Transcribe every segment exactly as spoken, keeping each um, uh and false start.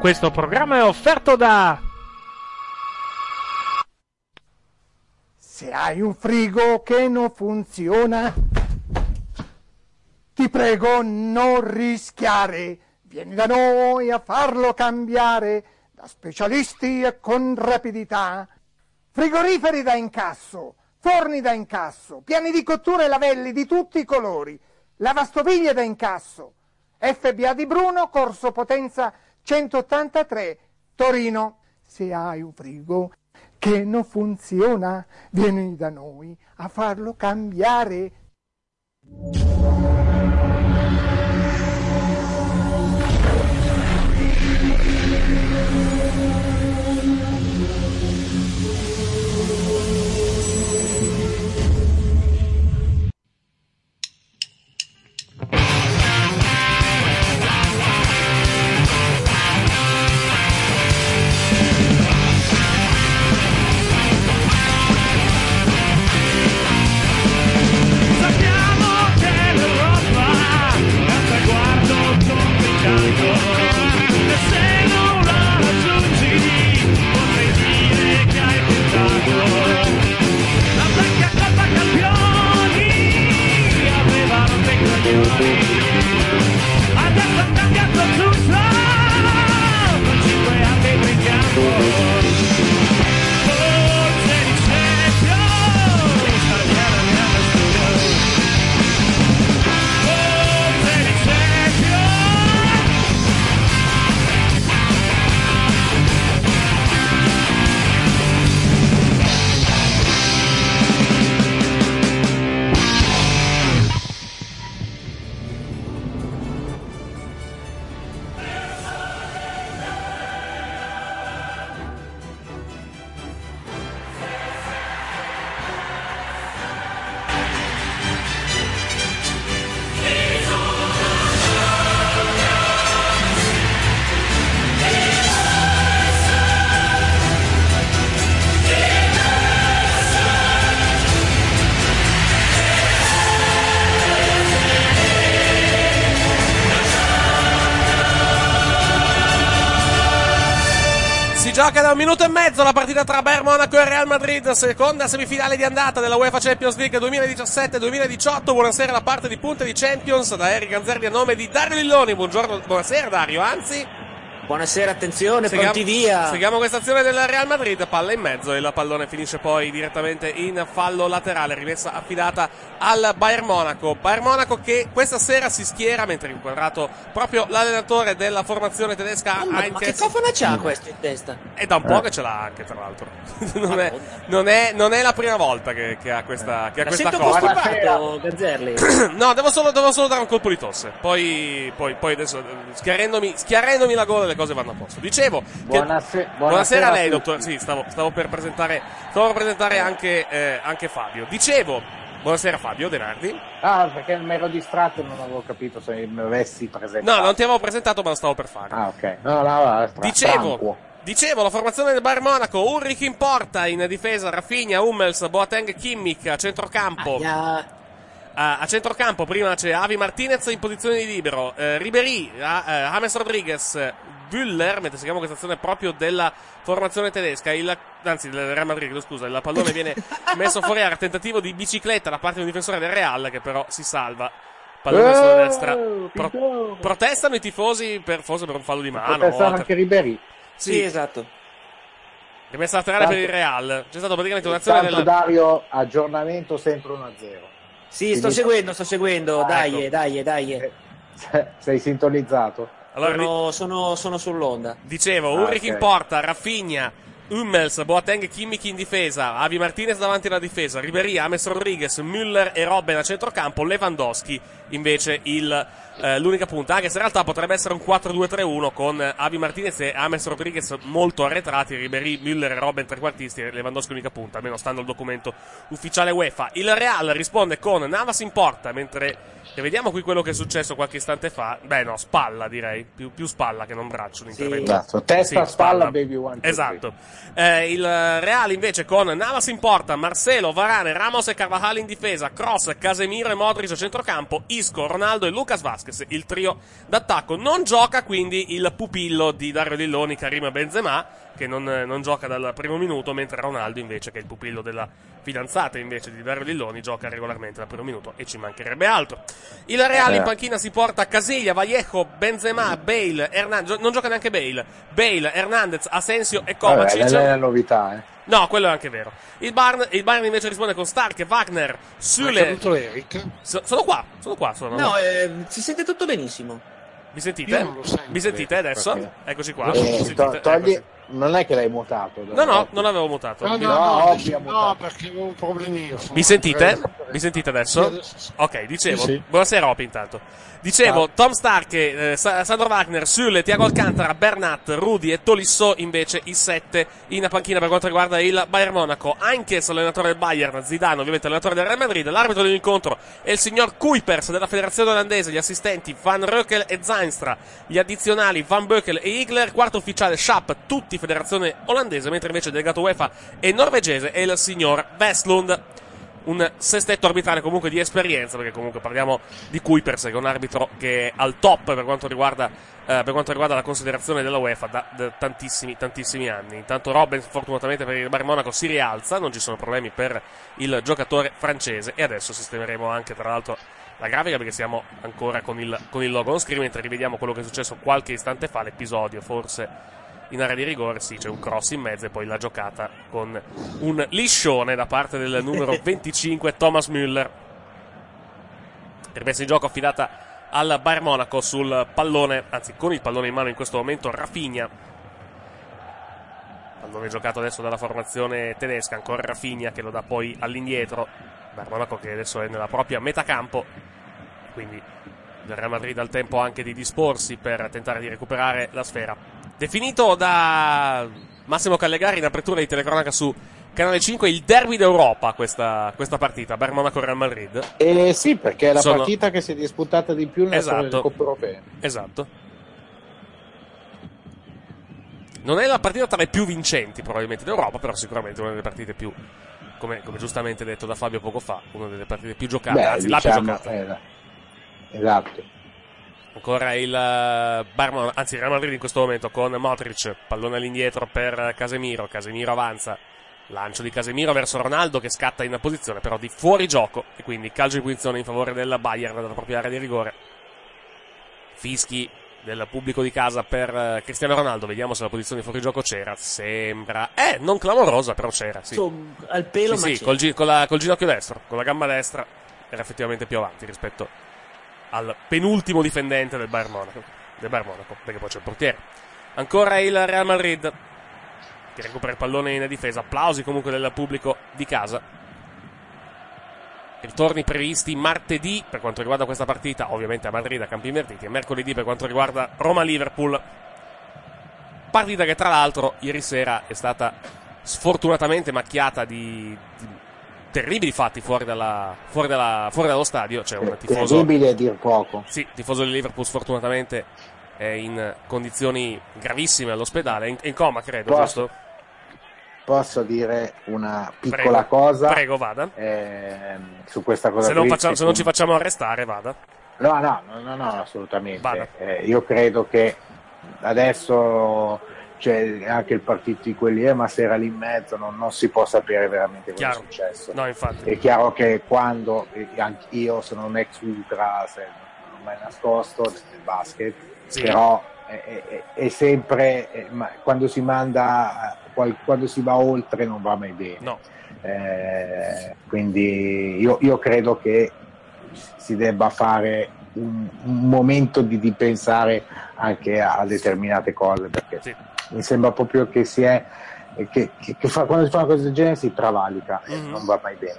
Questo programma è offerto da... Se hai un frigo che non funziona, ti prego non rischiare, vieni da noi a farlo cambiare, da specialisti e con rapidità. Frigoriferi da incasso, forni da incasso, piani di cottura e lavelli di tutti i colori, lavastoviglie da incasso. F B A di Bruno, Corso Potenza centottantatré, Torino. Se hai un frigo che non funziona, vieni da noi a farlo cambiare. Adesso ha cambiato tutto, con cinque anni brincando. Forse di Champions, stagione nello studio. Forse di Champions. Gioca da un minuto e mezzo la partita tra Bayern Monaco e Real Madrid, seconda semifinale di andata della UEFA Champions League duemiladiciassette duemiladiciotto. Buonasera da parte di Punte di Champions, da Eric Ganzerli a nome di Dario Lilloni. Buongiorno, buonasera Dario, anzi buonasera, attenzione, seguiamo, pronti via. Seguiamo questa azione del Real Madrid, palla in mezzo e il pallone finisce poi direttamente in fallo laterale, rimessa affidata al Bayern Monaco. Bayern Monaco che questa sera si schiera, mentre inquadrato proprio l'allenatore della formazione tedesca, oh, ma, ma che cofana c'ha questo in testa? È da un po' che ce l'ha anche, tra l'altro. non, è, non, è, non è la prima volta che, che ha questa, che ha questa cosa. No, devo solo, devo solo dare un colpo di tosse. Poi, poi, poi adesso schiarendomi, schiarendomi la gola le cose vanno a posto. Dicevo che... Buonasera, buonasera, buonasera a lei, dottor. Sì, stavo, stavo per presentare stavo per presentare anche, eh, anche Fabio. Dicevo, buonasera Fabio Denardi. Ah, perché mi ero distratto e non avevo capito se mi avessi presentato. No, non ti avevo presentato, ma lo stavo per fare. Ah, ok. No, no, no, tra- Dicevo tranquo. Dicevo, la formazione del Bayern Monaco: Ulrich in porta, in difesa Rafinha, Hummels, Boateng, Kimmich, a centrocampo. Aia. A, a centrocampo prima c'è Avi Martinez in posizione di libero, eh, Ribéry, eh, James Rodriguez, Müller, mentre seguiamo questa azione proprio della formazione tedesca, il, anzi del Real Madrid, scusa, il pallone viene messo fuori a tentativo di bicicletta da parte di un difensore del Real che però si salva. Pallone sulla destra. Pro- protestano i tifosi per, forse per un fallo di mano. Protestano anche Ribéry. Sì, sì, esatto. Rimessa laterale per il Real. C'è stata praticamente un'azione Tanto del... Dario, aggiornamento sempre uno a zero. Sì, sto seguendo, sto seguendo, Ah, dai, ecco. dai, dai. Sei sintonizzato? Allora, sono, sono, sono sull'onda. Dicevo, Ah, Ulrich okay. in porta, Rafinha, Hummels, Boateng, Kimmich in difesa, Avi Martinez davanti alla difesa, Ribéry, James Rodriguez, Müller e Robben a centrocampo, Lewandowski invece il, eh, l'unica punta, anche se in realtà potrebbe essere un quattro due tre uno con Avi Martinez e James Rodriguez molto arretrati, Ribéry, Müller e Robben trequartisti e Lewandowski unica punta, almeno stando al documento ufficiale UEFA. Il Real risponde con Navas in porta, mentre e vediamo qui quello che è successo qualche istante fa. Beh no, spalla direi, più, più spalla che non braccio l'intervento. Sì, esatto. Testa, sì, spalla, baby one, two, esatto. three. Eh, il Real invece con Navas in porta, Marcelo, Varane, Ramos e Carvajal in difesa, Kroos, Casemiro e Modric a centrocampo, Isco, Ronaldo e Lucas Vazquez, il trio d'attacco. Non gioca quindi il pupillo di Dario Lilloni, Karim Benzema, che non, non gioca dal primo minuto, mentre Ronaldo invece, che è il pupillo della fidanzata invece di Dario Lilloni, gioca regolarmente dal primo minuto e ci mancherebbe altro. Il Real Eh. in panchina si porta Casilla, Vallejo, Benzema, Bale, Hernandez, non gioca neanche Bale, Bale, Hernandez, Asensio e Vabbè, Kovacic. quella è la novità, eh. No, quello è anche vero. Il Bayern, il Bayern invece risponde con Stark, Wagner, È Süle. caduto Eric? So- sono qua, sono qua, sono. No, eh, si sente tutto benissimo. Mi sentite? Io non lo sento. Mi sentite adesso? Perché? Eccoci qua. Eh, Mi to- sentite? togli- Eccoci. non è che l'hai mutato. No, no, non l'avevo mutato. No, Mi- no, No, no, oggi dice- abbiamo no, fatto. perché avevo un problemino. Mi sentite? Mi sentite adesso? Sì, adesso sì. Ok, dicevo. Sì, sì. Buonasera, Opi, intanto. Dicevo, Ciao. Tom Stark, eh, Sa- Sandro Wagner, Süle, Thiago Alcantara, Bernat, Rudy e Tolisso invece i sette in panchina per quanto riguarda il Bayern Monaco. Anche l'allenatore del Bayern, Zidane, ovviamente allenatore del Real Madrid. L'arbitro dell'incontro è il signor Kuipers della federazione olandese, gli assistenti Van Reukel e Zeinstra, gli addizionali Van Beukel e Igler, quarto ufficiale Schaap, tutti federazione olandese, mentre invece il delegato UEFA e norvegese è il signor Westlund. Un sestetto arbitrale comunque di esperienza, perché comunque parliamo di Kuipers, che è un arbitro che è al top per quanto riguarda, eh, per quanto riguarda la considerazione della UEFA da, da tantissimi, tantissimi anni. Intanto Robben, fortunatamente per il Bayern Monaco, si rialza, non ci sono problemi per il giocatore francese, e adesso sistemeremo anche, tra l'altro, la grafica, perché siamo ancora con il, con il logo on screen, mentre rivediamo quello che è successo qualche istante fa, l'episodio forse in area di rigore. Sì, c'è un cross in mezzo e poi la giocata con un liscione da parte del numero venticinque Thomas Müller. Rimessa in gioco affidata al Bayern Monaco sul pallone, anzi con il pallone in mano in questo momento Rafinha. Pallone giocato adesso dalla formazione tedesca, ancora Rafinha che lo dà poi all'indietro. Bayern Monaco che adesso è nella propria metà campo, quindi il Real Madrid ha il tempo anche di disporsi per tentare di recuperare la sfera. Definito da Massimo Callegari in apertura di telecronaca su Canale cinque il derby d'Europa, questa, questa partita, Bayern Monaco-Real Madrid. Eh sì, perché è la Sono- partita che si è disputata di più nella storia Esatto. delle Coppe Europee. Esatto. Non è la partita tra le più vincenti probabilmente d'Europa, però sicuramente una delle partite più, come, come giustamente detto da Fabio poco fa, una delle partite più giocate, Beh, anzi la più diciamo, giocata. eh, esatto. Ancora il eh, Bayern Mon- anzi il Real Madrid in questo momento con Modric, pallone all'indietro per Casemiro, Casemiro avanza, lancio di Casemiro verso Ronaldo che scatta in posizione però di fuori gioco, e quindi calcio di punizione in favore del Bayern dalla propria area di rigore. Fischi del pubblico di casa per eh, Cristiano Ronaldo, vediamo se la posizione di fuori gioco c'era, sembra, eh, non clamorosa però c'era, sì. Insomma, al pelo, Sì, ma sì, c'è. col, gi- con la- col ginocchio destro, con la gamba destra, era effettivamente più avanti rispetto al penultimo difendente del Bayern Monaco, del Bayern Monaco, perché poi c'è il portiere. Ancora il Real Madrid che recupera il pallone in difesa, applausi comunque del pubblico di casa. Ritorni previsti martedì per quanto riguarda questa partita, ovviamente a Madrid a campi invertiti, e mercoledì per quanto riguarda Roma-Liverpool. Partita che tra l'altro ieri sera è stata sfortunatamente macchiata di, di terribili fatti fuori, dalla, fuori, dalla, fuori dallo stadio. C'è un tifoso, Terribile a dir poco. sì, tifoso del Liverpool sfortunatamente è in condizioni gravissime all'ospedale, in, in coma credo, Posso- giusto? Posso dire una piccola Prego. cosa Prego, vada. ehm, su questa cosa Se non, qui, facciamo, se non ci secondo- facciamo arrestare, vada. No, no, no, no, no, assolutamente. Vada. Eh, io credo che adesso c'è anche il partito di quelli, eh, ma se era lì in mezzo non, non si può sapere veramente cosa Chiaro. è successo. No, infatti. È chiaro che quando, eh, anch'io sono un ex ultra, se non ho mai nascosto nel basket, Sì. però è, è- è sempre, è- ma quando si manda, qual- quando si va oltre non va mai bene. No. Eh, quindi io, io credo che si debba fare un, un momento di, di pensare anche a determinate cose, perché Sì. mi sembra proprio che si è che, che- che fa- quando si fa una cosa del genere si travalica e Mhm. non va mai bene.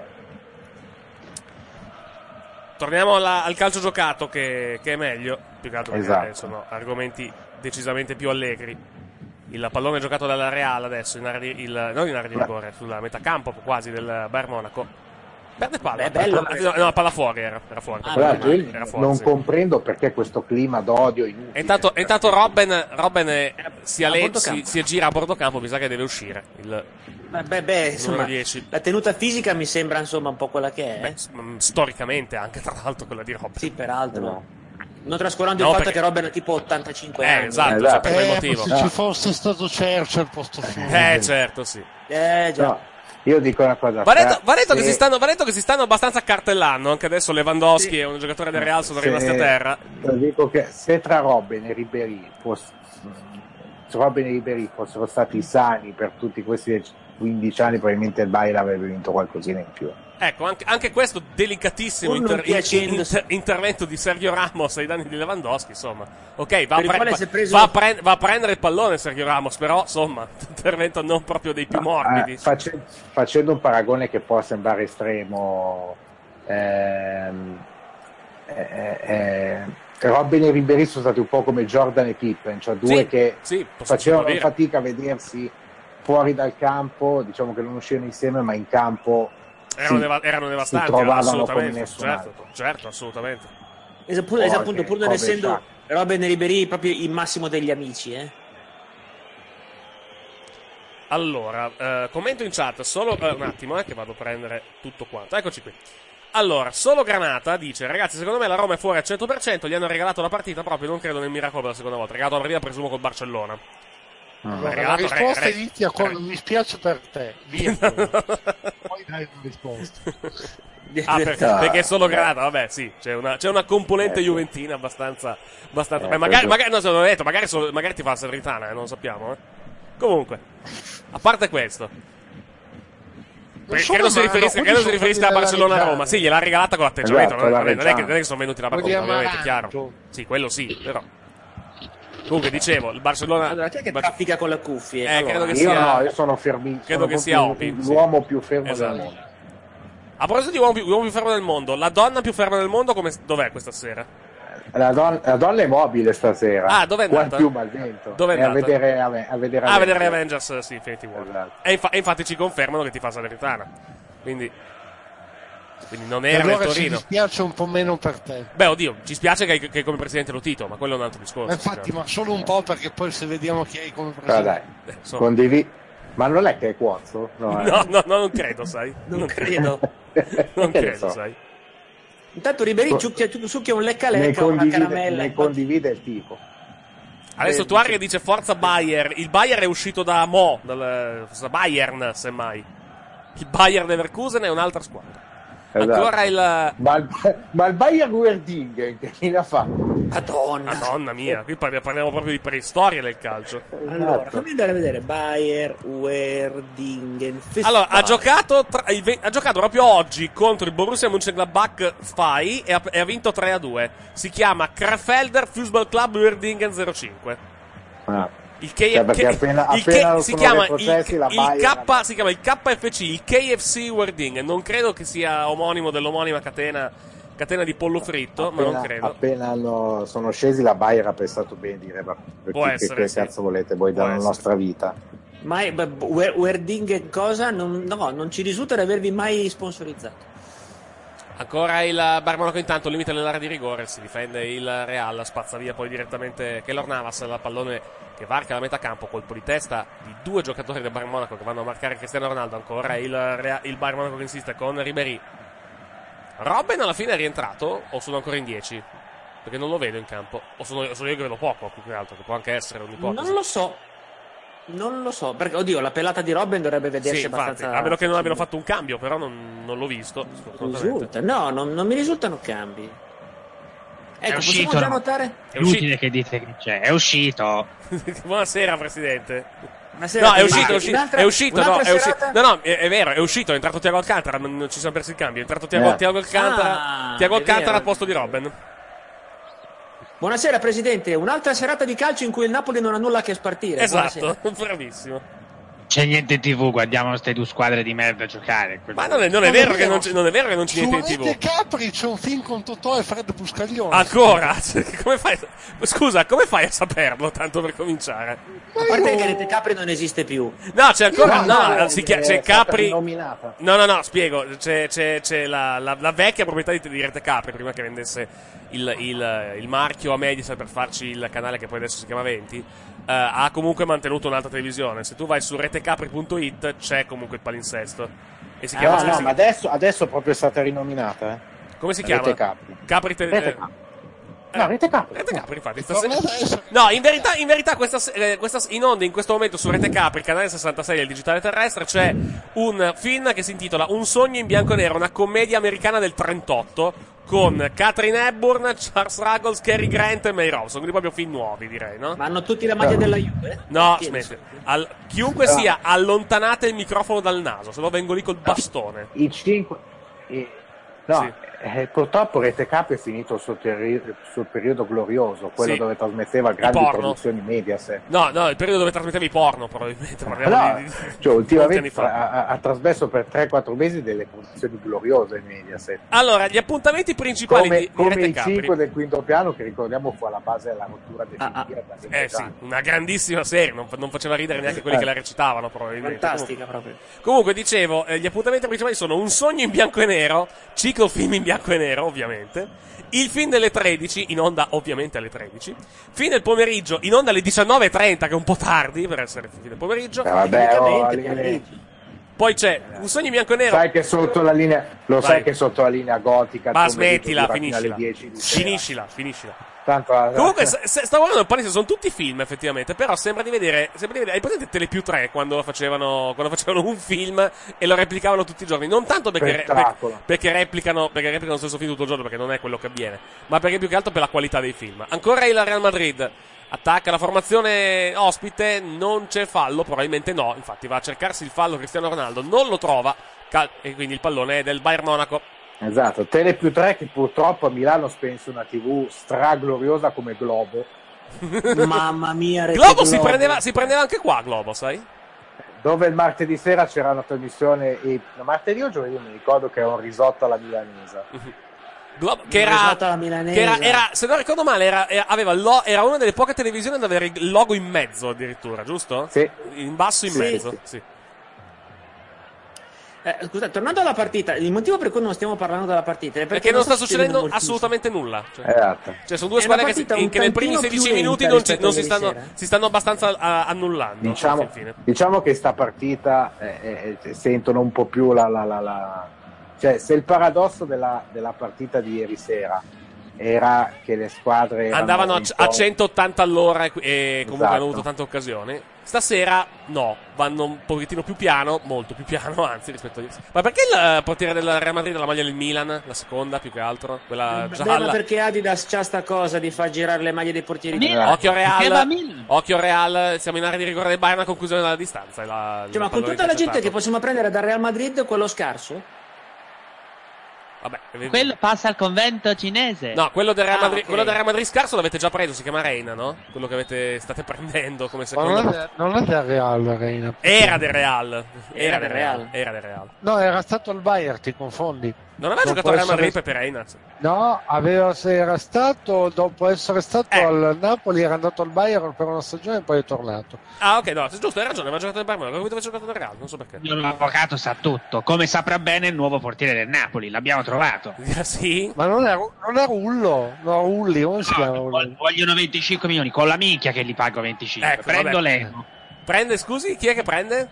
Torniamo alla- al calcio giocato che, che è meglio, più che altro perché Esatto. eh, sono argomenti decisamente più allegri. Il pallone giocato dalla Real adesso, in area di, il, non in area di rigore, sulla metà campo quasi del Bayern Monaco. Perde palla. Beh, bello. No, no, palla fuori era, era fuori. Ah, Tra l'altro, io Era fuori, non sì. comprendo perché questo clima d'odio inutile. E intanto, e intanto Robben, Robben è- si, A ale- bordo si, campo. si aggira a bordo campo, mi sa che deve uscire. Il, Beh, beh, beh, insomma, dieci. la tenuta fisica mi sembra insomma un po' quella che è. beh, s- mm, storicamente anche, tra l'altro, quella di Robben. Sì, peraltro. No. Non trascurando No, il fatto perché- che Robben ha tipo ottantacinque Eh, anni. esatto, Esatto. cioè, per quel Eh, ma motivo. se ci fosse stato Churchill al posto suo. Eh, certo, sì. Eh, già. No, io dico una cosa. Va detto, tra- va detto che se- si stanno, va detto che si stanno abbastanza cartellando. Anche adesso Lewandowski Sì. e un giocatore del Real sono se- rimasti a terra. io dico che se tra Robben e Ribéry foss- se Robben e Ribéry fossero stati sani per tutti questi quindici anni, probabilmente il Bayern avrebbe vinto qualcosina in più. Ecco, anche, anche questo delicatissimo Pur non inter- piacendo- inter- intervento di Sergio Ramos ai danni di Lewandowski, insomma. Ok, va, a, Per il pre- quale va- si è preso- va a pre- va a prendere il pallone Sergio Ramos, però, insomma, intervento non proprio dei più morbidi. Eh, face- facendo un paragone che può sembrare estremo, ehm, eh, eh, Robben e Ribéry sono stati un po' come Jordan e Pippen, cioè due Sì, che sì, posso- facevano posso dire. fatica a vedersi fuori dal campo, diciamo che non uscivano insieme, ma in campo Erano, sì, deva- erano si devastanti, trovavano assolutamente. come nessun Certo, altro. certo, assolutamente. Es- pur, Poi, es- appunto, pur non come essendo Shaq. Robben e Ribéry proprio il massimo degli amici, eh. Allora, eh, commento in chat, solo eh, un attimo, eh, che vado a prendere tutto quanto. Eccoci qui. Allora, solo Granata dice: ragazzi, secondo me la Roma è fuori al cento per cento. Gli hanno regalato la partita proprio. Non credo nel miracolo per la seconda volta. Regalato la partita, presumo, col Barcellona. Allora, la Regalato, risposta re- re- inizia con re- mi spiace per te, via. Poi dai una risposta. Ah, per- Ah, perché è solo eh. Granata, vabbè, sì. C'è una, c'è una componente Eh, sì. juventina abbastanza. abbastanza Eh, beh, magari, questo- magari, no, se l'ho detto, magari, solo- magari ti fa la Salernitana, eh, non lo sappiamo, eh. Comunque, a parte questo. Perché sono credo si male, riferisca, quelli credo si sono riferisca a quelli della Barcellona-Roma. Reggiana. Sì, gliel'ha regalata con l'atteggiamento. Esatto, non, è, la non, è che, Reggiana. non è che sono venuti là per Quelli colpa, ovviamente, amaranto. chiaro. Sì, quello sì, però. Comunque, dicevo, il Barcellona. Allora, chi è che Bar- traffica con le cuffie? Eh, Allora, credo che Io sia- no, io sono fermissimo. credo sono che sia proprio Opi, sì. l'uomo più fermo Esatto. del mondo. A proposito di uomo più, uomo più fermo del mondo, la donna più ferma del mondo, come, dov'è questa sera? La, don- la donna è mobile stasera. Ah, dov'è Qual andata? più malvento. Dove è È a andata? vedere, a, ve- a vedere Ah, a vedere Avengers. Avengers, sì, Infinity War. Esatto. E, infa- e infatti ci confermano che ti fa Salernitana. Quindi, quindi non E era nel allora ci Torino. dispiace un po' meno per te. Beh, oddio, ci spiace che hai, che hai come presidente lo Tito, ma quello è un altro discorso. Ma infatti, ma solo un po' perché poi se vediamo chi hai come Però presidente. dai, Eh, insomma. condivi- Ma non è che è Cuozzo? No, eh. No, no, no, non credo, sai. non credo. Non Che ne credo, so. sai. Intanto Ribéry succhia, succhia un Ne lecca-lecca, una condivide, caramella. ne condivide il tipo. Adesso Eh, Tuareg dice Forza Bayern. Il Bayern è uscito da Mo, dal da Bayern, semmai. Il Bayern Leverkusen è un'altra squadra. Esatto. Ancora il... Ma il, ma il Bayern Werdingen che fine fa? Madonna. Madonna mia, qui parli- parliamo proprio di preistoria del calcio. Allora, Esatto. fammi andare a vedere. Bayer, Werdingen, Allora, ha giocato, tra- il ve- ha giocato proprio oggi contro il Borussia Mönchengladbach Fai e ha, e ha vinto tre a due. Si chiama Krafelder Fußball Club Werdingen zero cinque. Ah. Il K- Cioè, perché K- appena- il appena K- lo si sono chiama retrocessi, il, la il Bayern- K si chiama il K F C, il K F C Werdingen. Non credo che sia omonimo dell'omonima catena, catena di pollo fritto, ma non Appena, credo. appena hanno- sono scesi, la Bayern ha pensato bene di dire: ma Può che, essere, che sì. cazzo volete voi Può dalla essere. nostra vita? Ma è- beh, Wer- Werdingen cosa? Non, no, non ci risulta di avervi mai sponsorizzato. Ancora il Bayern Monaco intanto limita nell'area di rigore, si difende il Real, spazza via poi direttamente Keylor Navas, la pallone che varca la metà campo, colpo di testa di due giocatori del Bayern Monaco che vanno a marcare Cristiano Ronaldo. Ancora il, Rea- il Bayern Monaco che insiste con Ribéry. Robben alla fine è rientrato o sono ancora in dieci? Perché non lo vedo in campo, o sono, sono io che vedo poco, più che altro, che può anche essere un'ipotesi. Non lo so. Non lo so, perché oddio, la pelata di Robben dovrebbe vedersi Sì, infatti, abbastanza. a meno che non abbiano fatto un cambio, però non, non l'ho visto. sfortunatamente. Risulta. No, non, non mi risultano cambi. Ecco, possiamo uscito, già no? notare? È È inutile uscito. che dite che c'è, è uscito. Buonasera, Presidente. Buonasera, No, è Presidente. uscito, è uscito, Un'altra- è uscito, no, un'altra è uscito. serata? No, no, è, è vero, è uscito, è entrato Thiago Alcantara, non, non ci siamo persi il cambio. È entrato Thiago, Eh. Thiago Alcantara, Ah, Thiago è Alcantara vero. al posto di Robben. Buonasera Presidente, un'altra serata di calcio in cui il Napoli non ha nulla a che spartire. Esatto, Buonasera. bravissimo. C'è niente in tv, guardiamo queste due squadre di merda a giocare. Ma non è, non è vero che non c'è, non è vero che non c'è niente in Su tv. Rete Capri c'è un film con Totò e Fred Buscaglione. Ancora? Come fai? Scusa, come fai a saperlo tanto per cominciare? A parte che Rete Capri non esiste più. No, c'è ancora. No, No, no, si è- chia- è c'è stata Capri. rinominata. No, no, no, spiego. C'è, c'è, c'è la, la, la vecchia proprietà di, di Rete Capri, prima che vendesse il, il, il marchio a Mediaset per farci il canale che poi adesso si chiama venti. eh, ha comunque mantenuto un'altra televisione. Se tu vai su retecapri punto it c'è comunque il palinsesto. E si Ah, chiama. no, si- ma adesso, adesso proprio è stata rinominata. Eh. come si Rete chiama? Capri. Capri Te- Rete eh, Capri. No, Rete Capri. Rete Capri, infatti. sta- Torna adesso. No, in verità, in verità questa, se- eh, questa, in onda in questo momento su Rete Capri, canale sessantasei del digitale terrestre, c'è un film che si intitola Un sogno in bianco e nero, una commedia americana del trentotto con Katharine Hepburn, Charles Ruggles, Cary Grant e May Robson, quindi proprio film nuovi, direi, no? Ma hanno tutti la maglia della Juve? No, Chi ne smetti. so? Al- chiunque sia, allontanate il microfono dal naso, se no vengo lì col bastone. I cinque. i- No, Sì. eh, purtroppo Rete Capri è finito il suo, terri- il suo periodo glorioso, quello Sì. dove trasmetteva grandi porno. produzioni Mediaset. No, no, il periodo dove trasmettevi porno, probabilmente. Parliamo No, di, di- cioè, molti anni ultimamente fa. ha, ha- ha trasmesso per tre quattro mesi delle produzioni gloriose Mediaset. Allora, gli appuntamenti principali Come, di, di come Rete i Capri. cinque del quinto piano, che ricordiamo fu alla base della rottura Ah, definitiva. da Eh venti sì, anni. una grandissima serie, non, non faceva ridere neanche quelli Eh. che la recitavano probabilmente. Fantastica proprio. Comunque, comunque, dicevo, eh, gli appuntamenti principali sono Un sogno in bianco e nero, ciclo film in bianco e nero ovviamente, il film delle tredici, in onda ovviamente alle tredici, film del pomeriggio, in onda alle diciannove e trenta, che è un po' tardi per essere film del pomeriggio, Eh, vabbè, oh, Tecnicamente, Aline, pomeriggio. poi c'è Un sogno in bianco e nero. sai che sotto la linea, lo Vai. sai che sotto la linea gotica Ma il pomeriggio smettila, dura fino alle finiscila. dieci di sera. Finiscila, finiscila. Tanto, Comunque, se, se, stavo guardando il palinsesto, sono tutti film effettivamente, però sembra di vedere, sembra di vedere, hai presente Tele più tre quando facevano, quando facevano un film e lo replicavano tutti i giorni, non tanto perché, Spettacolo. perché, perché replicano, perché replicano lo stesso film tutto il giorno, perché non è quello che avviene, ma perché più che altro per la qualità dei film. Ancora il Real Madrid attacca la formazione ospite, non c'è fallo, probabilmente no, infatti va a cercarsi il fallo Cristiano Ronaldo, non lo trova, cal- e quindi il pallone è del Bayern Monaco. Esatto, Tele più tre che purtroppo a Milano spense una tivù stragloriosa come Globo, Mamma mia, Rete Globo si Globo. prendeva, si prendeva anche qua, Globo, sai? dove il martedì sera c'era una trasmissione, e no, martedì o giovedì mi ricordo che era un risotto alla milanese. Globo, che Un era, risotto alla milanese. che era, era, se non ricordo male, era, era- aveva il lo- era una delle poche televisioni ad avere il logo in mezzo addirittura, giusto? Sì. In basso in Sì, mezzo, sì. sì. Eh, scusa, tornando alla partita, il motivo per cui non stiamo parlando della partita è perché, Perché non sta succedendo moltissimo. assolutamente nulla. Cioè, Esatto. cioè, sono due È squadre una che, si- partita un che nei primi tantino più sedici minuti lenta non, ci- rispetto non a si, ieri stanno, sera. si stanno abbastanza ah, annullando. Diciamo, alla fine. diciamo che sta partita eh, eh, sentono un po' più la, la, la, la- cioè se il paradosso della, della partita di ieri sera era che le squadre erano Andavano a, un a po'- centottanta all'ora e, e comunque Esatto. hanno avuto tante occasioni. Stasera no, vanno un pochettino più piano, molto più piano anzi rispetto a ieri. Ma perché il eh, portiere del Real Madrid ha la maglia del Milan, la seconda più che altro, quella Beh, gialla? ma perché Adidas c'ha sta cosa di far girare le maglie dei portieri? Milan. Occhio Perché va Real, Milan? occhio Real, siamo in area di rigore del Bayern, a conclusione della distanza. è La, Cioè, ma il con pallone tutta la gente che intercettato. possiamo prendere dal Real Madrid, quello scarso? Vabbè, vedi- Quello passa al convento cinese. No, quello del Real Ah, Madrid, ok. quello del Real Madrid scarso l'avete già preso, si chiama Reina, no? Quello che avete, state prendendo come Ma secondo. non è, non è del Real, Reina. Era del Real. Era, Era del del Real. Real. Era del Real. No, era stato il Bayern, ti confondi. Non aveva Non giocato al può Real Madrid essere- Pepe Reina? No, aveva, se era stato, dopo essere stato Eh. al Napoli, era andato al Bayern per una stagione e poi è tornato. Ah, ok, no, giusto, hai ragione, aveva giocato nel Bayern, avevo capito che aveva giocato nel Real, non so perché. Il mio avvocato sa tutto, come saprà bene il nuovo portiere del Napoli, l'abbiamo trovato. Sì? Ma non era, non era Ullo, no, Ulli, come si chiama? No, Ulli? vogliono venticinque milioni, con la minchia che li pago venticinque. Ecco, Prendo vabbè. Leno. Prende, scusi, chi è che prende?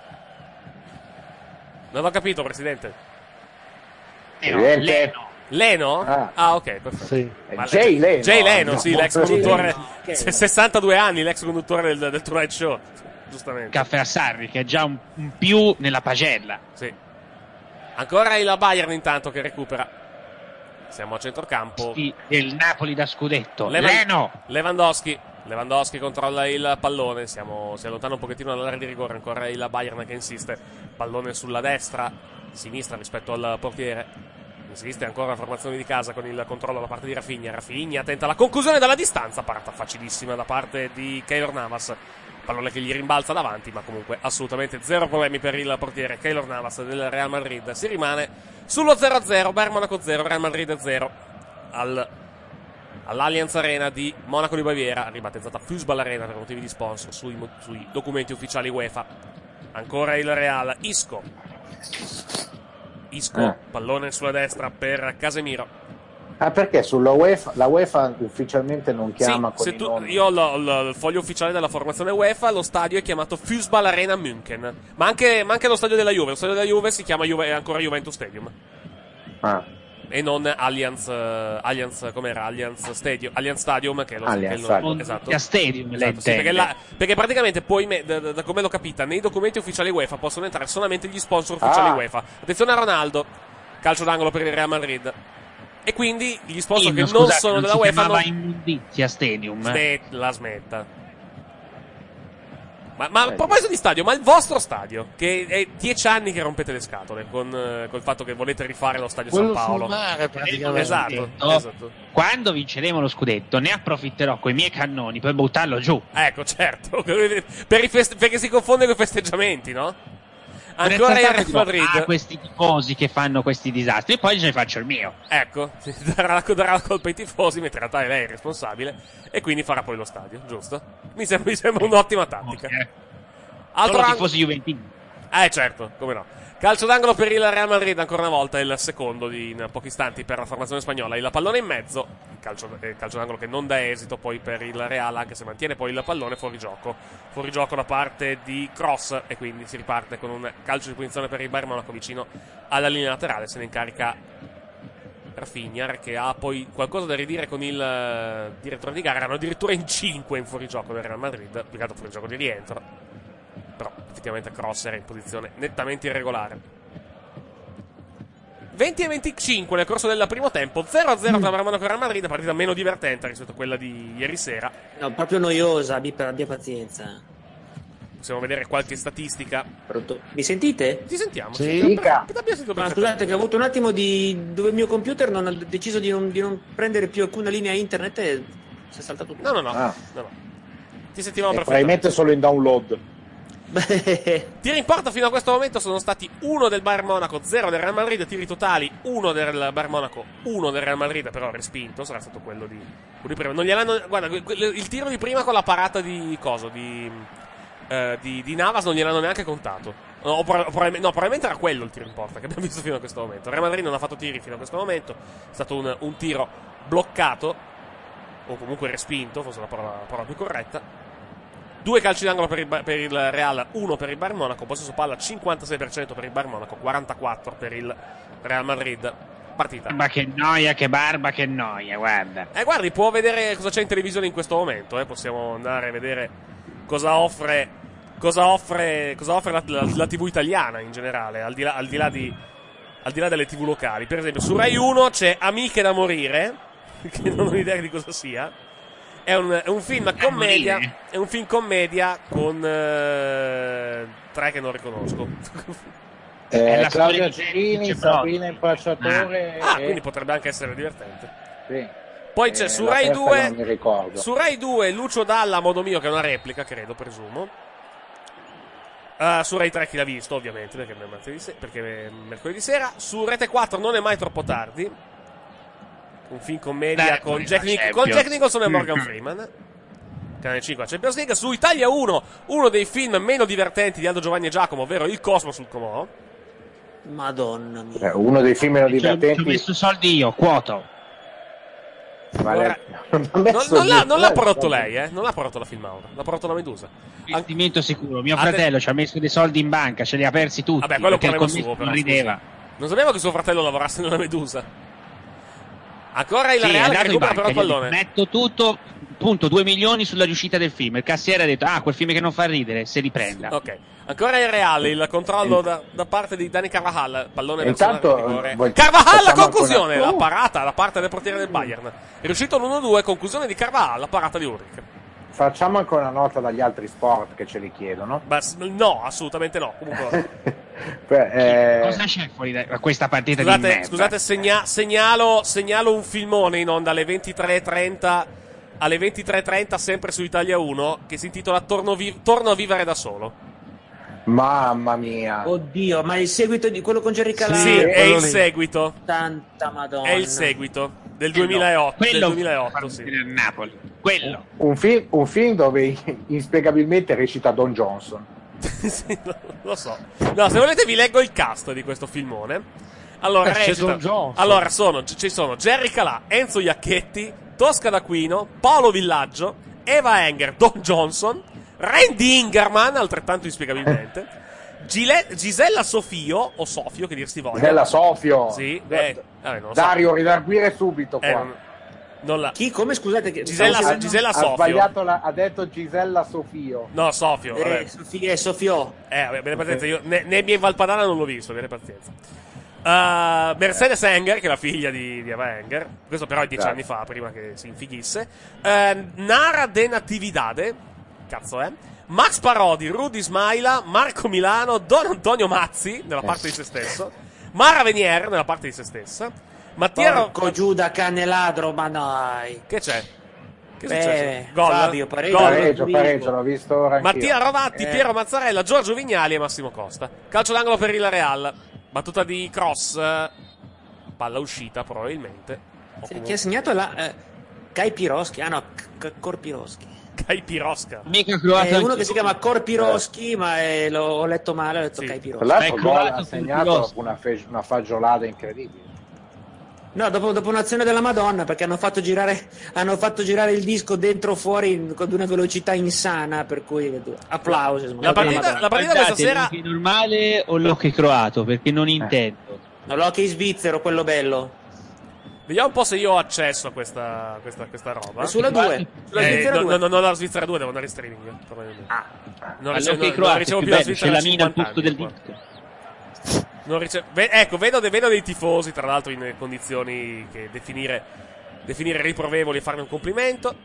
Non ho capito, presidente. Leno, Evidente. Leno. Leno? Ah. Ah, ok, perfetto. Sì. Ma- Jay Leno. Jay Leno, sì, No. l'ex Jay conduttore. Leno, ok. se- sessantadue anni, l'ex conduttore del, del Tonight Show. Giustamente. Caffè a Sarri, che è già un, un più nella pagella. Sì. Ancora il Bayern intanto che recupera. Siamo a centrocampo. Sì, del Napoli da scudetto. Levan- Leno! Lewandowski. Lewandowski controlla il pallone. Siamo, si allontana un pochettino dall'area di rigore. Ancora il Bayern che insiste. Pallone sulla destra, sinistra rispetto al portiere. Insiste ancora la formazione di casa con il controllo da parte di Rafinha. Rafinha tenta la conclusione dalla distanza. Parata facilissima da parte di Keylor Navas. pallone che gli rimbalza davanti, ma comunque assolutamente zero problemi per il portiere Keylor Navas del Real Madrid. Si rimane sullo zero a zero, Bayern Monaco zero, Real Madrid zero al, all'Allianz Arena di Monaco di Baviera, ribattezzata Fußball Arena per motivi di sponsor sui, sui documenti ufficiali UEFA. Ancora il Real, Isco Isco, eh. pallone sulla destra per Casemiro. Ah, perché sulla UEFA la UEFA ufficialmente non chiama Sì, con se i tu, nomi. io ho lo- lo- il foglio ufficiale della formazione UEFA, lo stadio è chiamato Fußball Arena München, ma anche, ma anche lo stadio della Juve, lo stadio della Juve si chiama Juve, è ancora Juventus Stadium Ah, e non Allianz, eh, Allianz com'era? Allianz Stadium, Allianz Stadium che è lo, Allianz che è lo- Stadium. esatto. A Stadium, le Esatto, sì, perché, intende. la- perché praticamente poi, me- da, da- da come l'ho capita, nei documenti ufficiali UEFA possono entrare solamente gli sponsor ufficiali Ah. UEFA. Attenzione a Ronaldo, calcio d'angolo per il Real Madrid. E quindi gli sponsor Sì, che no, non scusate, sono non della si UEFA chiamava non... Immondizia Stadium. Smet- la smetta. Ma, ma a proposito di stadio, ma il vostro stadio, che è dieci anni che rompete le scatole con, eh, col fatto che volete rifare lo stadio Quello San Paolo. sul mare praticamente. Esatto, Oh, esatto. Quando vinceremo lo scudetto, ne approfitterò coi miei cannoni per buttarlo giù. Ecco, certo. Per i feste- perché si confonde con i festeggiamenti, no? Ancora il Real Madrid. Ah, questi tifosi che fanno questi disastri, e poi ce ne faccio il mio. Ecco, si darà, darà la colpa ai tifosi, mentre in realtà lei è il responsabile, e quindi farà poi lo stadio, giusto? Mi sembra, mi sembra un'ottima tattica. Ok. Altro Solo ang- tifosi juventini. Eh, certo, come no. Calcio d'angolo per il Real Madrid, ancora una volta, il secondo di, in pochi istanti per la formazione spagnola. Il pallone in mezzo, calcio, eh, calcio d'angolo che non dà esito poi per il Real, anche se mantiene poi il pallone fuori gioco. Fuori gioco da parte di Cross, e quindi si riparte con un calcio di punizione per il Bayern Monaco vicino alla linea laterale. Se ne incarica Rafinha, che ha poi qualcosa da ridire con il eh, direttore di gara. Erano addirittura in cinque in fuori gioco del Real Madrid, piegato fuori gioco di rientro. Però effettivamente Cross era in posizione nettamente irregolare. venti e venticinque nel corso del primo tempo, zero a zero tra Monaco e Real Madrid, partita meno divertente rispetto a quella di ieri sera. No, proprio noiosa, abbi, abbia pazienza. Possiamo vedere qualche statistica. Pronto? Mi sentite? Ti sentiamo? Sì. Per- Dica. per- abbiamo sentito Ma perfettamente. scusate che ho avuto un attimo di... dove il mio computer non ha deciso di non, di non prendere più alcuna linea internet e si è saltato tutto. No, no, no, Ah. no, no. Ti sentivamo E perfettamente. probabilmente solo in download. Tiri in porta fino a questo momento sono stati uno del Bayern Monaco, zero del Real Madrid. Tiri totali, uno del Bayern Monaco, uno del Real Madrid, però respinto. Sarà stato quello di, quello di prima. Non gliel'hanno. Guarda, il tiro di prima con la parata di coso di, eh, di, di Navas non gliel'hanno neanche contato. No, o pro- probabilmente, no, probabilmente era quello il tiro in porta che abbiamo visto fino a questo momento. Il Real Madrid non ha fatto tiri fino a questo momento. È stato un, un tiro bloccato, o comunque respinto, forse la parola, la parola più corretta. Due calci d'angolo per il, per il Real, uno per il Bayern Monaco, possesso palla cinquantasei per cento per il Bayern Monaco, quarantaquattro per per il Real Madrid. Partita. Ma che noia, che barba, che noia, guarda. Eh, guardi, può vedere cosa c'è in televisione in questo momento, eh? Possiamo andare a vedere cosa offre, cosa offre, cosa offre la, la, la tivù italiana in generale, al di là, al di là di, al di là delle tivù locali. Per esempio, su Rai uno c'è Amiche da morire, che non ho idea di cosa sia. È un, è un film commedia. È un film commedia con eh, tre che non riconosco. È Eh, la Claudia storia di Gerini, Dice Sabrina Impacciatore. Ah, e... quindi potrebbe anche essere divertente. sì. Poi c'è Eh, su la Rai terza due. non mi ricordo. Su Rai due Lucio Dalla a modo mio, che è una replica, credo, presumo. Uh, su Rai tre chi l'ha visto, ovviamente, perché è, martedì se- perché è mercoledì sera. Su Rete quattro Non è mai troppo tardi. Un film commedia Dai, con poi Jack, la Nic- Champions. con Jack Nicholson e Morgan Mm. Freeman. Canale cinque a Champions League. Su Italia uno, uno dei film meno divertenti di Aldo Giovanni e Giacomo, ovvero Il Cosmo sul Comò. Madonna mia. Eh, uno dei film meno Ci ho, ci ho divertenti. messo soldi io, quoto. Vale- Non, ha messo non l'ha, lì- non l'ha eh, prodotto vabbè. lei, eh? Non l'ha prodotto la Filmaura, l'ha prodotto la Medusa. An- Investimento sicuro. Mio Atten- fratello ci ha messo dei soldi in banca, ce li ha persi tutti. Vabbè, quello è perché un il problema commesso suo, però. non rideva. scusi. Non sapevo che suo fratello lavorasse nella Medusa. Ancora il Sì, è Real che andato in recupera banca, però il gli ha detto, pallone. metto tutto, punto, due milioni sulla riuscita del film. Il cassiere ha detto, ah, quel film che non fa ridere, se riprenda. Ok. Ancora il Real, il controllo da, da parte di Dani Carvajal. Pallone verso Intanto, l'area di rigore. voi- Carvajal, la facciamo conclusione! ancora- La parata da parte del portiere del Bayern. È riuscito l'uno due, conclusione di Carvajal, la parata di Ulrich. Facciamo ancora una nota dagli altri sport che ce li chiedono. Ma s- no, assolutamente no. Comunque, Beh, eh, Cosa c'è fuori da questa partita di scusate, merda? scusate segna- segnalo, segnalo un filmone in onda alle ventitré e trenta alle ventitré e trenta sempre su Italia uno, che si intitola Torno, vi- Torno a vivere da solo. Mamma mia. Oddio, ma il seguito di quello con Jerry Calà? Sì, è il seguito. Tanta madonna. È il seguito del duemilaotto. Del Quello duemilaotto, sì. del Napoli. Quello. Un film, un film dove inspiegabilmente recita Don Johnson. Sì, lo, lo so. No, se volete vi leggo il cast di questo filmone. Allora, Eh, c'è recita- Don Johnson. allora sono, ci sono Jerry Calà, Enzo Iacchetti, Tosca D'Aquino, Paolo Villaggio, Eva Enger, Don Johnson, Randy Ingerman, altrettanto inspiegabilmente, Gile- Gisella Sofio, o Sofio, che dir si voglia. Della Sofio. Sì, eh, vabbè, non lo so. Dario, ridarguire subito qua. Eh, non, non la... Chi? Come? Scusate. Che Gisella, stavo- Gisella ha Sofio. sbagliato, la- ha detto Gisella Sofio. No, Sofio. Vabbè. Eh, Sofia, eh, Sofio. Eh, vabbè, bene pazienza, io ne, Nebbia in Valpadana non l'ho visto, bene pazienza. Uh, Mercedes Enger, che è la figlia di, di Eva Enger, questo però è dieci Grazie. anni fa, prima che si infighisse. Uh, Nara De Natividade, cazzo è? Max Parodi, Rudy Smaila, Marco Milano, Don Antonio Mazzi, nella parte di se stesso, Mara Venier, nella parte di se stessa, Mattia Ro- Porco Giuda, cane ladro, ma dai. Che c'è? Che è Eh, successo? Gol? Fabio, pareggio. Gol? Pareggio, pareggio, l'ho visto ora anch'io. Mattia Rovatti, Eh. Piero Mazzarella, Giorgio Vignali e Massimo Costa. Calcio d'angolo per il Real. Battuta di cross. eh, Palla uscita probabilmente. O Chi ha comunque... segnato la eh, Kai Piroschi? Ah no, K- Korpiroschi. Kai Pirosca. Mica croato. È uno anche- che si chiama Korpiroschi, ma eh, l'ho ho letto male, ho detto Sì. Kai Tra Piroschi. l'altro È gol croato ha con segnato Piroschi. una, fe- una fagiolata incredibile. No, dopo, dopo un'azione della Madonna, perché hanno fatto girare, hanno fatto girare il disco dentro o fuori in- con una velocità insana, per cui applausi. insomma, La per partita, Madonna. la partita questa Guardate, sera. l'hockey normale o l'hockey croato? Perché non intendo. No, l'hockey svizzero, quello bello. Vediamo un po' se io ho accesso a questa, questa, questa roba. È sulla due. Sulla Eh, Svizzera no, due. no, no, no, la Svizzera due, devo andare in streaming. io, probabilmente. Ah. Non ricevo, All'hockey non- non croato ricevo è più più la bello, c'è Svizzera la da mina al cinquanta posto del anni, qua. disco. Non rice- ve- ecco, vedo, de- vedo dei tifosi, tra l'altro, in condizioni che definire, definire riprovevoli e farne un complimento.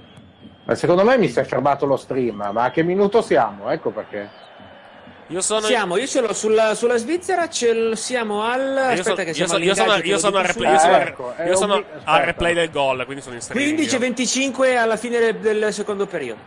Ma secondo me mi si è fermato lo stream, ma a che minuto siamo? Ecco perché. Io sono. Siamo, io ce l'ho sulla, sulla Svizzera, ce l- siamo al... io Aspetta so- che io siamo so- io sono, all'ingaggio, io te sono lo al dico replay, io subito. sono, al- Ecco, è io sono obbligo- al aspetta. replay del gol, quindi sono in streaming. quindici e io. venticinque alla fine del, del secondo periodo.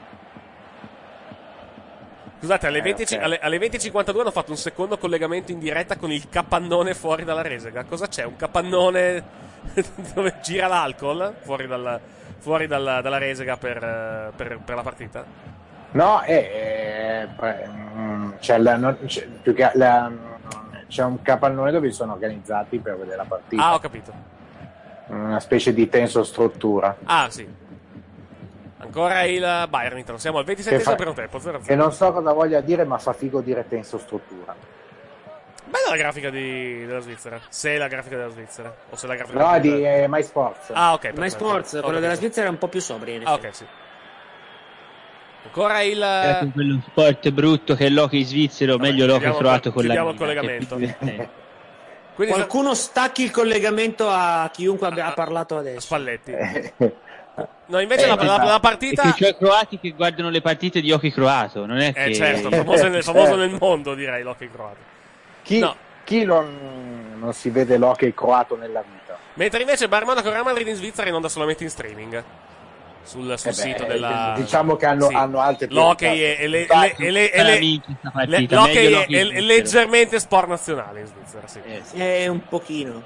Scusate, alle Eh, venti, ok. alle, alle venti e cinquantadue hanno fatto un secondo collegamento in diretta con il capannone fuori dalla Resega. Cosa c'è? Un capannone dove gira l'alcol fuori, dal, fuori dalla, dalla Resega per, eh, per, per la partita? No, eh, eh, mm, c'è, la- non- c'è- più che la- c'è un capannone dove sono organizzati per vedere la partita. Ah, ho capito. Una specie di tenso struttura. Ah, sì. Ancora il Bayern Inter. Siamo al Che, ventisettesimo fa- primo tempo. zero a che zero. non so cosa voglia dire, ma fa figo dire tenso struttura. Bella la grafica di, della Svizzera. Se è la grafica della Svizzera. O se è la grafica No, della di eh, My Sports. Ah, ok. My perfetto. Sports, Ho quello della capito. Svizzera è un po' più sobrio. in Ah, effetti. ok, sì. Ancora il. Ecco quello sport brutto che è l'hockey svizzero, Vabbè, meglio l'hockey chiudiamo- croato con la chiudiamo il mina, che è collegamento. più divertente. Quindi Qualcuno stacchi il collegamento a chiunque abbia parlato adesso. Spalletti. Eh, No, invece Eh, la, la, esatto. la E partita. che c'è croati che guardano le partite di hockey croato, non è che... Eh, certo, famoso, nel, famoso Certo. nel mondo, direi, l'hockey croato. chi No. chi non, non si vede l'hockey croato nella vita? Mentre invece Bayern Monaco e Real Madrid in Svizzera in onda solamente in streaming. Sul, sul Eh beh, sito della. diciamo che hanno- Sì. hanno altre L'hockey priorità. è, è, le- Infatti, è, le- è, Sarà le- vinta sta le- partita, l'hockey meglio è, l'hockey è- è svizzero. leggermente sport nazionale in Svizzera, sì. Eh, sì. È un pochino.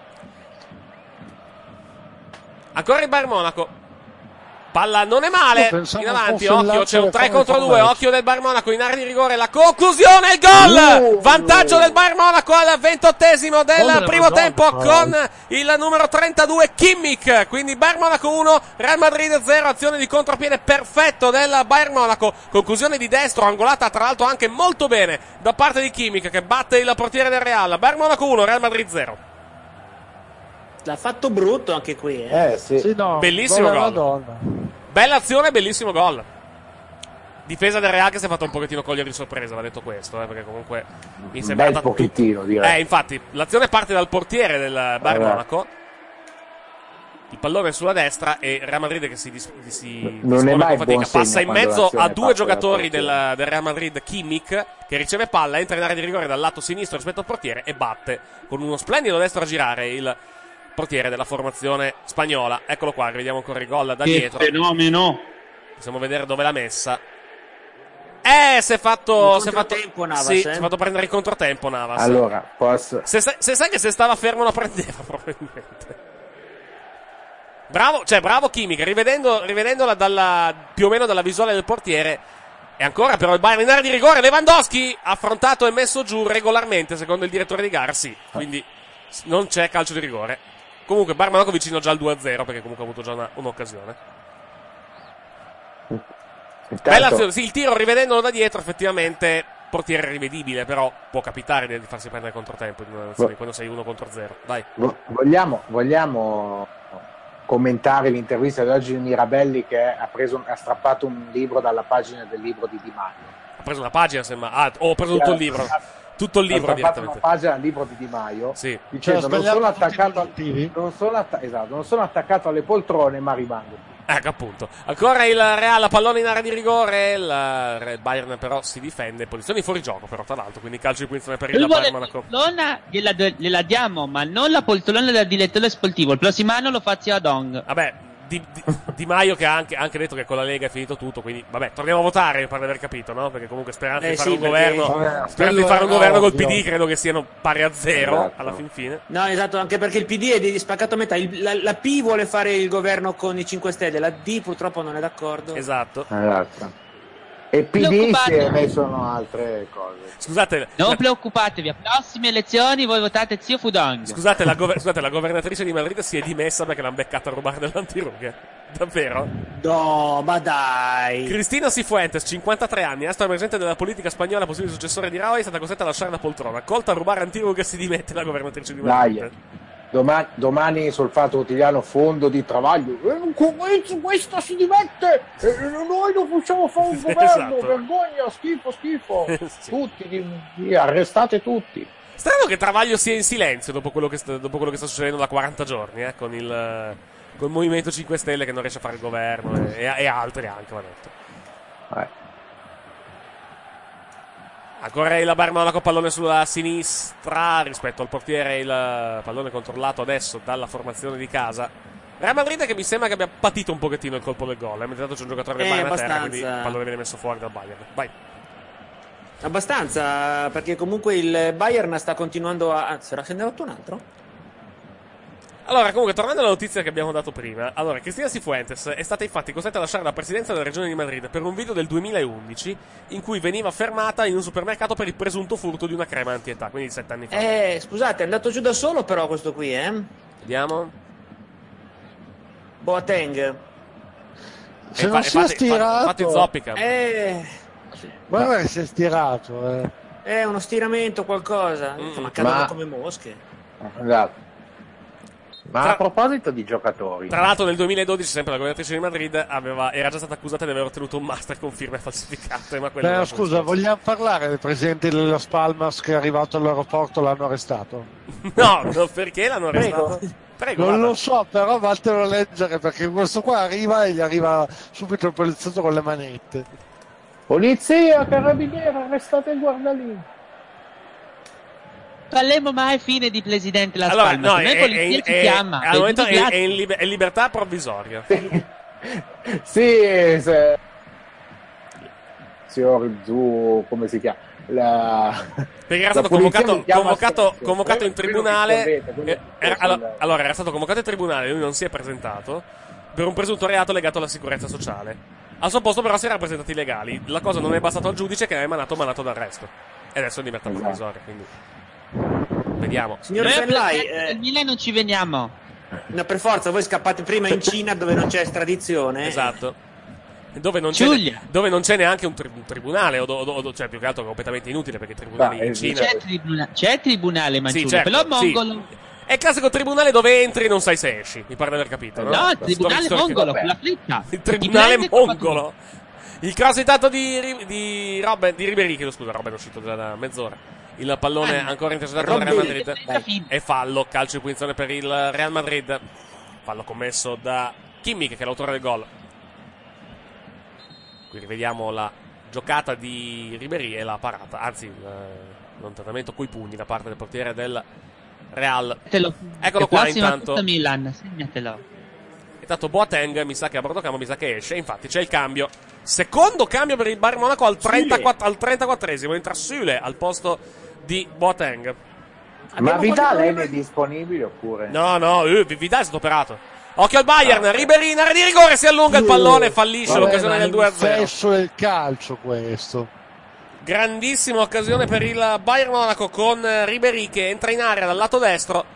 Ancora il Bayern Monaco. Palla non è male. Io pensavo In avanti, fosse il occhio. lancio C'è un del tre fuori contro due. commercio. Occhio del Bayern Monaco in area di rigore. La conclusione, il gol. Uh, Vantaggio del Bayern Monaco al ventottesimo del Come primo gol, tempo però. con il numero trentadue Kimmich. Quindi Bayern Monaco uno, Real Madrid zero. Azione di contropiede perfetto del Bayern Monaco. Conclusione di destro, angolata tra l'altro anche molto bene da parte di Kimmich che batte il portiere del Real. Bayern Monaco uno, Real Madrid zero. L'ha fatto brutto anche qui. Eh. Eh sì. Sì, no, Bellissimo gol alla gol. Madonna. Bella azione, bellissimo gol. Difesa del Real che si è fatta un pochettino cogliere di sorpresa, va detto questo, eh, perché comunque mi Un sembra bel pochettino, direi. Eh, infatti, l'azione parte dal portiere del Bayern Allora. Monaco. Il pallone è sulla destra e Real Madrid che si, dis- si Non è dispone mai con fatica. buon segno Passa in quando mezzo l'azione a due parte giocatori dal del, portiere. del Real Madrid, Kimmich, che riceve palla, entra in area di rigore dal lato sinistro rispetto al portiere e batte con uno splendido destro a girare il portiere della formazione spagnola. Eccolo qua, vediamo ancora il gol da Che dietro. fenomeno! Possiamo vedere dove l'ha messa. Eh, si è fatto. Il Si è fatto, controtempo, Navas, sì, eh. si è fatto prendere il controtempo Navas. Allora, posso... Se, sai- se sai che se stava fermo lo prendeva, probabilmente. Bravo, cioè, bravo Kimmich, rivedendo, rivedendola dalla, più o meno dalla visuale del portiere. E ancora però il Bayern in area di rigore. Lewandowski affrontato e messo giù regolarmente, secondo il direttore di gara, sì. Quindi non c'è calcio di rigore. Comunque Bayern Monaco vicino già al due a zero, perché comunque ha avuto già una, un'occasione. Intanto, Bella azione, sì, il tiro rivedendolo da dietro, effettivamente portiere rivedibile, però può capitare di farsi prendere controtempo in una nazione, quando sei uno contro zero. Dai. vo- vogliamo, vogliamo commentare l'intervista di oggi di Mirabelli, che ha, preso, ha strappato un libro dalla pagina del libro di Di Maio. Ha preso una pagina, sembra. Ah, oh, ho preso tutto il libro. Tutto il libro Ha strappato una direttamente. pagina del libro di Di Maio, Sì. dicendo Cioè, non sbagliato sono tutti i attaccato, motivi. non sono atta- esatto, non sono attaccato alle poltrone, ma rimango. Ecco appunto. Ancora il Real, pallone in area di rigore. Il il Bayern però si difende. Posizioni fuori gioco, però, tra l'altro. Quindi calcio di punizione per il Lui vuole Bayern la Monaco. poltrona, gliela, gliela diamo, ma non la poltrona del direttore sportivo. Il prossimo anno lo faccio a Dong. Vabbè, Di, di, Di Maio che ha anche, anche detto che con la Lega è finito tutto. Quindi, vabbè, torniamo a votare, mi pare di aver capito, no? Perché comunque speranza Eh di fare sì, un perché- governo. Vabbè, Speranza di quello fare un era governo col P ovvio. D, credo che siano pari a zero Esatto. alla fin fine. No, esatto, anche perché il P D è di- spaccato a metà. Il- la, la P vuole fare il governo con i cinque Stelle, la D purtroppo non è d'accordo. Esatto. Esatto. E P D Preoccupate. insieme sono altre cose. Scusate, Non preoccupatevi, a prossime elezioni voi votate zio Fudong. Scusate la, gover- scusate, la governatrice di Madrid si è dimessa perché l'hanno beccata a rubare dell'antirughe. Davvero? No, ma dai. Cristina Cifuentes, cinquantatré anni, astro emergente della politica spagnola, possibile successore di Rajoy, è stata costretta a lasciare la poltrona. Colta a rubare antirughe, si dimette la governatrice di Madrid. Dai. Domani, domani sul Fatto Quotidiano, fondo di travaglio. Eh, con questo- questa si dimette! Eh, noi non possiamo fare un governo! Esatto. Vergogna, schifo, schifo! Sì. Tutti, di, di- arrestate tutti! Strano che Travaglio sia in silenzio dopo quello che sta, dopo quello che sta succedendo da quaranta giorni, eh, con il, col Movimento cinque Stelle che non riesce a fare il governo e, e altri anche, va detto. Eh. Ancora il Bayern Monaco, pallone sulla sinistra rispetto al portiere, il pallone controllato adesso dalla formazione di casa. Real Madrid che mi sembra che abbia patito un pochettino il colpo del gol, eh, mentre tanto c'è un giocatore del Eh, Bayern a terra, abbastanza. quindi il pallone viene messo fuori dal Bayern. Vai. Abbastanza, perché comunque il Bayern sta continuando a... Anzi, se ne ha rotto un altro? Allora, comunque, tornando alla notizia che abbiamo dato prima, allora, Cristina Cifuentes è stata infatti costretta a lasciare la presidenza della regione di Madrid per un video del duemilaundici in cui veniva fermata in un supermercato per il presunto furto di una crema anti-età, quindi sette anni fa. Eh, scusate, è andato giù da solo però questo qui, eh? Vediamo. Boateng. Se Eh, non infa- si è infatti- stirato, Infatti zoppica. Eh, guarda che si è stirato. Eh. è uno stiramento, qualcosa. Mm. Ma cadono Ma- come mosche. Esatto. Ma Tra- a proposito di giocatori, Tra l'altro nel duemiladodici sempre la governatrice di Madrid aveva, era già stata accusata di aver ottenuto un master con firme falsificate, ma quello Beh, non scusa, funziona. vogliamo parlare del presidente dello Spalmas che è arrivato all'aeroporto, l'hanno arrestato? No, no, perché l'hanno Prego. arrestato? Prego, Non vada. lo so, però vattelo a leggere perché questo qua arriva e gli arriva subito il poliziotto con le manette. polizia, carabinieri, arrestate il guardalino. Parlemmo mai fine di presidente La Allora, Spalma. no, Se è, noi è, polizia è, ci è- chiama. al momento è, Vedi, è in, liber- è in libertà provvisoria. Sì, se... signor Zu, come si chiama? La... Perché era La stato polizia convocato, mi chiama convocato, sempre. convocato in Quello- tribunale. quello che scrivete, eh, era- quello- allora, allora, era stato convocato in tribunale, lui non si è presentato per un presunto reato legato alla sicurezza sociale. Al suo posto, però, si erano presentati legali. La cosa non è bastata al giudice che ha emanato mandato d'arresto. E adesso è in libertà Esatto. provvisoria. Quindi, vediamo. Signor Noi al Fenlai, presidente del eh, Milan non ci veniamo. no, per forza, voi scappate prima in Cina dove non c'è estradizione. Esatto. Dove non, c'è, Giulia. dove non c'è neanche un, tri- un tribunale, o, do- o do- cioè più che altro completamente inutile perché i tribunali Ah, in eh, Cina. C'è il tribuna- c'è il tribunale Manciullo, Sì, certo, però sì. mongolo. È il classico tribunale dove entri e non sai se esci. Mi pare di aver capito, no? No, il tribunale Storico- mongolo, vabbè. con la flitta. Il tribunale Ti prende mongolo. Il cross intanto di, Ri- di Robben, di Ribéry, chiedo scusa, Robben è uscito già da mezz'ora. Il pallone Ah, ancora intercettato dal Real Robben. Madrid. Dai. E fallo, calcio di punizione per il Real Madrid. Fallo commesso da Kimmich, che è l'autore del gol. Qui rivediamo la giocata di Ribéry e la parata, anzi, il, eh, l'allontanamento coi pugni da parte del portiere del Real. Segnatelo. Eccolo È qua prossima intanto. tutta Milan, segnatelo. Intanto Boateng mi sa che a bordo campo, mi sa che esce. Infatti c'è il cambio. Secondo cambio per il Bayern Monaco al, trentaquattro, al trentaquattresimo. Entra Süle al posto di Boateng. Ma Vidal è disponibile oppure? No, no, uh, Vidal è stato operato. Occhio al Bayern, ah, Ribéry in area di rigore, si allunga il pallone, fallisce Vabbè, l'occasione del due a zero. È il fesso del calcio questo. Grandissima occasione per il Bayern Monaco con Ribéry che entra in area dal lato destro.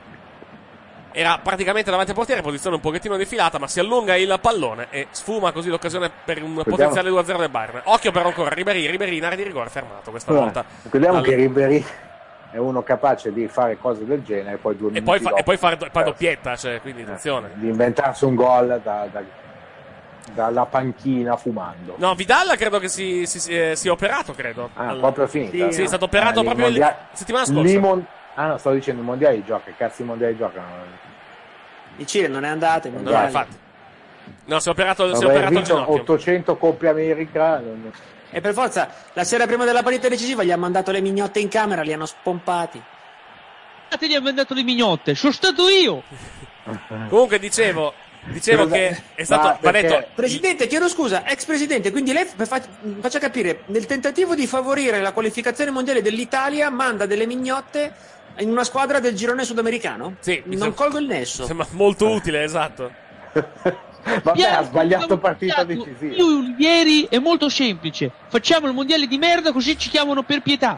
Era praticamente davanti al portiere, posizione un pochettino defilata, ma si allunga il pallone e sfuma così l'occasione per un Vediamo. potenziale due a zero del Bayern. Occhio però ancora, Ribéry, Ribéry in area di rigore, fermato questa allora, volta. Vediamo All... che Ribéry è uno capace di fare cose del genere, poi due e poi, fa, dopo, e poi fare poi doppietta, cioè, quindi attenzione. Di inventarsi un gol da, da, dalla panchina fumando. No, Vidal credo che si sia si, si operato, credo. Ah, All... proprio finita. Sì, sì, è stato operato ah, proprio mondiali... la settimana scorsa. Mon... Ah no, stavo dicendo i mondiali gioca, cazzo i mondiali giocano. In Cile non è andato, no, no, infatti. No, si è operato, si è operato il ginocchio. ottocento Coppa America. Non... E per forza, la sera prima della partita decisiva gli ha mandato le mignotte in camera, li hanno spompati. Ah, te gli ha mandato le mignotte, sono stato io! Comunque dicevo, dicevo che è stato va detto... Presidente, chiedo scusa, ex presidente, quindi lei faccia, faccia capire, nel tentativo di favorire la qualificazione mondiale dell'Italia manda delle mignotte in una squadra del girone sudamericano? Sì, non sembra, colgo il nesso. Sembra molto utile, esatto. Vabbè, ha sbagliato partita decisiva. Io ieri è molto semplice. Facciamo il mondiale di merda così ci chiamano per pietà.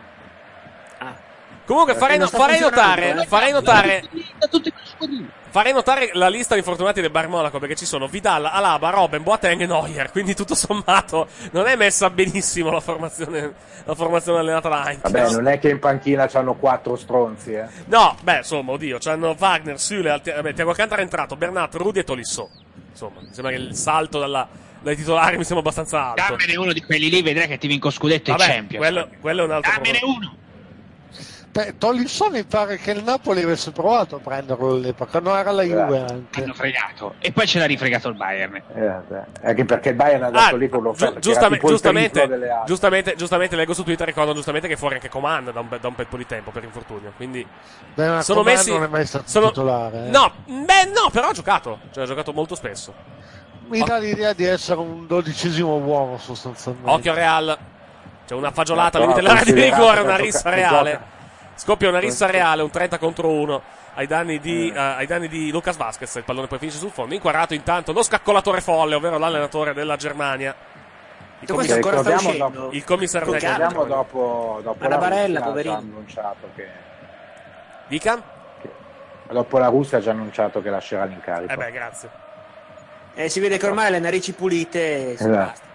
Ah. Comunque farei, no, farei notare, eh? farei notare farei notare la lista di fortunati del Bayern Monaco, perché ci sono Vidal, Alaba, Robben, Boateng e Neuer, quindi tutto sommato non è messa benissimo la formazione la formazione allenata da Heinz. Vabbè, non è che in panchina c'hanno quattro stronzi, eh. No, beh, insomma, oddio, c'hanno Wagner, Süle, Alti- vabbè, Thiago Alcantara è entrato, Bernat, Rudi e Tolisso. Insomma, mi sembra che il salto dalla, dai titolari mi sembra abbastanza alto. Dammene uno di quelli lì, vedrai che ti vinco scudetto vabbè, e Champions. Quello, quello è un altro Dammene problema. uno. Beh, Tolisso mi pare che il Napoli avesse provato a prenderlo lì, perché non era la Juve anche. Hanno fregato. E poi ce l'ha rifregato il Bayern. Eh, anche perché il Bayern ha dato ah, lì con l'offerta. Giu- giustamente, giustamente, delle giustamente, giustamente leggo su Twitter, ricordo giustamente che è fuori anche Coman da un, da un bel po' di tempo per infortunio. Quindi beh, ma sono Coman messi. non è mai stato sono, titolare. Eh. No, beh, no, però ha giocato. Cioè, ha giocato molto spesso. Mi dà l'idea di essere un dodicesimo uomo sostanzialmente. Occhio Real. C'è una fagiolata no, limite dell'area di rigore, una gioca- rissa reale. gioca. Scoppia una rissa reale, un trenta contro uno ai danni di, uh, ai danni di Lucas Vazquez. Il pallone poi finisce sul fondo. Inquadrato intanto lo scaccolatore folle, ovvero l'allenatore della Germania. Il, commiss- commissario, ancora sta ricordiamo uscendo. il commissario Con tecnico. Vediamo dopo, dopo Alla la barella, Russia ha poverino. già annunciato che Dica? dopo la Russia ha già annunciato che lascerà l'incarico. Eh beh, grazie. Eh, si vede che ormai le narici pulite e si Esatto. basta.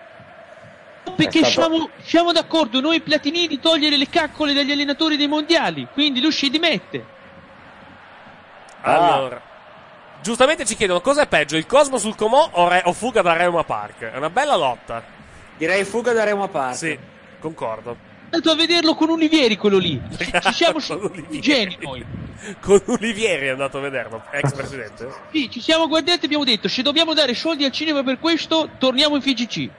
Perché È stato- siamo, siamo d'accordo noi Platini di togliere le caccole dagli allenatori dei mondiali, quindi lui si dimette. Allora, giustamente ci chiedono cosa è peggio, il Cosmo sul Comò o, Re- o fuga da Reuma Park? È una bella lotta. Direi fuga da Remo Park. Sì, concordo. Andato a vederlo con Olivieri quello lì. Ci, ci siamo Con Olivieri. geni noi. Con Olivieri è andato a vederlo, ex presidente. Sì, ci siamo guardati e abbiamo detto se dobbiamo dare soldi al cinema per questo, torniamo in F G C.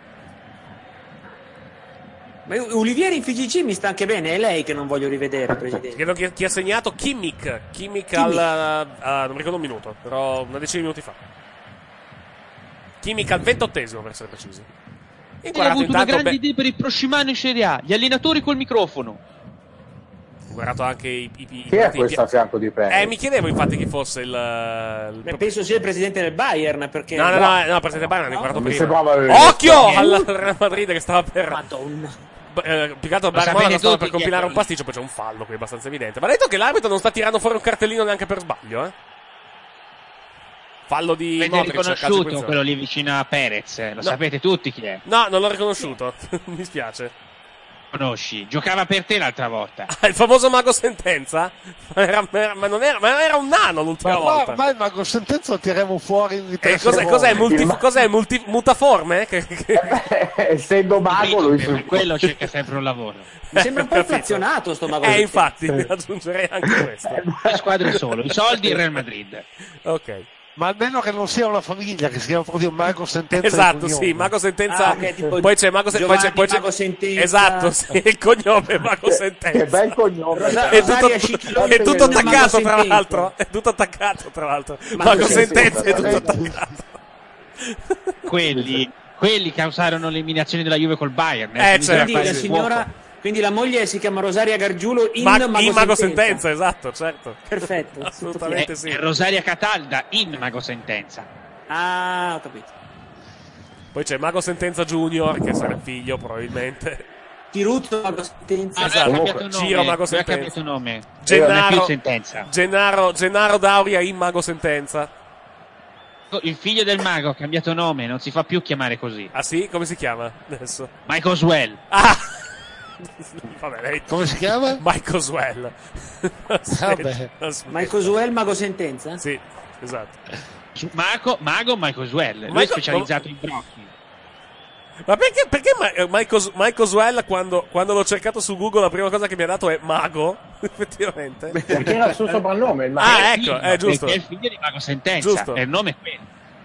Ma Olivieri in F G C mi sta anche bene, è lei che non voglio rivedere, Presidente. Chiedo chi, chi ha segnato Kimmich. Kimmich Kimmich. al. Uh, non mi ricordo un minuto, però una decina di minuti fa. Kimmich al ventottesimo per essere precisi. Ha Inquadrato avuto una intanto. grande Be- idea per il prossimo anno in Serie A, gli allenatori col microfono. Inquadrato anche i. i, i Chi è i- questo a fianco di Perez? Eh, mi chiedevo infatti chi fosse il. il Beh, penso sia il presidente del Bayern, perché... No, no, no, no, presidente Bayern, hanno inquadrato mi prima. sembrava- Occhio al Real Madrid che stava per. Madonna. Eh, più che altro il Lo Bayern sapete Monaco stava tutti per chi è compilare un quello. pasticcio, poi c'è un fallo qui abbastanza evidente. Ma ha detto che l'arbitro non sta tirando fuori un cartellino neanche per sbaglio, eh? Fallo di Avete Modric, calcio di riconosciuto punizione. quello lì vicino a Perez, lo sapete tutti chi è. No, non l'ho riconosciuto. Mi dispiace. Conosci, giocava per te l'altra volta. Ah, il famoso mago sentenza? Ma, era, era- ma non era, ma era un nano l'ultima Ma qua volta. ormai il mago sentenza lo tiriamo fuori in E tre cos'è, secondi. cos'è, multi, Il ma- cos'è multi, mutaforme? Che, che... Eh, essendo mago lui Per quello cerca sempre un lavoro. Mi sembra un po' Capito. inflazionato sto mago. Eh, infatti, aggiungerei anche questo. Due squadre solo, i soldi e il Real Madrid. Ok. Ma almeno che non sia una famiglia, che sia proprio Mago Sentenza. Esatto, di sì, cognome. Mago Sentenza. Ah, ok, tipo poi c'è Mago, Se- poi c'è, poi c'è... Mago Sentenza. Esatto, sì, il cognome è Mago Sentenza. Che bel cognome. Rosa- È tutto, Rosaria Scicchiloni è tutto e Mago attaccato, tra Sentenza. l'altro. È tutto attaccato, tra l'altro. Mago Mago Sentenza, Sentenza è tutto esattamente. attaccato. Quelli, quelli causarono l'eliminazione della Juve col Bayern. Eh, si misero a certo. Quindi fare la il signora, fuoco. quindi la moglie si chiama Rosaria Gargiulo in Ma- Mago, in Mago Sentenza. Sentenza, esatto, certo. Perfetto. Assolutamente E- sì. e Rosaria Catalda in Mago Sentenza. Ah, ho capito. Poi c'è Mago Sentenza Junior, che sarà il figlio, probabilmente. Tiruzzo Mago Sentenza. Ah, Esatto. lui ha cambiato Ciro nome. Mago lui ha Sentenza. cambiato nome. Non è Gennaro, più Sentenza. Gennaro, Gennaro Dauria in Mago Sentenza. Il figlio del mago ha cambiato nome, non si fa più chiamare così. Ah sì? Come si chiama adesso? Michael Swell. Ah! Vabbè, lei... Come si chiama? Michael Swell. Vabbè. Aspetta. Michael Zuel Mago Sentenza? Sì, esatto. Su- Mago, mago Michael Swell. Lui è Michael- specializzato in brocchi. Ma perché, perché Ma- eh, Michael, Michael Swell, quando, quando l'ho cercato su Google, la prima cosa che mi ha dato è Mago? Effettivamente. Perché era il suo soprannome, il Mago. Ah, ecco, Figlio, è giusto. Perché è il figlio di Mago Sentenza. Giusto. E il nome è quello.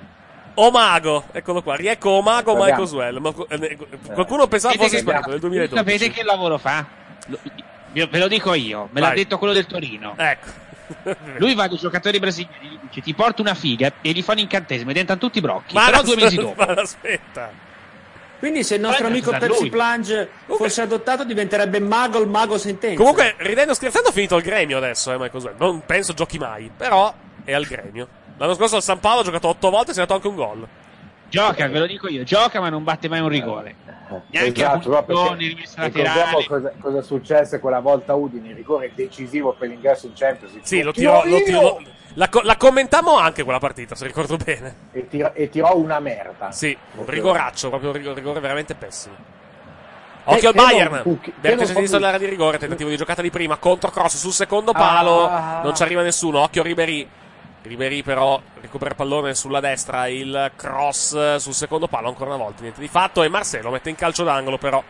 O Mago, eccolo qua. Riecco O Mago Sappiamo. Michael Swell. Ma, eh, qualcuno pensava Sapete fosse che- sparito nel duemiladodici. Sapete che lavoro fa? Lo- io- ve lo dico io, me l'ha Vai. detto quello del Torino. Ecco. Lui va dai giocatori brasiliani, gli dice ti porto una figa e gli fa un incantesimo e diventano tutti brocchi. Ma Però no, due mesi dopo. Ma aspetta. Quindi se il nostro Guarda, amico da Pepsi lui. Plunge fosse adottato diventerebbe Mago il Mago Sentenza. Comunque, ridendo e scherzando, ha finito il gremio adesso, eh, Michael Swell. Non penso giochi mai, però è al gremio. L'anno scorso al San Paolo ha giocato otto volte e si è dato anche un gol. Gioca, ve lo dico io, gioca ma non batte mai un rigore. Neanche Esatto, a no, perché punizioni, rimessa ricordiamo laterale. cosa, cosa è successo quella volta a Udine, il rigore decisivo per l'ingresso in Champions. Sì, lo tirò. Lo tirò la, co- la commentammo anche quella partita, se ricordo bene. E, tirò, e tirò una merda. Sì, un Proprio- rigoraccio, proprio un rigore, rigore veramente pessimo. Occhio al che non- Bayern. che- che Berti non sinistro proprio- dell'area di rigore, tentativo di giocata di prima, controcross sul secondo palo, Ah. non ci arriva nessuno. Occhio a Ribéry. Ribéry però recupera il pallone sulla destra, il cross sul secondo palo ancora una volta, niente di fatto, e Marcelo mette in calcio d'angolo però.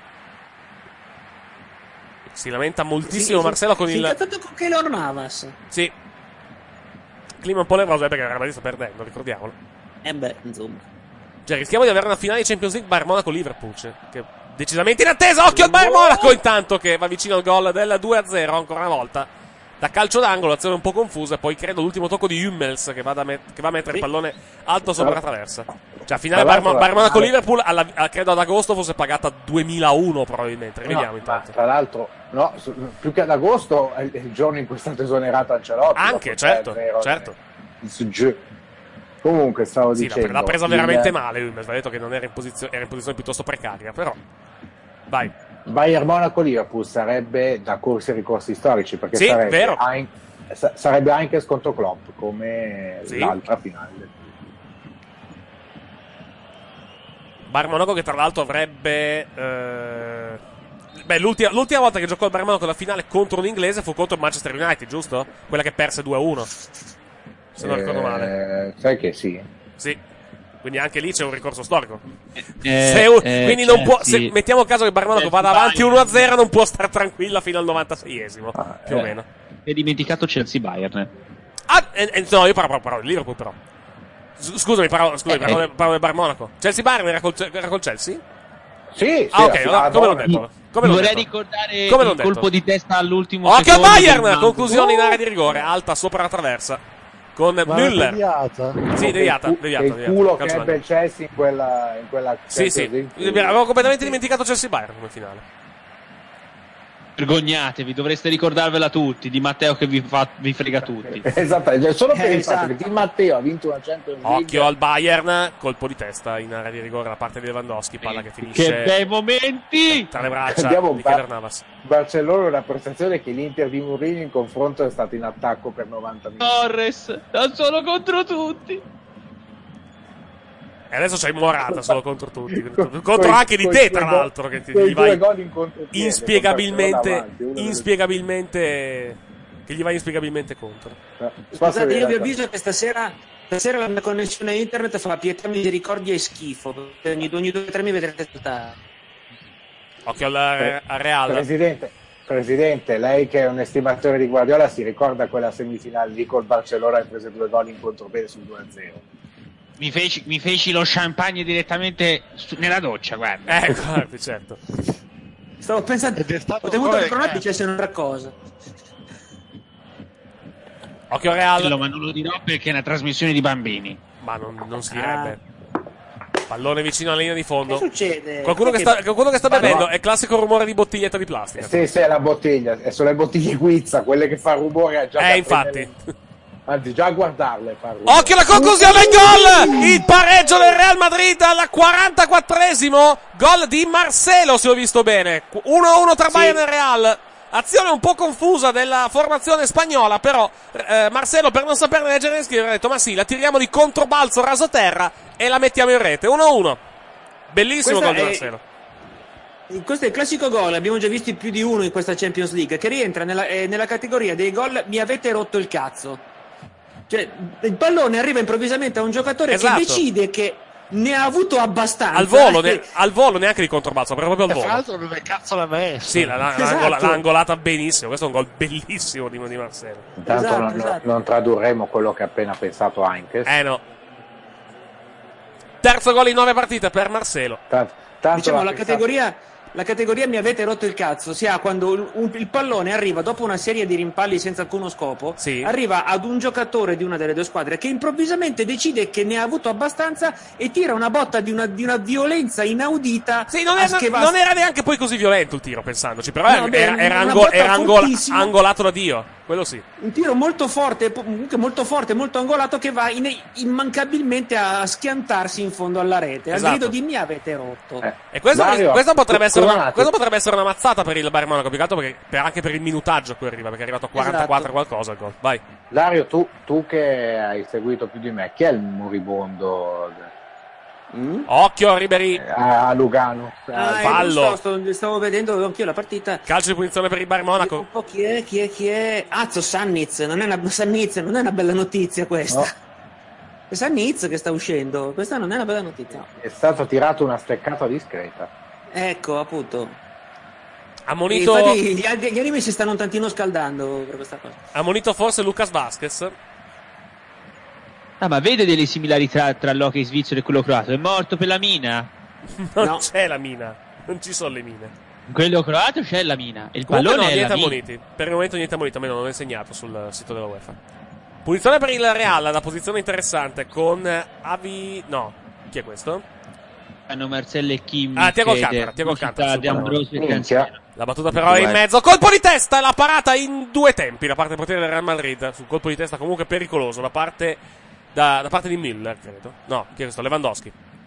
Si lamenta moltissimo Sì, Marcelo con si è il... incazzato con Keylor Navas. Sì. Clima un po' nervoso, eh, perché il Real Madrid sta perdendo, ricordiamolo. Eh beh, insomma. Cioè, rischiamo di avere una finale di Champions League Bayern Monaco-Liverpool, cioè, che è decisamente in attesa. Occhio al Bayern Monaco intanto che va vicino al gol del due a zero ancora una volta. Da calcio d'angolo, azione un po' confusa, poi credo l'ultimo tocco di Hummels che va, da met- che va a mettere il pallone alto sopra la traversa. Cioè, a finale Tra l'altro, Bayern Bayern la finale- Monaco-Liverpool, alla- a- credo ad agosto fosse pagata duemilauno probabilmente. No, Rivediamo ma intanto. tra l'altro, no, su- più che ad agosto è il, è il giorno in cui è stato esonerato Ancelotti. Anche, dopo certo, tre a zero, certo. il Sugge- Comunque, stavo Sì, l'ha, dicendo. l'ha presa il- veramente male Hummels, va detto che non era in posizione, era in posizione piuttosto precaria, però. Vai. Bayern Monaco-Liverpool sarebbe da corsi e ricorsi storici, perché Sì, sarebbe, vero. an- sa- sarebbe anche scontro Klopp, come Sì. l'altra finale. Bayern Monaco che tra l'altro avrebbe eh... beh l'ultima, l'ultima volta che giocò il Bayern Monaco la finale contro un inglese fu contro il Manchester United, giusto? Quella che perse due a uno, se non ricordo male. Eh, sai che sì. Sì, quindi anche lì c'è un ricorso storico. Eh, Se un- eh, quindi non può, certi- se mettiamo caso che il Bayern Monaco Eh, vada avanti Bayern. uno a zero, non può stare tranquilla fino al novantaseiesimo, Ah, più o eh. meno. Hai dimenticato Chelsea-Bayern. Ah, eh, eh, no, io parlo, parlo, parlo di Liverpool però. S- Scusami, parlo, scusami, Eh, parlo, eh. del- parlo del Bayern Monaco. Chelsea-Bayern era col, era col Chelsea? Sì, sì, Ah, ok, sì, allora, ah, come l'ho no, detto? Come l'ho Vorrei detto? ricordare Come l'ho il detto? colpo di testa all'ultimo Occhio al secondo del Bayern! Mago. Conclusione in area di rigore, alta sopra la traversa. Con Ma Müller. deviata. Sì, deviata, Che il cu- deviata, che il deviata. culo Calcio che ebbe d'angolo. il Chelsea in quella, in quella Sì, Champions sì. League. Avevo completamente dimenticato Chelsea-Bayern come finale. Vergognatevi, dovreste ricordarvela tutti. Di Matteo che vi, fa, vi frega tutti. Esatto, è solo per Eh, il fatto esatto. che Di Matteo ha vinto una Champions League. Occhio al Bayern, colpo di testa in area di rigore da parte di Lewandowski, palla che Che finisce bei momenti! tra le braccia Andiamo di ba- Keylor Navas. Barcellona, una prestazione che l'Inter di Mourinho in confronto è stato in attacco per novanta minuti. Torres, da solo contro tutti. E adesso c'hai Morata solo contro tutti. Quei- Contro anche di quei te, due tra gol- l'altro, che ti quei gli due vai gol in contropiede inspiegabilmente, con Barcellona davanti, uno delle- inspiegabilmente, che gli vai inspiegabilmente contro. Scusate, io vi avviso che stasera, stasera la mia connessione internet fa pietà, misericordia e schifo. Ogni, ogni due o tre mi vedrete saltare. Occhio al, al Real. Presidente, Presidente, lei che è un estimatore di Guardiola si ricorda quella semifinale lì col Barcellona e prese due gol in contropiede sul due a zero? Mi feci, mi feci lo champagne direttamente su- nella doccia, guarda. Eh, guardi, certo. Stavo pensando, Ed è stato ho temuto un che gol però che- dicesse un'altra cosa. Occhio Real. Quello, ma non lo dirò perché è una trasmissione di bambini. Ma non, non si direbbe. Pallone vicino alla linea di fondo. Che succede? Qualcuno che Perché- sta, qualcuno che sta Ma bevendo. no. È classico rumore di bottiglietta di plastica. Sì, sì, è la bottiglia, e sono le bottiglie Guizza, quelle che fa rumore a già Eh, da infatti. prendere- Anzi, già a guardarle fa rumore. Occhio la conclusione in gol! Il pareggio del Real Madrid al quarantaquattresimo. Gol di Marcelo, se ho visto bene. uno a uno tra Sì. Bayern e Real. Azione un po' confusa della formazione spagnola, però eh, Marcelo, per non saperne leggere e scrivere, ha detto: ma sì, la tiriamo di controbalzo raso terra e la mettiamo in rete. uno a uno. Bellissimo Questa gol di è- Marcelo. Questo è il classico gol, abbiamo già visti più di uno in questa Champions League, che rientra nella, eh, nella categoria dei gol mi avete rotto il cazzo. Cioè, il pallone arriva improvvisamente a un giocatore Esatto. che decide che ne ha avuto abbastanza. Al volo, e- ne- al volo neanche di controbalzo, proprio al E fra volo. l'altro dove cazzo l'ha messo? Sì, l'ha, l'ha, Esatto. l'ha angolata benissimo. Questo è un gol bellissimo di, di Marcelo. Intanto Esatto, non, esatto. non tradurremo quello che ha appena pensato Heinkes. Eh no. Terzo gol in nove partite per Marcelo. Tanto, tanto Diciamo l'ha la pensato- categoria, la categoria mi avete rotto il cazzo si ha quando un- un- il pallone arriva dopo una serie di rimpalli senza alcuno scopo, Sì. arriva ad un giocatore di una delle due squadre che improvvisamente decide che ne ha avuto abbastanza e tira una botta di una, di una violenza inaudita. Sì, non a era, scheva- non era neanche poi così violento il tiro, pensandoci. Però No, era, beh, era, era una ango- botta era angol- fortissima. angolato da Dio. Quello sì. Un tiro molto forte, po- comunque molto forte, molto angolato che va in- immancabilmente a schiantarsi in fondo alla rete. Al Esatto. grido di mi avete rotto. Eh, E questa, Dario, questa potrebbe essere una, Coronati. questa potrebbe essere una mazzata per il Bayern Monaco, più che altro perché, per- anche per il minutaggio a cui arriva, perché è arrivato a quarantaquattro Esatto. qualcosa il gol. Vai. Dario, tu, tu che hai seguito più di me, chi è il moribondo Mm? Occhio Ribéry. a a Lugano? Ah, eh, fallo. non so, sto- stavo vedendo anch'io la partita. Calcio di punizione per il Bayern Monaco. Un po' chi è, chi è, chi è? Azzo Sannitz, non è una, Sannitz, non è una bella notizia questa. No. È Sannitz che sta uscendo, questa non è una bella notizia. È stato tirato una steccata discreta. Ecco, appunto. Ammonito, Infatti gli, gli animi si stanno un tantino scaldando per questa cosa. ammonito forse Lucas Vazquez. Ah, ma vede delle similarità tra l'hockey svizzero e quello croato? È morto per la mina? Non No. c'è la mina. Non ci sono le mine. In quello croato c'è la mina. E il Comunque pallone no, è niente la mina. ammoniti. Per il momento niente ammoniti, almeno non è segnato sul sito della UEFA. Punizione per il Real, una posizione interessante con Avi... No, chi è questo? Hanno Marcello e Kim. Ah, Thiago che- Alcantara, Thiago Velocità Alcantara, di super. Ambrosio e Minchia. Cancelo. La battuta però è in mezzo. Colpo di testa, la parata in due tempi da parte del portiere del Real Madrid. Sul colpo di testa comunque pericoloso da parte, da, da parte di Müller, credo. No, chi è questo? Lewandowski.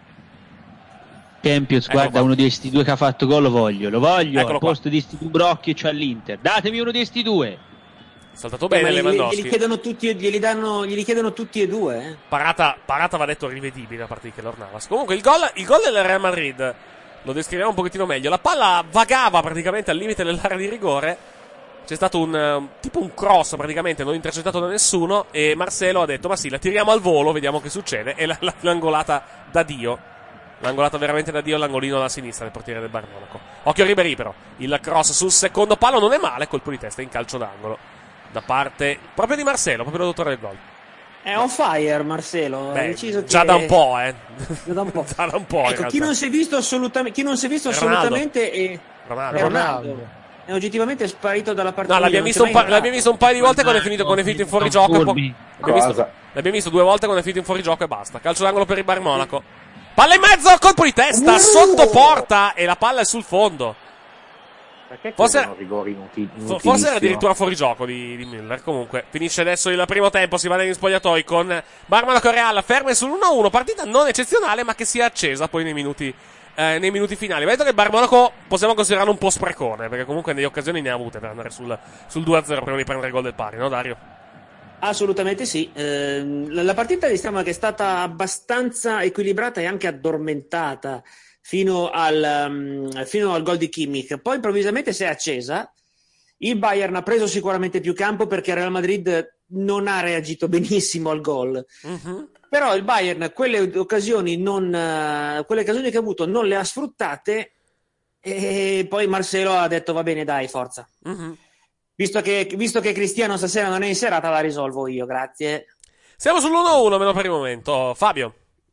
Champions, Eccolo guarda, qua. uno di questi due che ha fatto gol lo voglio, lo voglio. Eccolo Al qua. posto di sti due brocchi c'ho all'Inter. Datemi uno di questi due. Saltato Eh, bene ma glieli, Lewandowski. glieli chiedono tutti, glieli, danno, glieli chiedono tutti e due. Eh. Parata, parata va detto rivedibile da parte di Keylor Navas. Comunque il gol, il gol del Real Madrid lo descriviamo un pochettino meglio. La palla vagava praticamente al limite dell'area di rigore. C'è stato un eh, tipo un cross praticamente non intercettato da nessuno e Marcelo ha detto ma sì, la tiriamo al volo, vediamo che succede e la- la- l'angolata da Dio. L'angolata veramente da Dio, l'angolino alla sinistra del portiere del Bayern Monaco. Occhio a Ribéry però, il cross sul secondo palo non è male, colpo di testa in calcio d'angolo da parte proprio di Marcelo, proprio l'autore del gol. È on fire Marcelo. ha Beh, deciso già che- da un po', eh. Già da un po'. Già da un po', in Ecco, chi realtà. non si è visto assolutamente, chi non si è visto È Ronaldo. assolutamente è, Ronaldo. è Ronaldo. Ronaldo. È oggettivamente sparito dalla partita. No, l'abbiamo non visto, c'è un mai pa- l'abbiamo visto un paio di volte quando è finito, quando è finito in fuorigioco. Sono po- furbi. L'abbiamo visto, Cosa? l'abbiamo visto due volte quando è finito in fuorigioco e basta. Calcio d'angolo per il Bayern Monaco. Palla in mezzo, colpo di testa, Uh! sotto porta e la palla è sul fondo. Perché Forse- chiedono rigori inutili? Fo- Forse era addirittura fuorigioco di, di Müller. Comunque, finisce adesso il primo tempo. Si va negli spogliatoi con Bayern Monaco Real ferme sull'uno a uno. Partita non eccezionale, ma che si è accesa poi nei minuti, eh, nei minuti finali. Vedo che il Bayern Monaco possiamo considerarlo un po' sprecone, perché comunque nelle occasioni ne ha avute per andare sul, sul due a zero prima di prendere il gol del pari, no Dario? Assolutamente sì. Ehm, la, la partita diciamo che è stata abbastanza equilibrata e anche addormentata fino al, um, fino al gol di Kimmich. Poi improvvisamente si è accesa. Il Bayern ha preso sicuramente più campo perché il Real Madrid non ha reagito benissimo al gol. Mhm. Però il Bayern quelle occasioni, non, eh, quelle occasioni che ha avuto non le ha sfruttate E poi Marcelo ha detto va bene dai, forza. Mm-hmm. Visto che, visto che Cristiano stasera non è in serata, la risolvo io, grazie. Siamo sull'uno a uno, meno per il momento. Fabio.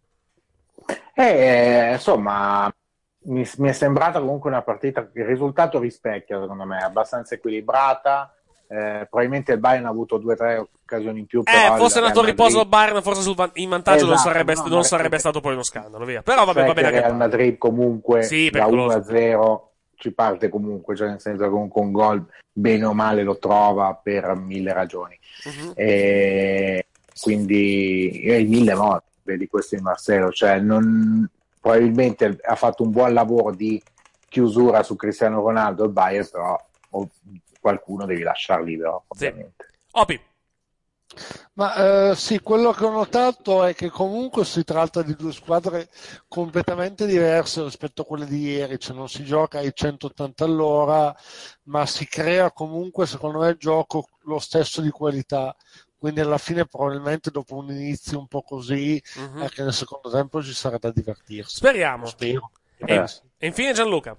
Eh, insomma, mi, mi è sembrata comunque una partita, il risultato rispecchia secondo me, abbastanza equilibrata. Eh, probabilmente il Bayern ha avuto due o tre occasioni in più. Eh, però fosse il andato al Real riposo Madrid... Bayern, forse sul van- in vantaggio non Esatto, sarebbe, no, non ma sarebbe perché- stato poi uno scandalo, via. Però vabbè, Cioè va bene che anche Real Madrid comunque Sì, da pericoloso. uno a zero ci parte comunque, cioè nel senso che comunque un gol bene o male lo trova per mille ragioni. Mhm. E quindi e i mille morti, vedi questo in Marcelo, cioè non, probabilmente ha fatto un buon lavoro di chiusura su Cristiano Ronaldo il Bayern, però o- qualcuno devi lasciar libero, Sì. ovviamente. Opi. Ma eh, sì, quello che ho notato è che comunque si tratta di due squadre completamente diverse rispetto a quelle di ieri, cioè non si gioca ai centottanta all'ora, ma si crea comunque, secondo me, il gioco lo stesso di qualità. Quindi alla fine probabilmente dopo un inizio un po' così, Mhm. anche nel secondo tempo ci sarà da divertirsi. Speriamo. Spero. E, e infine Gianluca.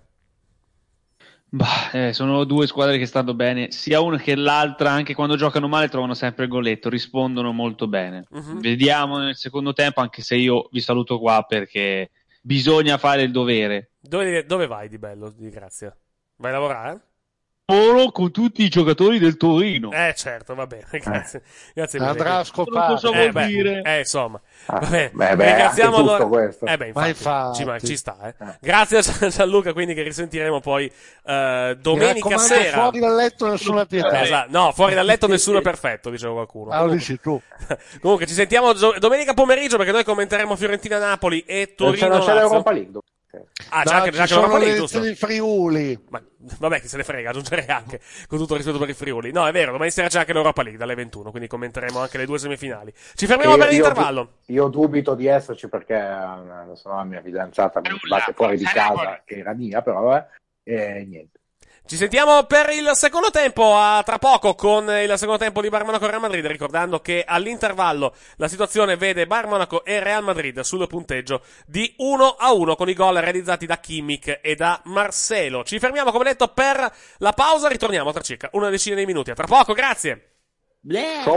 Bah, eh, sono due squadre che stanno bene, sia una che l'altra, anche quando giocano male trovano sempre il golletto, rispondono molto bene. Mhm. Vediamo nel secondo tempo, anche se io vi saluto qua perché bisogna fare il dovere. Dove, dove vai di bello, di grazia? Vai a lavorare? Lavoro con tutti i giocatori del Torino. Eh, certo, va bene, grazie. Grazie mille. Andrà a Non scopare. cosa Eh, vuol beh, dire? eh, insomma, Ah, va bene. beh, beh, Ringraziamo è giusto allora. questo. Eh, beh, infatti, Ma infatti. ci, ma ci sta, eh. Eh. Grazie a Gianluca, quindi che risentiremo poi eh, Mi domenica raccomando, sera. fuori dal letto nessuna pietà. Eh, esatto. No, fuori dal letto nessuno è perfetto, diceva qualcuno. Ah, lo dici tu. Comunque, ci sentiamo gio- domenica pomeriggio perché noi commenteremo Fiorentina-Napoli e Non c'è, non c'è Torino-Lazio. l'Europa League. Ah, c'è No, anche, ci c'è anche sono l'Europa le League, giusto? elezioni Friuli. Ma, vabbè, chi se ne frega, aggiungerei anche, con tutto il rispetto per i Friuli. No, è vero, domani sera c'è anche l'Europa League dalle ventuno, quindi commenteremo anche le due semifinali. Ci fermiamo Io- per io- l'intervallo. Io dubito di esserci perché eh, se no la mia fidanzata mi batte fuori di casa, che era mia, però vabbè, e niente. Ci sentiamo per il secondo tempo, a tra poco con il secondo tempo di Bayern Monaco Real Madrid, ricordando che all'intervallo la situazione vede Bayern Monaco e Real Madrid sul punteggio di uno a uno con i gol realizzati da Kimmich e da Marcelo. Ci fermiamo come detto per la pausa, ritorniamo tra circa una decina di minuti. A tra poco, grazie. Bleh. Ciao.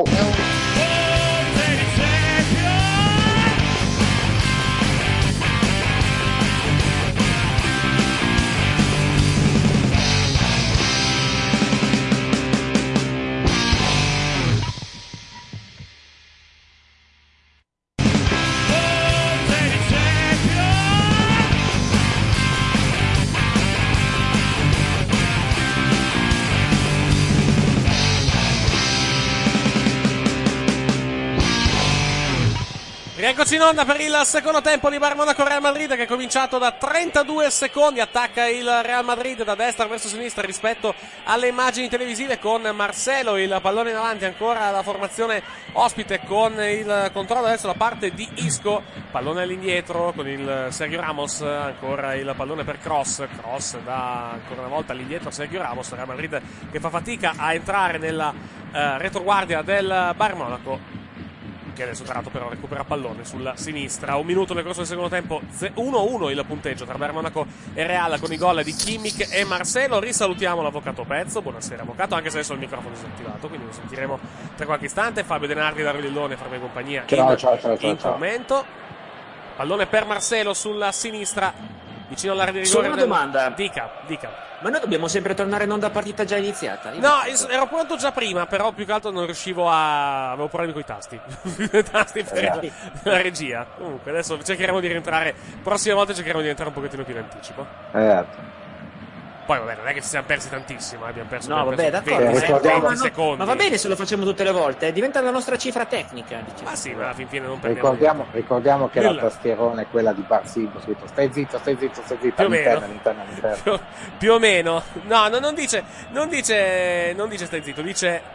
Rieccoci in onda per il secondo tempo di Bayern Monaco Real Madrid, che è cominciato da trentadue secondi. Attacca il Real Madrid da destra verso sinistra rispetto alle immagini televisive, con Marcelo, il pallone in avanti, ancora la formazione ospite con il controllo adesso da parte di Isco, pallone all'indietro con il Sergio Ramos, ancora il pallone per Cross, Cross da ancora una volta all'indietro Sergio Ramos. Real Madrid che fa fatica a entrare nella eh, retroguardia del Bayern Monaco, che adesso tra l'altro però recupera pallone sulla sinistra. Un minuto nel corso del secondo tempo, uno a uno il punteggio tra Bayern Monaco e Real, con i gol di Kimmich e Marcelo. Risalutiamo l'avvocato Pezzo, buonasera avvocato, anche se adesso il microfono è disattivato, quindi lo sentiremo tra qualche istante. Fabio Denardi da Rodillone farmi compagnia Ciao, in, ciao, ciao, ciao, in ciao. commento. Pallone per Marcelo sulla sinistra, vicino all'area di rigore. Solo una del- domanda. Dica, dica. Ma noi dobbiamo sempre tornare in onda a partita già iniziata? Io- No, io ero pronto già prima, però più che altro non riuscivo a... avevo problemi con i tasti. I tasti per Eh. la regia. Comunque, adesso cercheremo di rientrare. Prossime volte cercheremo di rientrare un pochettino più in anticipo. Esatto. Poi, vabbè, non è che ci siamo persi tantissimo, eh, abbiamo perso, No, abbiamo vabbè, perso d'accordo. Eh, venti, ricordiamo- venti Ma no, secondi. Ma va bene se lo facciamo tutte le volte, eh, diventa la nostra cifra tecnica. Diciamo. Ma sì, ma alla fin fine non perdiamo Ricordiamo, niente. ricordiamo che Nulla. la tastierona è quella di Bar Silva, scritto stai zitto, stai zitto, stai zitto, Più o all'interno, meno. all'interno, all'interno. Più, più o meno. No, no, non dice, non dice, non dice stai zitto, dice...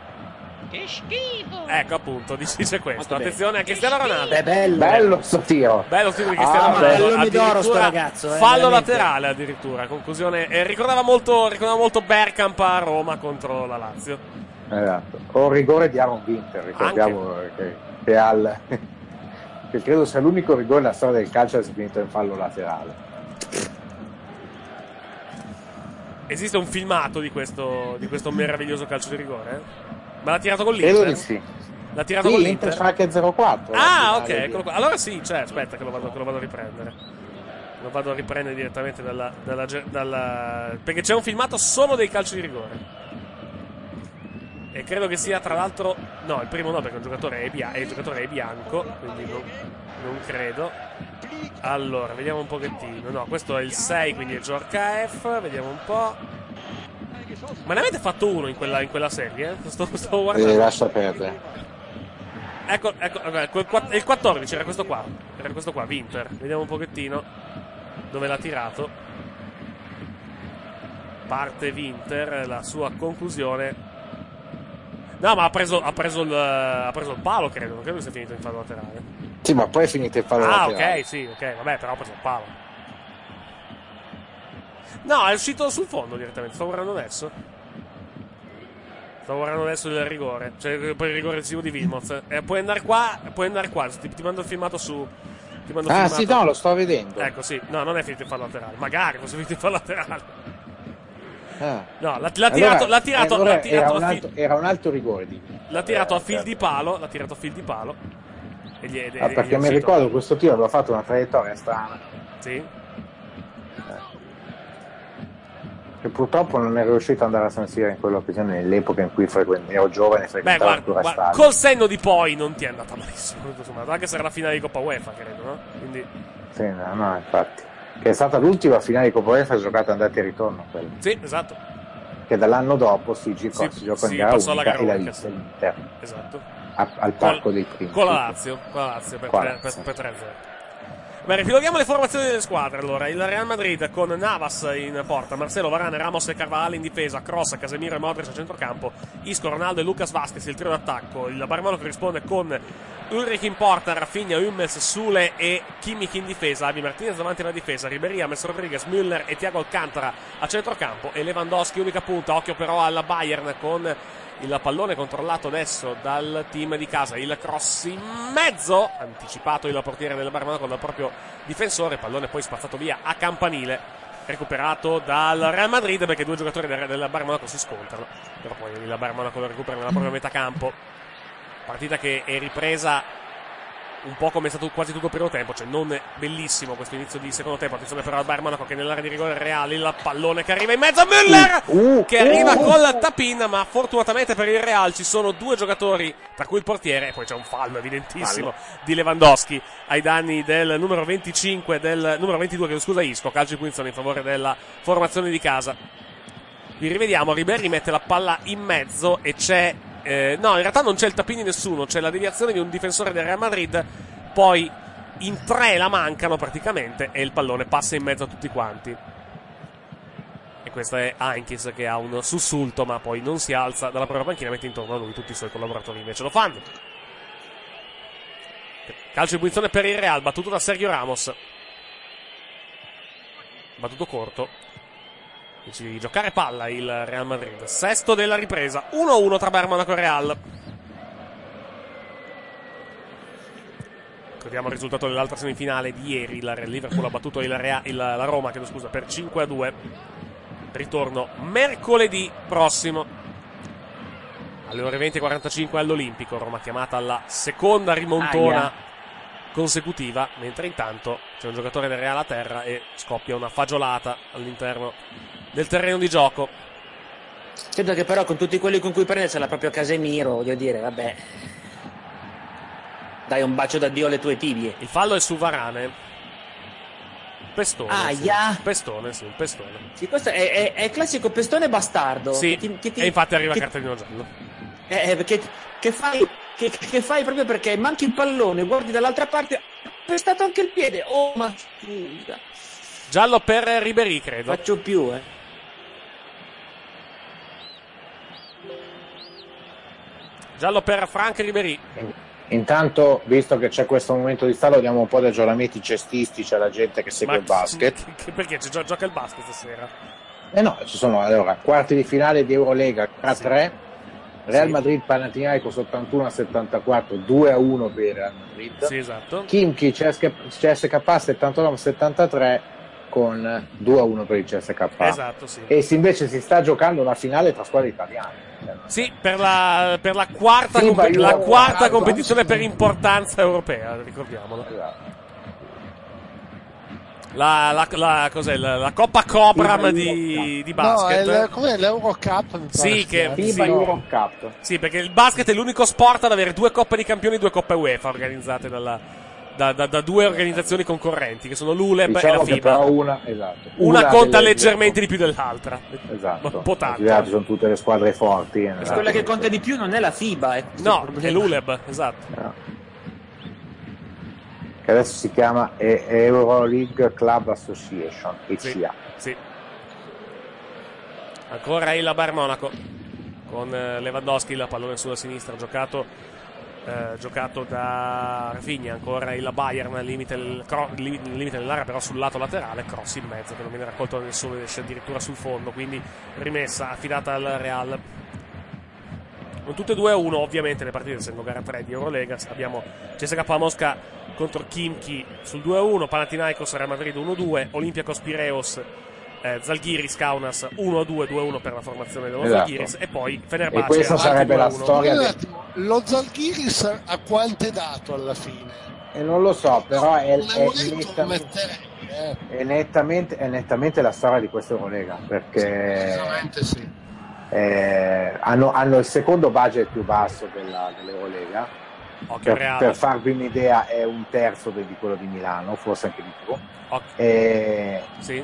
Che schifo! Ecco, appunto, dice dice questo. Molto bene. Attenzione a Cristiano Ronaldo. Beh, bello. Bello sto tiro. Bello stile di Cristiano Ah, Ronaldo. bello midoro sto Addirittura ragazzo, eh, fallo veramente. laterale addirittura. Conclusione. Eh, ricordava molto, ricordava molto Bergkamp a Roma contro la Lazio. Esatto. O rigore di Aaron Winter, ricordiamo che, che, al, che credo sia l'unico rigore nella storia del calcio che è finito in fallo laterale. Esiste un filmato di questo, di questo meraviglioso calcio di rigore? Ma l'ha tirato con Credo l'Inter? di sì. L'ha tirato Sì, con l'Inter l'Inter? fa anche zero quattro. Ah, ok, eccolo qua. Allora sì, cioè, aspetta che lo vado, che lo vado a riprendere. Lo vado a riprendere direttamente dalla, dalla, dalla... Perché c'è un filmato solo dei calci di rigore. E credo che sia, tra l'altro... No, il primo no, perché il giocatore è, bia... il giocatore è bianco, quindi non, non credo. Allora, vediamo un pochettino. No, questo è il sei, quindi è Giorca F. Vediamo un po'. Ma ne avete fatto uno in quella, in quella serie? Sto, sto guardando. Eh, lascia perdere. Ecco, ecco, ecco, il quattordici era questo qua. Era questo qua, Winter. Vediamo un pochettino dove l'ha tirato. Parte Winter, la sua conclusione. No, ma ha preso, ha preso, il, ha preso il palo, credo. Non credo che sia finito in fallo laterale. Sì, ma poi è finito in fallo Ah, laterale. ok, sì, ok. Vabbè, però ha preso il palo. No, è uscito sul fondo direttamente. Sto guardando adesso. Sto guardando adesso il rigore. Cioè, poi il rigore decisivo di Wilmots. Eh, puoi andare qua, puoi andare qua. Ti, ti mando il filmato su. Ti mando il Ah, filmato. sì, no, lo sto vedendo. Ecco, sì. No, non è finito in fallo laterale. Magari fosse finito in fallo laterale. Ah. No, l'ha, l'ha tirato, Allora, l'ha tirato, allora l'ha tirato era, a un fil- alto, era un alto rigore di l'ha tirato a eh, fil certo. di palo. L'ha tirato a fil di palo. E gli è, Ah, e gli perché è mi uscito. ricordo questo tiro aveva fatto una traiettoria strana. Sì. Che purtroppo non ero riuscito ad andare a San Siro in quell'occasione, nell'epoca in cui frequ- ero giovane e Beh, frequentavo guarda, ancora guarda, stadi. col senno di poi non ti è andata malissimo, tutto sommato, anche se era la finale di Coppa UEFA, credo, no? Quindi... Sì, no, no, infatti. Che è stata l'ultima finale di Coppa UEFA giocata andata e ritorno, quella. Sì, esatto. Che dall'anno dopo si, giocò, Sì, si giocò sì, in gara passò alla unica gara e la unica, vinse sì. l'Inter Esatto. a- al Parco Con- dei Principi. Con la Lazio, con la Lazio per, Con la tre- per, Lazio. per tre a zero. Beh, ripiloghiamo le formazioni delle squadre. Allora, il Real Madrid con Navas in porta, Marcelo, Varane, Ramos e Carvajal in difesa, Kroos, Casemiro e Modric a centrocampo, Isco, Ronaldo e Lucas Vazquez il trio d'attacco. Il Bayern Monaco risponde con Ulrich in porta, Rafinha, Hummels, Sule e Kimmich in difesa, Javi Martinez davanti alla difesa, Ribéry, James Rodriguez, Müller e Thiago Alcantara a centrocampo e Lewandowski unica punta. Occhio però alla Bayern con il pallone controllato adesso dal team di casa, il cross in mezzo, anticipato il portiere del Bayern Monaco dal proprio difensore, pallone poi spazzato via a campanile, recuperato dal Real Madrid perché due giocatori del, del Bayern Monaco si scontrano, però poi il Bayern Monaco lo recupera nella propria metà campo. Partita che è ripresa un po' come è stato quasi tutto il primo tempo, cioè non bellissimo questo inizio di secondo tempo. Attenzione però al Bayern Monaco che nell'area di rigore reale, il pallone che arriva in mezzo a Müller Uh, uh, che arriva uh. col tap-in, ma fortunatamente per il Real ci sono due giocatori, tra cui il portiere, e poi c'è un fallo evidentissimo di Lewandowski ai danni del numero venticinque, del numero ventidue, che scusa Isco, calcio di punizione in favore della formazione di casa. Vi rivediamo, Ribéry mette la palla in mezzo e c'è Eh, no, in realtà non c'è il tapin di nessuno, c'è la deviazione di un difensore del Real Madrid, poi in tre la mancano praticamente e il pallone passa in mezzo a tutti quanti. E questo è Heinkes che ha un sussulto, ma poi non si alza dalla propria panchina, mette intorno a lui, tutti i suoi collaboratori invece lo fanno. Calcio di punizione per il Real, battuto da Sergio Ramos, battuto corto. Decide di giocare palla il Real Madrid. Sesto della ripresa, uno a uno tra Bayern Monaco e Real. Ricordiamo il risultato dell'altra semifinale di ieri. Il Liverpool ha battuto il Real, il, la Roma, chiedo scusa, per cinque a due. Ritorno mercoledì prossimo alle ore venti e quarantacinque all'Olimpico. Roma chiamata alla seconda rimontona Aia. consecutiva, mentre intanto c'è un giocatore del Real a terra e scoppia una fagiolata all'interno del terreno di gioco. Certo che però con tutti quelli con cui prende c'è la proprio Casemiro, voglio dire, vabbè. Dai un bacio d'addio alle tue tibie. Il fallo è su Varane. Pestone. Aia. Sì. Pestone, sì, un pestone. Sì, questo è, è, è il classico pestone bastardo. Sì, Che ti- che ti- e infatti arriva che- cartellino giallo. Eh, eh, perché che fai, che, che fai proprio perché manchi il pallone, guardi dall'altra parte, ha pestato anche il piede. Oh, ma scusa. Giallo per Ribéry, credo. Faccio più, eh. Giallo per Frank Ribéry. Intanto, visto che c'è questo momento di stallo, diamo un po' di aggiornamenti cestistici alla gente che segue Ma il basket. che- che- perché ci gio- gioca il basket stasera? Eh no, ci sono allora quarti di finale di Eurolega a tre, Real Sì. Madrid Panathinaikos ottantuno a settantaquattro, due a uno per il Real Madrid. Sì, esatto. Kimchi C S K A settantanove a settantatré, con due a uno per il C S K A. Esatto, sì. E si invece si sta giocando una finale tra squadre italiane. Sì, per la, per la quarta, Sì, comp- ma la io- quarta ah, competizione per importanza europea, ricordiamolo. Esatto. La, la, la, cos'è, la, la Coppa Cobram FIBA di, di No, è basket. il, com'è l'Eurocup? mi pare Sì, che- sia. FIBA sì. Euro Cup. Sì, perché il basket è l'unico sport ad avere due Coppe di Campioni e due Coppe UEFA organizzate dalla, da, da, da due organizzazioni concorrenti, che sono l'U L E B e Diciamo la che FIBA. però una, esatto, Una conta delle- leggermente di più dell'altra. Esatto. Ma un po' tanto. Gli altri sono tutte le squadre forti. esatto. Quella che conta di più non è la FIBA, è No, è l'U L E B, esatto. No. Che adesso si chiama E- Euroleague Club Association, E C A. Sì. Ancora il Bayern Monaco con eh, Lewandowski, il pallone sulla sinistra, giocato, eh, giocato da Rafinha. Ancora il Bayern, limite, il cro- li- limite dell'area, però sul lato laterale, cross in mezzo che non viene raccolto da nessuno, esce addirittura sul fondo. Quindi rimessa affidata al Real. Con tutte e due a uno, ovviamente, le partite, essendo gara tre di Eurolega. Abbiamo C S K A Mosca contro Khimki sul due a uno, Panathinaikos Real Madrid uno a due, Olympiacos Piraeus, eh, Zalgiris Kaunas uno a due, due a uno per la formazione dello Esatto. Zalgiris, e poi Fenerbahce E questa altri sarebbe due a la uno. storia Un del- attimo, lo Zalgiris a quanto è dato alla fine? E non lo so, però è, Un è, euretto lo nettamente, metterei, eh. è, nettamente, è nettamente la storia di questa Eurolega, perché Veramente sì. eh, hanno, hanno il secondo budget più basso della, dell'Eurolega. Occhio al Per, Real. per farvi un'idea, è un terzo di quello di Milano, forse anche di più. Occhio. E, Sì.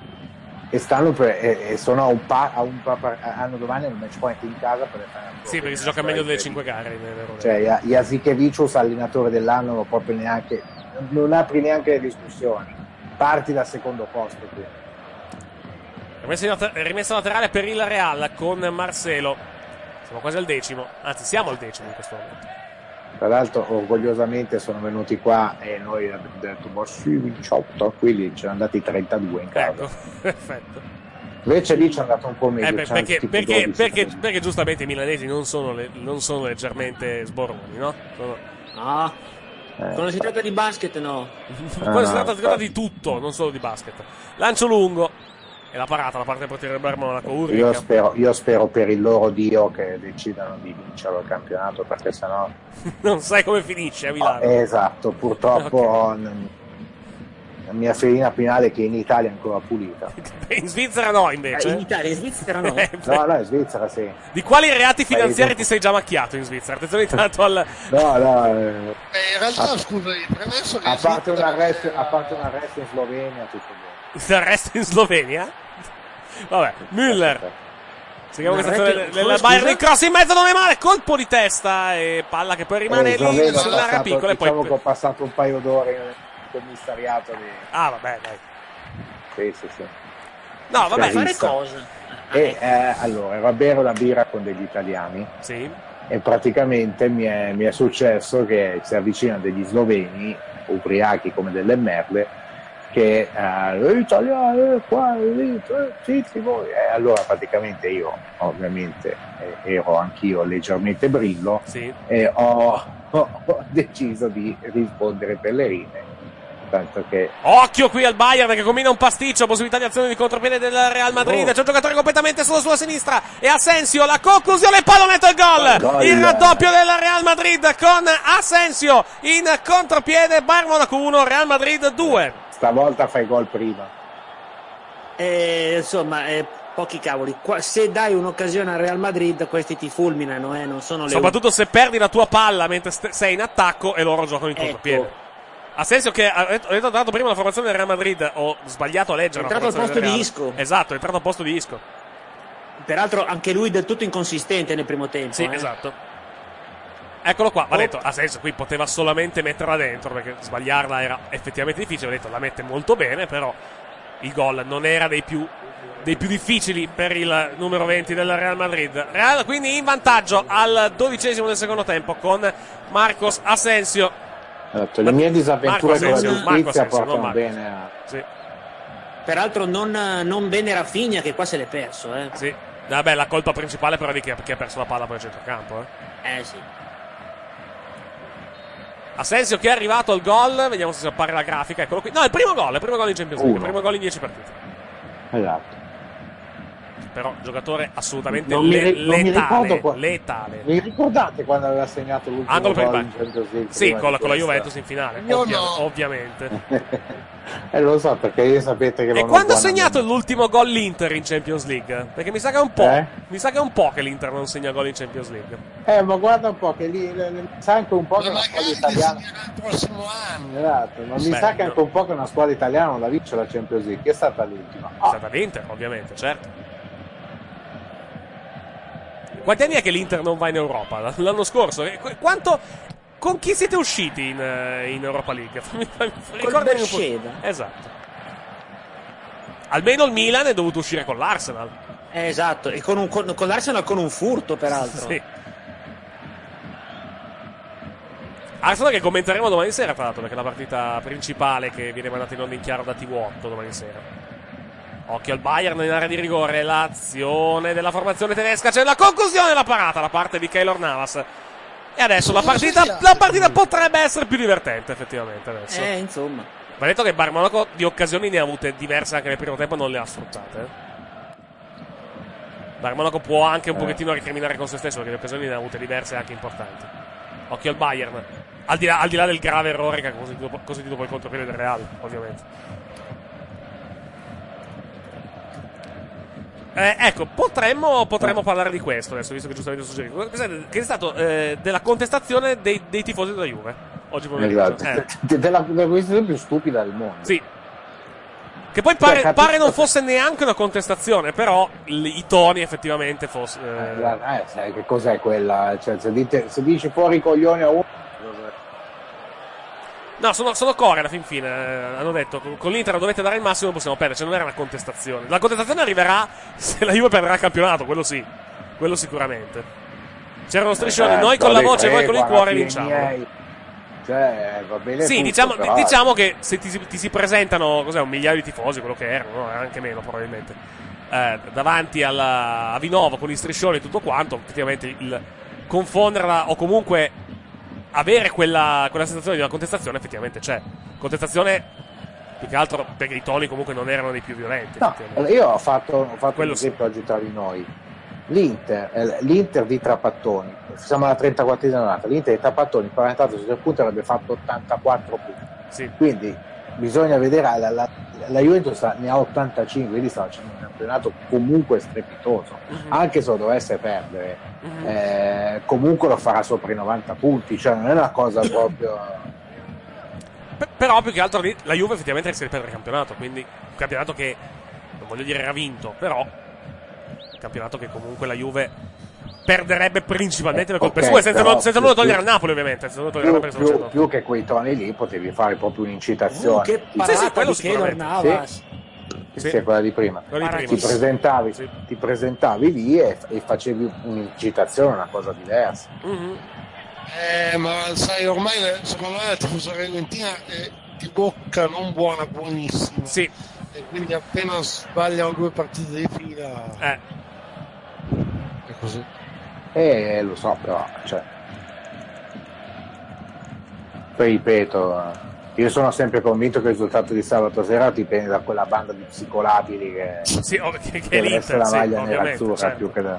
e stanno per, e, e sono a un, pa, a un pa, hanno domani un match point in casa per le Final Four. Sì, perché si gioca meglio delle cinque gare nell'Eurolega. Cioè, Jasikevicius, allenatore dell'anno, non proprio neanche, non apri neanche le discussioni. Parti dal secondo posto qui. Rimessa, in later- rimessa laterale per il Real con Marcelo. Siamo quasi al decimo, anzi siamo al decimo in questo momento. Tra l'altro, orgogliosamente sono venuti qua e noi abbiamo detto: ma sì, vinciotto. Qui ci sono andati trentadue in casa. Ecco, perfetto. Invece lì ci è andato un po' meglio. Eh beh, c'erano perché, tipo perché, dodici, perché, tredici. perché giustamente i milanesi non sono, le- non sono leggermente sboroni, no? Sono- No, Eh, quando si tratta di basket no. Quando si no, tratta, si tratta infatti. di tutto, non solo di basket. Lancio lungo e la parata, la parte del portiere del Bayern Monaco. Io Ulrich. spero, io spero per il loro dio che decidano di vincere il campionato, perché sennò Non sai come finisce a Milano. Eh, esatto, purtroppo n- la mia felina penale che in Italia è ancora pulita. In Svizzera no, Eh, invece. In Italia, in Svizzera no. Eh, No, no, in Svizzera sì. Di quali reati finanziari Paese. ti sei già macchiato in Svizzera? Attenzione intanto al... No, no, eh, Eh, in realtà, Ah. scusa, premesso che a in parte un Svizzera- arresto, a parte un arresto in Slovenia, tutto bene. Si arresta in Slovenia? Vabbè, Müller. Seguiamo Un questa arresto- azione del come, Bayern, scusa? il cross in mezzo non è male, colpo di testa e palla che poi rimane Eh, lì Slovenia ho sull'area passato- piccola e diciamo poi... che ho passato un paio d'ore in commissariato di... Ah, vabbè, dai. Sì, sì, sì. No, vabbè, Sì. Fare Vista. cosa? E eh, allora, ero a bere la birra con degli italiani sì. e praticamente mi è, mi è successo che si avvicinano degli sloveni, ubriachi come delle merle, che eh, italiani, qua, lì, eh, zitti voi. E allora praticamente io, ovviamente, eh, ero anch'io leggermente brillo Sì. e ho, ho- ho deciso di rispondere per le rime. Tanto che Occhio qui al Bayern che combina un pasticcio, possibilità di azione di contropiede del Real Madrid. Oh. C'è un giocatore completamente solo sulla sinistra e Asensio, la conclusione, pallonetto il gol. Gol. Il raddoppio del Real Madrid con Asensio in contropiede. Bayern Monaco uno, Real Madrid due. stavolta fai gol prima. Eh, insomma, eh, pochi cavoli. Qua- se dai un'occasione al Real Madrid, questi ti fulminano, eh, non sono le Soprattutto se perdi la tua palla mentre st- sei in attacco e loro giocano in Ecco. contropiede. Asensio che ha detto, ha detto tra l'altro prima la formazione del Real Madrid, ho sbagliato a leggere È la entrato al formazione posto del di Real. Isco. Esatto, è entrato al posto di Isco. Peraltro anche lui del tutto inconsistente nel primo tempo. Sì, eh. esatto. Eccolo qua, va Oh. detto, Asensio qui poteva solamente metterla dentro perché sbagliarla era effettivamente difficile, ha detto la mette molto bene, però il gol non era dei più, dei più difficili per il numero venti del Real Madrid. Real quindi in vantaggio al dodicesimo del secondo tempo con Marcos Asensio. Esatto, le mie disavventure Marco con la Asensio, Marco giustizia Asensio, non portano Marco. bene a... Sì, Peraltro non, non bene Rafinha che qua se l'è perso. Eh, sì. Vabbè, la colpa principale però è di chi ha, chi ha perso la palla poi al centrocampo, eh. eh sì. Asensio che è arrivato al gol, vediamo se appare la grafica, eccolo qui. No, il primo gol, il primo gol in Champions League, il primo gol in dieci partite. Esatto. Però giocatore assolutamente non le- mi, non mi letale, ricordo qua- letale. Vi ricordate quando aveva segnato l'ultimo Angolo per il gol in Bayern. Champions League? Sì, prima con la, di con la questa? Juventus in finale, Io ovvia- no. ovviamente. Eh, lo so, perché io sapete che E non ho quando ha buona segnato memoria. l'ultimo gol l'Inter in Champions League? Perché mi sa che è un po'. Eh? Mi sa che è un po' che l'Inter non segna gol in Champions League. Eh, ma guarda un po' che lì le- le- sa anche un po' che Ma una squadra magari italiana. segnerà il prossimo anno. Esatto, ma mi Beh, sa che no. anche un po' che una squadra italiana non la vince la Champions League, che è stata l'ultima. È Ah, stata l'Inter, ovviamente, certo. Quanti anni è che l'Inter non va in Europa? L'anno scorso? E qu- Quanto... Con chi siete usciti in, eh, in Europa League? Fammi- fammi- ricordami un po'. Beersheba. Esatto. Almeno il Milan è dovuto uscire con l'Arsenal. Eh, esatto, e con, un, con, con l'Arsenal con un furto, peraltro. Sì. Arsenal che commenteremo domani sera, tra l'altro, perché è la partita principale che viene mandata in onda in chiaro da T V otto domani sera. Occhio al Bayern in area di rigore, l'azione della formazione tedesca, c'è la conclusione della parata da parte di Keylor Navas. E adesso la partita, la partita potrebbe essere più divertente, effettivamente, adesso. Eh, insomma. Va detto che Bayern Monaco di occasioni ne ha avute diverse anche nel primo tempo, non le ha sfruttate. eh. Bayern Monaco può anche un Eh. pochettino recriminare con se stesso, perché le occasioni ne ha avute diverse anche importanti. Occhio al Bayern, al di là, al di là del grave errore che ha consentito, consentito poi il contropiede del Real, ovviamente. Eh, ecco, potremmo, potremmo parlare di questo adesso, visto che giustamente suggerito. Che è stato eh, della contestazione dei, dei tifosi della Juve oggi pomeriggio. esatto. Eh, De- della della questione più stupida del mondo. sì. Che poi pare, Cioè, capisco- pare non fosse neanche una contestazione, però l- i toni effettivamente fossero. Eh, Eh, guarda, eh, sai che cos'è quella? Cioè, se, dite- se dici fuori i coglioni a uno, no, sono, sono core alla fin fine. eh, hanno detto con, con l'Inter dovete dare il massimo, non possiamo perdere. Cioè, non era una contestazione. La contestazione arriverà se la Juve perderà il campionato, quello sì. Quello sicuramente. C'erano striscioni, eh, noi con la dei voce, tre, voi con il cuore guarda, vinciamo. miei. Cioè, va bene Sì, tutto, diciamo, però, diciamo che se ti, si- ti si presentano, cos'è, un migliaio di tifosi, quello che erano, no? anche meno probabilmente, eh, davanti alla, a Vinovo con gli striscioni e tutto quanto, effettivamente il confonderla o comunque avere quella, quella sensazione di una contestazione effettivamente c'è. Contestazione più che altro perché i toni comunque non erano dei più violenti. No, effettivamente. io ho fatto, ho fatto Quello un esempio oggi tra di noi. L'Inter, eh, l'Inter di Trapattoni, siamo alla trentaquattresima giornata, l'Inter di Trapattoni paventato su tre punti avrebbe fatto ottantaquattro punti. Sì. Quindi bisogna vedere, la, la, la Juventus ne ha ottantacinque, quindi sta facendo un campionato comunque strepitoso, Mhm. anche se lo dovesse perdere, Mhm. eh, comunque lo farà sopra i novanta punti, cioè non è una cosa proprio... P- però più che altro lì la Juve effettivamente rischia di perdere il campionato, quindi un campionato che non voglio dire era vinto, però un campionato che comunque la Juve perderebbe principalmente per colpe Ok, sue, senza, però non- senza più- nulla togliere più- al Napoli ovviamente, senza nulla togliere Più, al Napoli, perché più, sono più che quei toni lì potevi fare proprio Uh, un'incitazione. che Sì, parata sì, quello di Keylor sicuramente. Navas. Sì, sì, quella di prima. Quello di Ti prima. presentavi, Sì. ti presentavi lì e, e facevi un'incitazione, una cosa diversa. Mhm. Eh, ma sai, ormai le- secondo me la tifoseria argentina è di bocca non buona, buonissima. Sì, E quindi appena sbagliano due partite di fila eh. è così. E lo so, però, cioè. Poi ripeto, eh, io sono sempre convinto che il risultato di sabato sera dipende da quella banda di psicolabili che, Sì, oh, che, che che è deve l'Inter, essere la sì, maglia ovviamente, nerazzurra certo. più che da...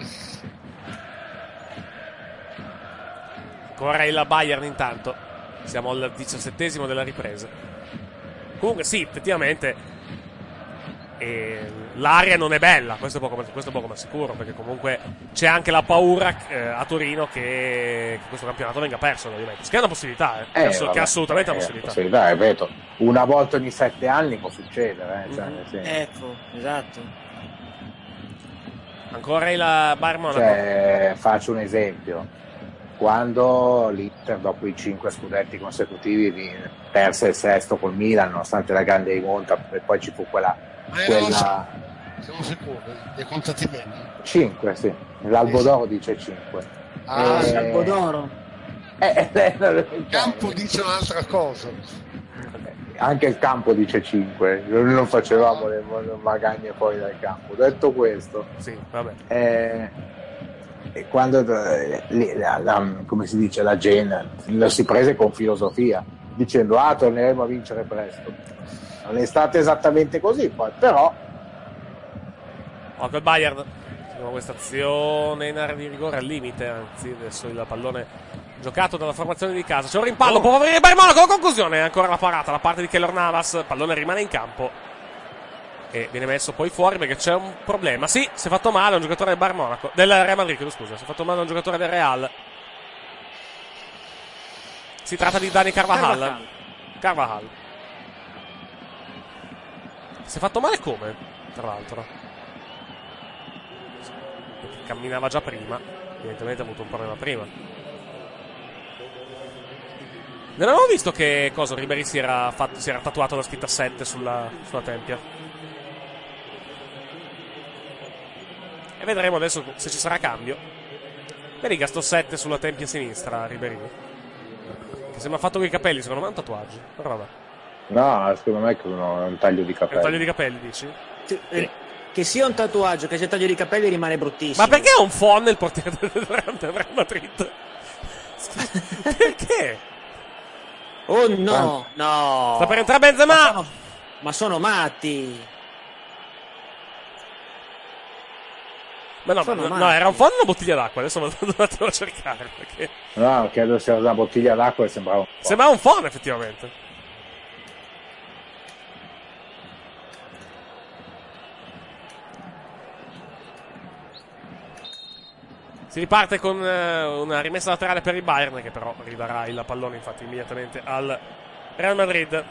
Ancora il Bayern intanto. Siamo al diciassettesimo della ripresa. Comunque sì, effettivamente eh, l'aria non è bella, questo è poco, questo è poco ma sicuro, perché comunque c'è anche la paura eh, a Torino che, che questo campionato venga perso da Juventus, che è una possibilità, eh, che, Eh, ass- che vabbè, è assolutamente una eh, possibilità. possibilità, ripeto, una volta ogni sette anni può succedere, eh, cioè, Mhm. nel senso. Ecco, esatto. Ancora il Bayern Monaco. Cioè, faccio un esempio. Quando l'Inter dopo i cinque scudetti consecutivi vi- perse il sesto col Milan nonostante la grande rimonta e poi ci fu quella, Ma erano quella... siamo sicuri? Li hai contati bene? cinque, sì, l'Albo d'Oro dice cinque. Ah, Eh, sì, Albodoro. eh, eh, il campo dice un'altra cosa. anche il campo dice cinque, noi non facevamo le magagne fuori dal campo. Detto questo, Sì, vabbè. eh, e quando eh, la, la, come si dice, la Gen lo si prese con filosofia, dicendo ah torneremo a vincere presto. Non è stato esattamente così poi, però occhio il Bayern, questa azione in area di rigore al limite, anzi adesso il pallone giocato dalla formazione di casa, c'è un rimpallo, oh. può avere Bayern Monaco, conclusione, ancora la parata da parte di Keylor Navas, pallone rimane in campo e viene messo poi fuori perché c'è un problema. Sì, si è fatto male un giocatore del Bayern Monaco, del Real Madrid, scusa, si è fatto male un giocatore del Real. Si tratta di Dani Carvajal. Carvajal. Carvajal. Si è fatto male come? Tra l'altro. Camminava già prima, evidentemente ha avuto un problema prima. Non avevo visto che cosa Ribéry si era, fatto, si era tatuato la scritta sette sulla, sulla tempia. E vedremo adesso se ci sarà cambio. Vedi che sto sette sulla tempia sinistra Ribéry, che sembra fatto con i capelli, secondo me è un tatuaggio. Però vabbè. No, secondo me è un taglio di capelli. È un taglio di capelli, dici? Sì. Che sia un tatuaggio, che sia taglio di capelli rimane bruttissimo. Ma perché ha un phon il portiere del Real Madrid? Perché? Oh no, no. Sta per entrare Benzema. Ma sono, ma sono matti. Ma no, sono no, matti. no, era un phon o una bottiglia d'acqua? Adesso vado un attimo a cercare. Perché... No, credo sia una bottiglia d'acqua e sembrava un phon. Sembrava un phon, effettivamente. Si riparte con uh, una rimessa laterale per il Bayern, che però ridarà il pallone infatti immediatamente al Real Madrid.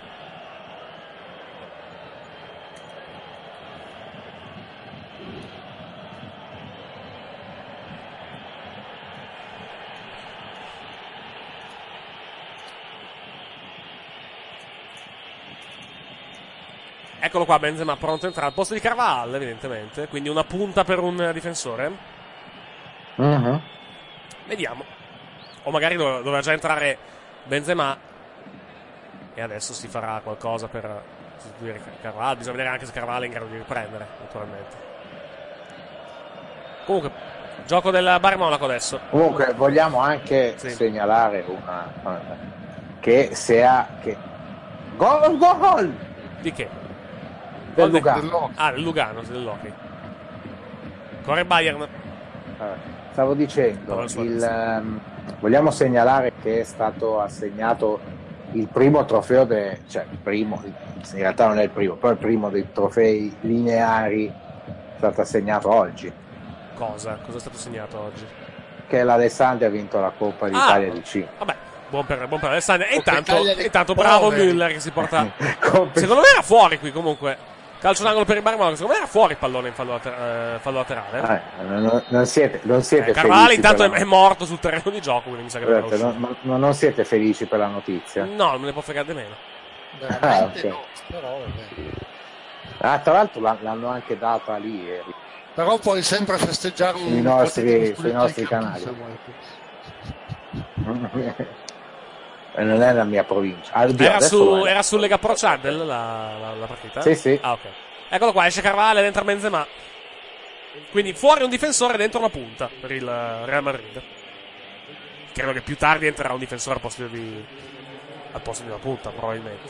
Eccolo qua Benzema pronto a entrare al posto di Carvajal, evidentemente, quindi una punta per un difensore. Uh-huh. Vediamo. O magari dove, doveva già entrare Benzema e adesso si farà qualcosa per sostituire Carvajal. Bisogna vedere anche se Carvajal è in grado di riprendere, naturalmente. Comunque, gioco del Bayern Monaco adesso. Comunque vogliamo anche sì. segnalare una che se ha che gol gol di che? Del Lugano. Ah, del Lugano, dell'hockey. Corre Bayern. Eh. Stavo dicendo, il, um, vogliamo segnalare che è stato assegnato il primo trofeo, de, cioè il primo, in realtà non è il primo, però il primo dei trofei lineari è stato assegnato oggi. Cosa? Cosa è stato assegnato oggi? Che l'Alessandria ha vinto la Coppa d'Italia ah, di C. Vabbè, buon per, buon per l'Alessandria. E intanto, intanto bravo Müller che si porta... Secondo me era fuori qui comunque. Calcio d'angolo per il Bayern Monaco, secondo me era fuori il pallone in fallo, later- eh, fallo laterale. Eh, non, non siete, non siete eh, Carvajal felici. Intanto la... è morto sul terreno di gioco, quindi mi sa che Vedete, non, non, non siete felici per la notizia? No, non me ne può fregare di meno. Ah, okay. no, però, ah, tra l'altro l'hanno anche data lì ieri. Però puoi sempre festeggiare sui nostri, sui nostri canali. Non è la mia provincia. Ah, oddio, era, su, è... era su Lega Pro Channel la, la, la partita? Sì, sì. Ah, ok. Eccolo qua, esce Carvajal e entra Benzema. Quindi fuori un difensore, dentro una punta per il Real Madrid. Credo che più tardi entrerà un difensore al posto di, al posto di una punta, probabilmente.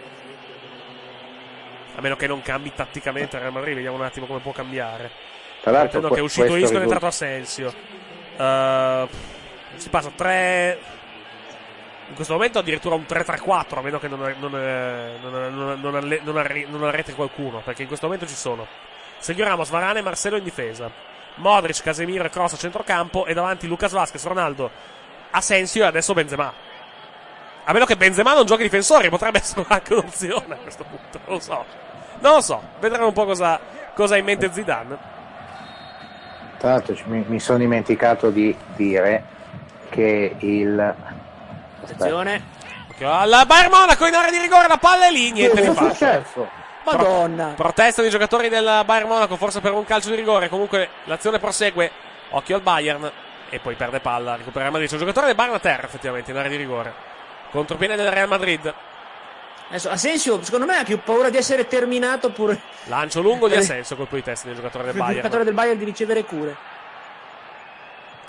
A meno che non cambi tatticamente il Real Madrid, vediamo un attimo come può cambiare. Tra l'altro, que- che è uscito Isco ed è entrato risulta... Asensio. Uh, si passa tre... In questo momento addirittura un tre tre quattro, a meno che non, non, non, non, non, alle, non, arri, non arrete qualcuno, perché in questo momento ci sono Sergio Ramos, Varane e Marcelo in difesa, Modric, Casemiro e Kroos a centrocampo e davanti Lucas Vazquez, Ronaldo, Asensio e adesso Benzema. A meno che Benzema non giochi difensore, potrebbe essere anche un'opzione a questo punto, non lo so. Non lo so, vedremo un po' cosa, cosa ha in mente Zidane. Tra l'altro mi, mi sono dimenticato di dire che il... Attenzione. Al Bayern Monaco in area di rigore, la palla è lì, niente di fatto. Madonna. Pro- protesta dei giocatori del Bayern Monaco, forse per un calcio di rigore. Comunque l'azione prosegue. Occhio al Bayern. E poi perde palla, recupera il Madrid. C'è un giocatore del Bayern a terra, effettivamente, in area di rigore. Contropiede del Real Madrid. Adesso Asensio, secondo me, ha più paura di essere terminato pure. Lancio lungo di Asensio, colpo di testa del giocatore del il Bayern. giocatore del Bayern di ricevere cure.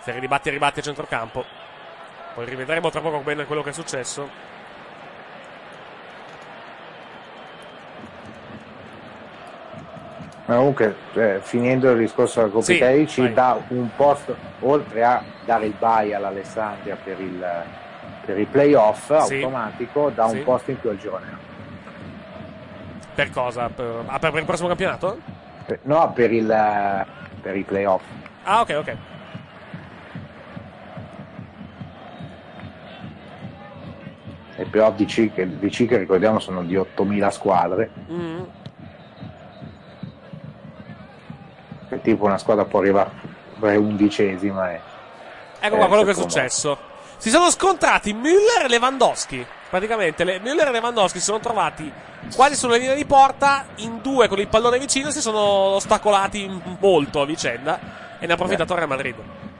Se ribatti e ribatti a centrocampo. Poi rivedremo tra poco bene quello che è successo. Ma comunque, eh, finendo il discorso della Coppa Sì, Italia, ci vai. dà un posto, oltre a dare il bye all'Alessandria per il, per i playoff Sì. automatico, dà Sì. un posto in più al girone. Per cosa? Per, ah, per, per il prossimo campionato? Per- no, per, il, per i playoff. Ah, ok, ok. E playoff di C, che, di C che ricordiamo sono di ottomila squadre. Mm. Che tipo una squadra può arrivare a undicesima. E, Ecco qua eh, quello che è secondo- successo. Si sono scontrati Müller e Lewandowski. Praticamente le, Müller e Lewandowski si sono trovati quasi sulla linea di porta, in due con il pallone vicino, si sono ostacolati molto a vicenda e ne ha approfittato il Real Madrid.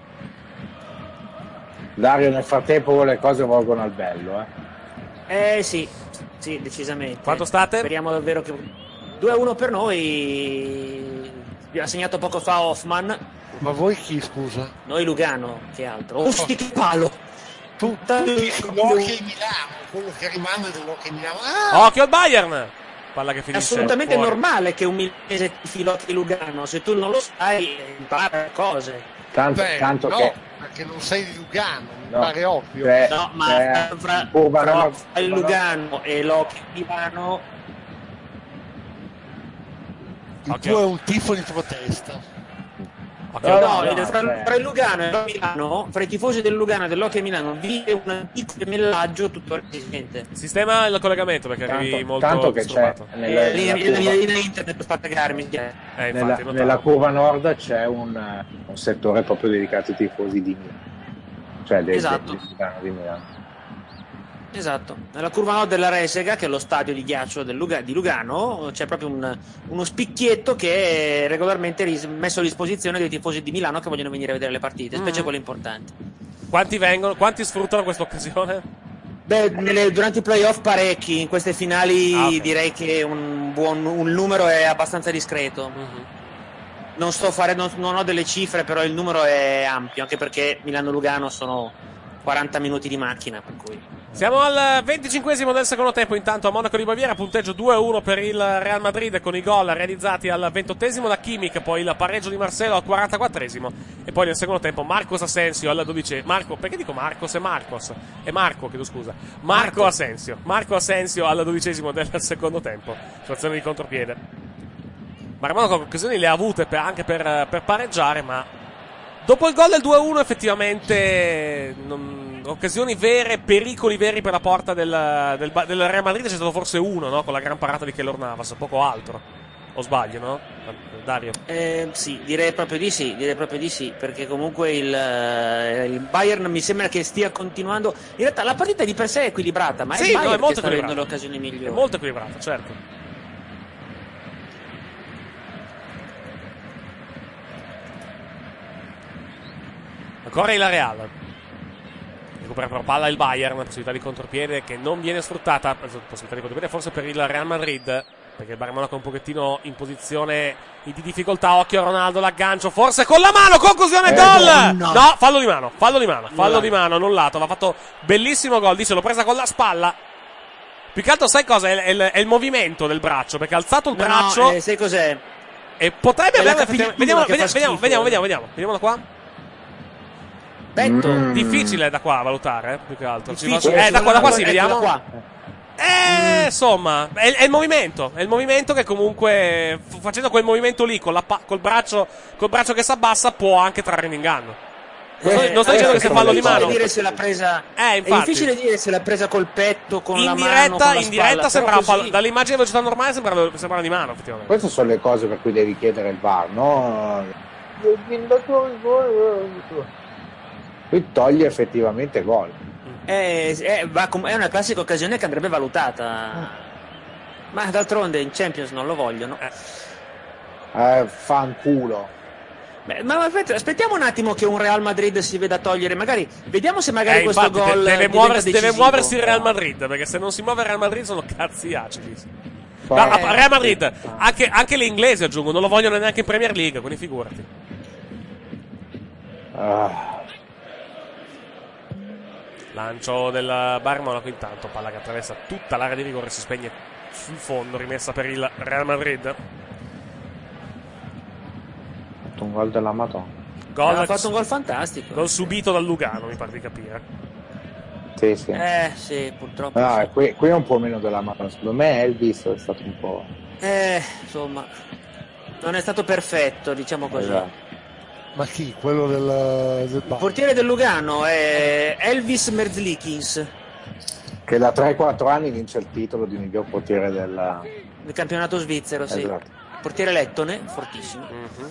Dario, nel frattempo le cose volgono al bello, eh. Eh sì, sì, decisamente. Quanto state? Speriamo davvero che... due a uno per noi. Ha segnato poco fa Hoffman. Ma voi chi, scusa? Noi Lugano, che altro. Oh, sì, che palo! Tutta... L'Hockey Milano, quello che rimane dell'Hockey Milano. Ah! Occhio al Bayern! Palla che È finisce assolutamente fuori. normale che un milanese ti filocchi Lugano. Se tu non lo sai, impara cose. Tanto, Beh, tanto no, che perché non sei di Lugano, mi No. pare ovvio. Cioè, No, ma cioè, fra, Curva fra Nord- il Lugano e l'Hockey Milano Il Occhio. tuo è un tifo di protesta. Occhio No, al- No, no, fra, cioè- fra il Lugano e il Milano, fra i tifosi del Lugano e dell'Hockey Milano vive un antico gemellaggio tutto resistente. Sistema il collegamento perché arrivi tanto, molto tanto che c'è disturbato. nella, Eh, nella lì- lì- curva, lì in internet per spaccagarmi. eh. Eh, infatti, nella- notavo. nella curva nord c'è un, eh, un settore proprio dedicato ai tifosi di Milano, cioè del, Esatto. del- di Milano, di Milano. Esatto, nella curva nord della Resega, che è lo stadio di ghiaccio del Luga- di Lugano, c'è proprio un- uno spicchietto che è regolarmente ris- messo a disposizione dei tifosi di Milano che vogliono venire a vedere le partite, specie Mm. quelle importanti. Quanti vengono? Quanti sfruttano questa occasione? Beh, nelle- durante i playoff parecchi, in queste finali Ah, ok. direi che un, buon, un numero è abbastanza discreto. Mhm. Non sto a fare, non, non ho delle cifre, però il numero è ampio, anche perché Milano-Lugano sono quaranta minuti di macchina, per cui... Siamo al venticinquesimo del secondo tempo, intanto a Monaco di Baviera, punteggio due a uno per il Real Madrid con i gol realizzati al ventottesimo da Kimmich, poi il pareggio di Marcelo al quarantaquattresimo e poi nel secondo tempo Marcos Asensio al dodicesimo. Marco, perché dico Marcos? È Marcos. È Marco, chiedo scusa. Marco, Marco. Asensio. Marco Asensio al dodicesimo del secondo tempo. Situazione di contropiede. Ma Monaco occasioni le ha avute per- anche per, per pareggiare, ma dopo il gol del due a uno effettivamente non- occasioni vere, pericoli veri per la porta del, del, Ba- del Real Madrid c'è stato forse uno, no? Con la gran parata di Keylor Navas, poco altro. O sbaglio, no? Dario. Eh, sì, direi proprio di sì, direi proprio di sì, perché comunque il, eh, il Bayern mi sembra che stia continuando. In realtà la partita di per sé è equilibrata, ma è Sì, il no, Bayern è molto che sta avendo le equilibrata. occasioni migliori. È molto equilibrato, certo. Ancora il Real. Recupera però palla il Bayern, possibilità di contropiede che non viene sfruttata, possibilità di contropiede forse per il Real Madrid, perché il Bayern Monaco è un pochettino in posizione di difficoltà. Occhio a Ronaldo, l'aggancio, forse con la mano, conclusione, Eh, gol! no. No, fallo di mano, fallo di mano, fallo No. di mano, annullato, aveva fatto bellissimo gol, dice l'ho presa con la spalla. Più che altro sai cosa? È, è il, è il movimento del braccio, perché ha alzato il No, braccio no, eh, sai cos'è? e potrebbe è la averlo effettivamente. Vediamo, capigliatura che vediamo, fa vediamo, schifo. vediamo, vediamo, vediamo, vediamolo qua. Petto. Mm. Difficile da qua a valutare, eh, più che altro. Ci va- Difficile, eh, da qua, da qua eccola sì, vediamo. qua. Eh, insomma, è, è il movimento, è il movimento che comunque, f- facendo quel movimento lì, con la pa- col, braccio, col braccio che si abbassa, può anche trarre in inganno. Non sto, Eh, non sto eh, dicendo che è sia fallo di difficile mano. dire se l'ha presa. Eh, È infatti. difficile dire se l'ha presa col petto, con In la mano, diretta, con la in diretta spalla, sembrava però così- fallo. Dall'immagine a velocità normale sembrava, sembrava di mano, effettivamente. Queste sono le cose per cui devi chiedere il V A R, no? Qui toglie effettivamente gol. Eh, eh, va com- è una classica occasione che andrebbe valutata. Ma d'altronde in Champions non lo vogliono. Eh, fanculo. Beh, ma aspetta, aspettiamo un attimo che un Real Madrid si veda togliere. Magari vediamo se magari Eh, questo infatti, de- gol deve, diventa muoversi, deve decisivo. muoversi il Real Madrid, perché se non si muove il Real Madrid sono cazzi acidi. No, Fa- a- Real Madrid, anche, anche le inglesi aggiungo, non lo vogliono neanche in Premier League, quindi figurati. Ah. Lancio del Bayern Monaco, intanto palla che attraversa tutta l'area di rigore, si spegne sul fondo, rimessa per il Real Madrid. Ha fatto un gol della Madonna. Gol, ha fatto un gol fantastico. Gol subito dal Lugano, mi pare di capire. Sì, sì. Eh, sì, purtroppo. No, sì. qui, qui è un po' meno della Madonna. Secondo me Elvis è stato un po'... Eh, insomma, non è stato perfetto, diciamo così. Esatto. Ma chi? Quello del, del Il portiere del Lugano è Elvis Merzlikins, Che da tre quattro anni vince il titolo di miglior portiere della... del campionato svizzero, sì. Esatto. Portiere lettone, fortissimo. Mm-hmm.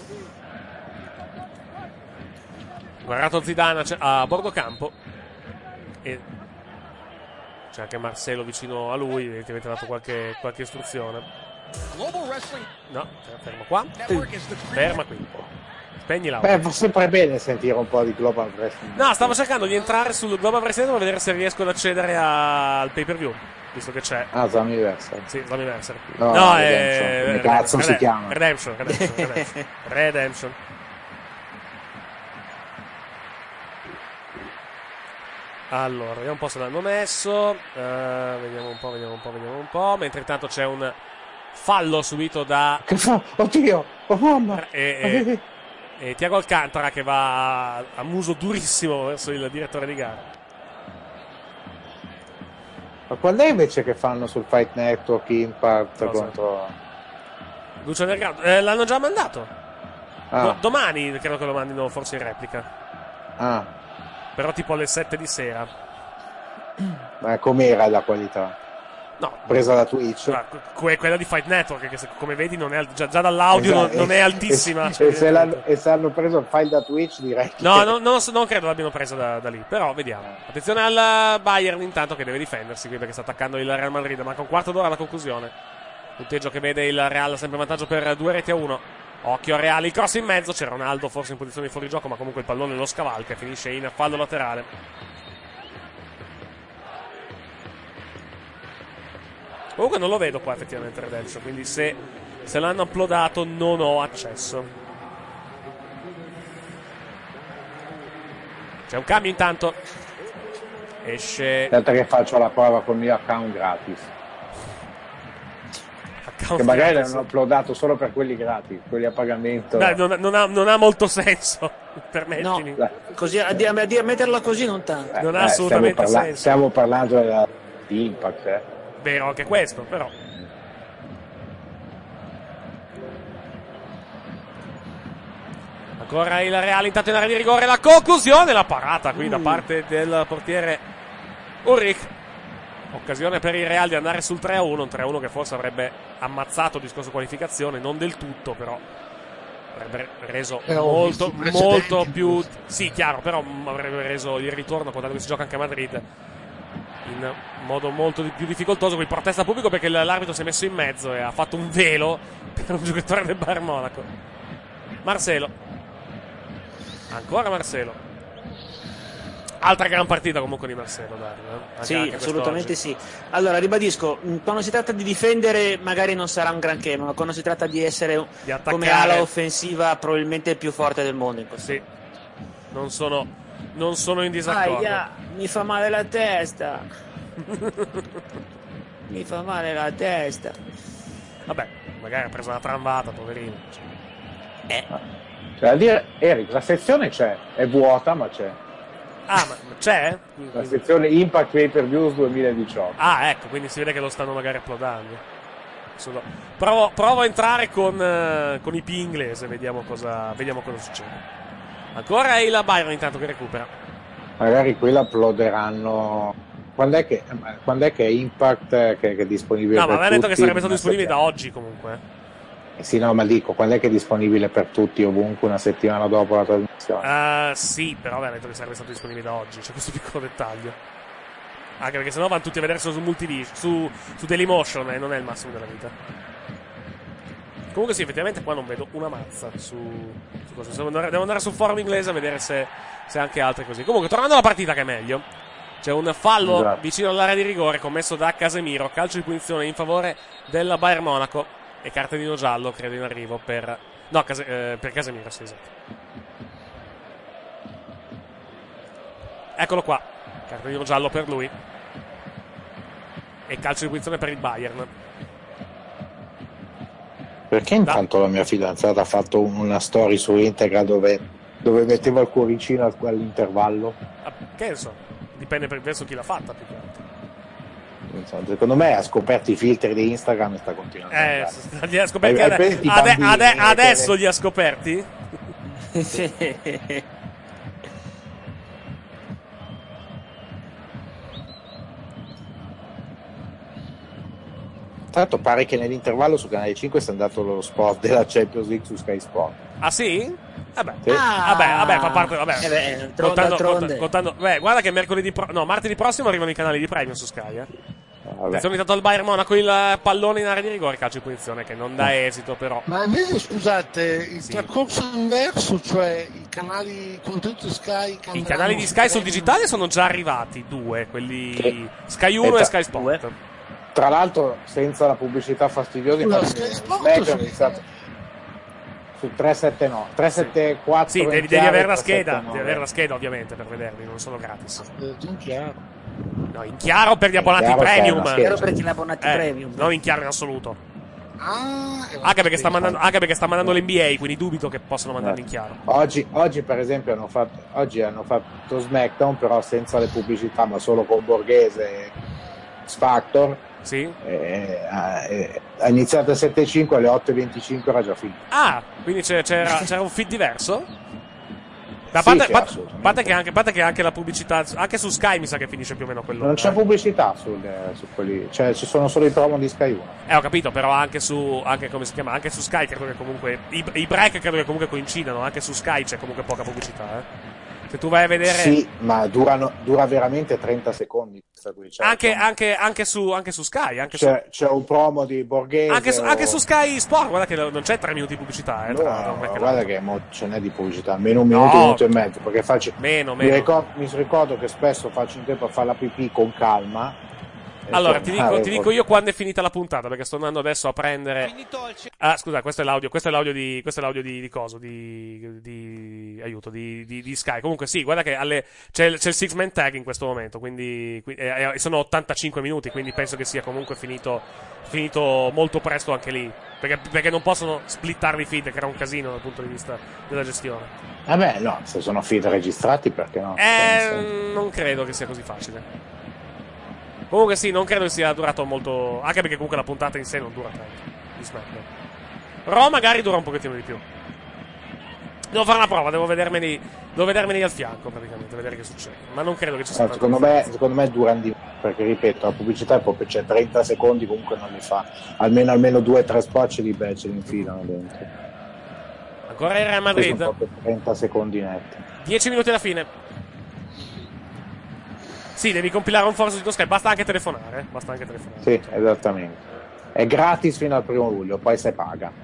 Guardato Zidane a bordo campo e c'è anche Marcelo vicino a lui, evidentemente ha dato qualche, qualche istruzione. No, fermo qua. Ferma qui. Spegni l'audio. Beh, fa sempre bene sentire un po' di Global Wrestling. No, stavo cercando di entrare sul Global Wrestling per vedere se riesco ad accedere a- al pay per view, visto che c'è. Ah, Slammiversary. Sì, Slammiversary. No, No, Redemption. è. Come cazzo si Redemption, chiama? Redemption, Redemption, Redemption. Redemption. Allora, vediamo un po' se l'hanno messo. Eh, vediamo un po', vediamo un po', vediamo un po'. Mentre intanto c'è un fallo subito da. Che fa? Oddio! Oh mamma! E, e, e Thiago Alcantara che va a, a muso durissimo verso il direttore di gara. Ma quando è invece che fanno sul Fight Network Impact Cosa? contro... Lucio Underground? Eh, l'hanno già mandato. Ah, Do- domani credo che lo mandino forse in replica. ah, Però tipo alle sette di sera. ma com'era la qualità? No, Presa da Twitch? ma que- quella di Fight Network, che se- come vedi non è al- già, già dall'audio Esatto. non, non è altissima. E, e se l'hanno, e se hanno preso il file da Twitch direi che... No, no, no, non credo l'abbiano presa da, da lì. Però vediamo. Attenzione al Bayern intanto che deve difendersi qui perché sta attaccando il Real Madrid. Manca un quarto d'ora alla conclusione. Punteggio che vede il Real sempre in vantaggio per due reti a uno. Occhio a Real, il cross in mezzo. C'è Ronaldo forse in posizione di fuorigioco, ma comunque il pallone lo scavalca e finisce in fallo laterale. Comunque non lo vedo qua effettivamente Redemption, quindi se, se l'hanno uploadato non ho accesso. C'è un cambio intanto. Esce Aspetta che faccio la prova col mio account gratis. account Che magari gratis. l'hanno uploadato solo per quelli gratis, quelli a pagamento. Dai, non, non ha, non ha molto senso, No, permettimi. così, a, di- a, di- a metterla così non tanto. non ha Eh, assolutamente stiamo, parla- senso. stiamo parlando della, di Impact, eh. Vero anche questo, però. Ancora il Real intanto in area di rigore, la conclusione, la parata qui da parte del portiere Ulrich. Occasione per il Real di andare sul tre a uno, un tre a uno che forse avrebbe ammazzato il discorso qualificazione, non del tutto, però avrebbe reso Però ho molto, visto i precedenti, molto più... giusto. Sì, chiaro, però avrebbe reso il ritorno, contando che si gioca anche a Madrid, in modo molto di- più difficoltoso. Qui protesta pubblico perché l'arbitro si è messo in mezzo e ha fatto un velo per un giocatore del Bayern Monaco. Marcelo. Ancora Marcelo. Altra gran partita comunque di Marcelo, Dario. eh? Anche- Sì, anche assolutamente quest'oggi. sì. Allora, ribadisco, mh, quando si tratta di difendere magari non sarà un granché, ma quando si tratta di essere un- Di attaccare. come ala offensiva probabilmente il più forte del mondo in questo. Sì. Non sono, non sono in disaccordo. Aia, mi fa male la testa. Mi fa male la testa. Vabbè, magari ha preso una tramvata, poverino. Eh, Cioè, a dire, Eric, la sezione c'è, è vuota, ma c'è. Ah, ma c'è? La sezione Impact Pay Per Views duemiladiciotto. Ah, ecco, quindi si vede che lo stanno magari uploadando. Adesso no. Provo, provo a entrare con, eh, con I P inglese, vediamo cosa, vediamo cosa succede. Ancora il Bayern intanto che recupera. Magari qui la uploaderanno. Quando è che, quando è, che è Impact eh, che, che è disponibile No, ma per aveva detto tutti? che sarebbe stato Una disponibile da settimana. oggi comunque. Eh sì, no, ma dico, quando è che è disponibile per tutti ovunque una settimana dopo la trasmissione? Uh, sì, però aveva detto che sarebbe stato disponibile da oggi. C'è questo piccolo dettaglio. Anche perché sennò vanno tutti a vederselo su Multivision, su, su Dailymotion e non è il massimo della vita. Comunque sì, effettivamente qua non vedo una mazza su, su cosa. Devo andare, devo andare sul forum inglese a vedere se, se anche altri così. Comunque, tornando alla partita che è meglio. C'è un fallo Esatto. vicino all'area di rigore commesso da Casemiro. Calcio di punizione in favore del Bayern Monaco. E cartellino giallo, credo, in arrivo per... No, Case, eh, per Casemiro, sì, esatto. Eccolo qua. Cartellino giallo per lui. E calcio di punizione per il Bayern. Perché intanto la mia fidanzata ha fatto una story su Integra dove, dove metteva il cuoricino al- all'intervallo? Ah, che ne so, dipende per verso chi l'ha fatta più che altro. Non so, secondo me ha scoperto i filtri di Instagram e sta continuando. Eh, a s- li ha scoperti Hai- hai ade- presente i ade- bambini ade- che- adesso li ha scoperti? Sì. Tra l'altro pare che nell'intervallo su Canale cinque sia andato lo spot della Champions League su Sky Sport. Ah sì? Vabbè, Sì. Ah. vabbè, vabbè, fa parte, vabbè. Eh beh, tro- contando, d'altronde. cont- contando, beh, guarda che mercoledì pro- no, martedì prossimo arrivano i canali di premium su Sky, eh. Vabbè. Attenzione intanto al Bayern Monaco, il pallone in area di rigore, calcio di punizione che non dà esito però. Ma invece, scusate, il Sì. percorso inverso, cioè i canali contenuti Sky. che I andranno canali di su Sky sul Premium. digitale sono già arrivati, due, quelli Sì. Sky uno E e tra- Sky Sport. Tra l'altro senza la pubblicità fastidiosa, Scusa, infatti, Sky Sport SmackDown su- è iniziato su trecentosettantanove trecentosettantaquattro Sì, devi, in devi chiaro, avere la scheda, trecentonove. devi avere la scheda ovviamente per vederli, non sono gratis. Eh, già chiaro. No, in chiaro per gli abbonati chiaro c'è premium. una scheda. Chiaro per chi l'ha abbonati Eh, premium. non in chiaro in assoluto. Ah, eh, Anche perché sta sì, mandando, anche perché sta mandando l'N B A, quindi dubito che possano mandarli in chiaro. Oggi, oggi per esempio hanno fatto, oggi hanno fatto SmackDown però senza le pubblicità ma solo con Borghese e X Factor. Sì? Eh, eh, ha iniziato alle sette e cinque, alle otto e venticinque era già finito. Ah, quindi c'era, c'era, c'era un feed diverso? A Sì, parte, sì, parte- assolutamente. parte che anche, parte che anche la pubblicità, anche su Sky mi sa che finisce più o meno quello. Non c'è pubblicità sul- su quelli, cioè ci sono solo i promo di Sky uno. Eh, ho capito, però anche su, anche come si chiama, anche su Sky credo che comunque, i, i break credo che comunque coincidano, anche su Sky c'è comunque poca pubblicità, eh. Se tu vai a vedere... Sì, ma durano, dura veramente trenta secondi questa qui. Cioè, Anche, insomma, anche, anche, su, anche su Sky, anche su, c'è, c'è un promo di Borghese. anche, su, anche o- su Sky Sport, guarda che non c'è tre minuti di pubblicità, eh, No, tra, tra un break e guarda l'altro. che mo ce n'è di pubblicità, almeno un minuto, No. un minuto e mezzo, perché faccio, Meno, mi, meno. ricordo, mi ricordo che spesso faccio in tempo a fare la pipì con calma. e Allora, ti dico, tornare ti con- dico io quando è finita la puntata, perché sto andando adesso a prendere... Ah, scusa, questo è l'audio, questo è l'audio di, questo è l'audio di, di coso, di, di, aiuto, di, di, di Sky. Comunque sì, guarda che alle, c'è, il- c'è il six man tag in questo momento, quindi, qui- eh, eh, sono ottantacinque minuti, quindi penso che sia comunque finito, finito molto presto anche lì, perché, perché non possono splittarli i feed, che era un casino dal punto di vista della gestione. Vabbè, no, se sono feed registrati, perché no? Cioè, nel senso- Eh, non credo che sia così facile. Comunque sì, non credo che sia durato molto, anche perché comunque la puntata in sé non dura tanto di SmackDown. Raw magari dura un pochettino di più. Devo fare una prova, devo vedermeli, devo vedermeli al fianco praticamente, vedere che succede. Ma non credo che ci sia Eh, tanto secondo, me, differenza. secondo me durano di perché ripeto, la pubblicità è proprio c'è trenta secondi, comunque non li fa. Almeno almeno due o tre spot ce li, beh, ce li infilano dentro. Ancora il Real Questi sono Madrid, proprio trenta secondi netti. dieci minuti alla fine. Sì, devi compilare un forzo di Sky, basta anche telefonare, eh? Basta anche telefonare. Sì, esattamente. È gratis fino al primo luglio, poi se paga.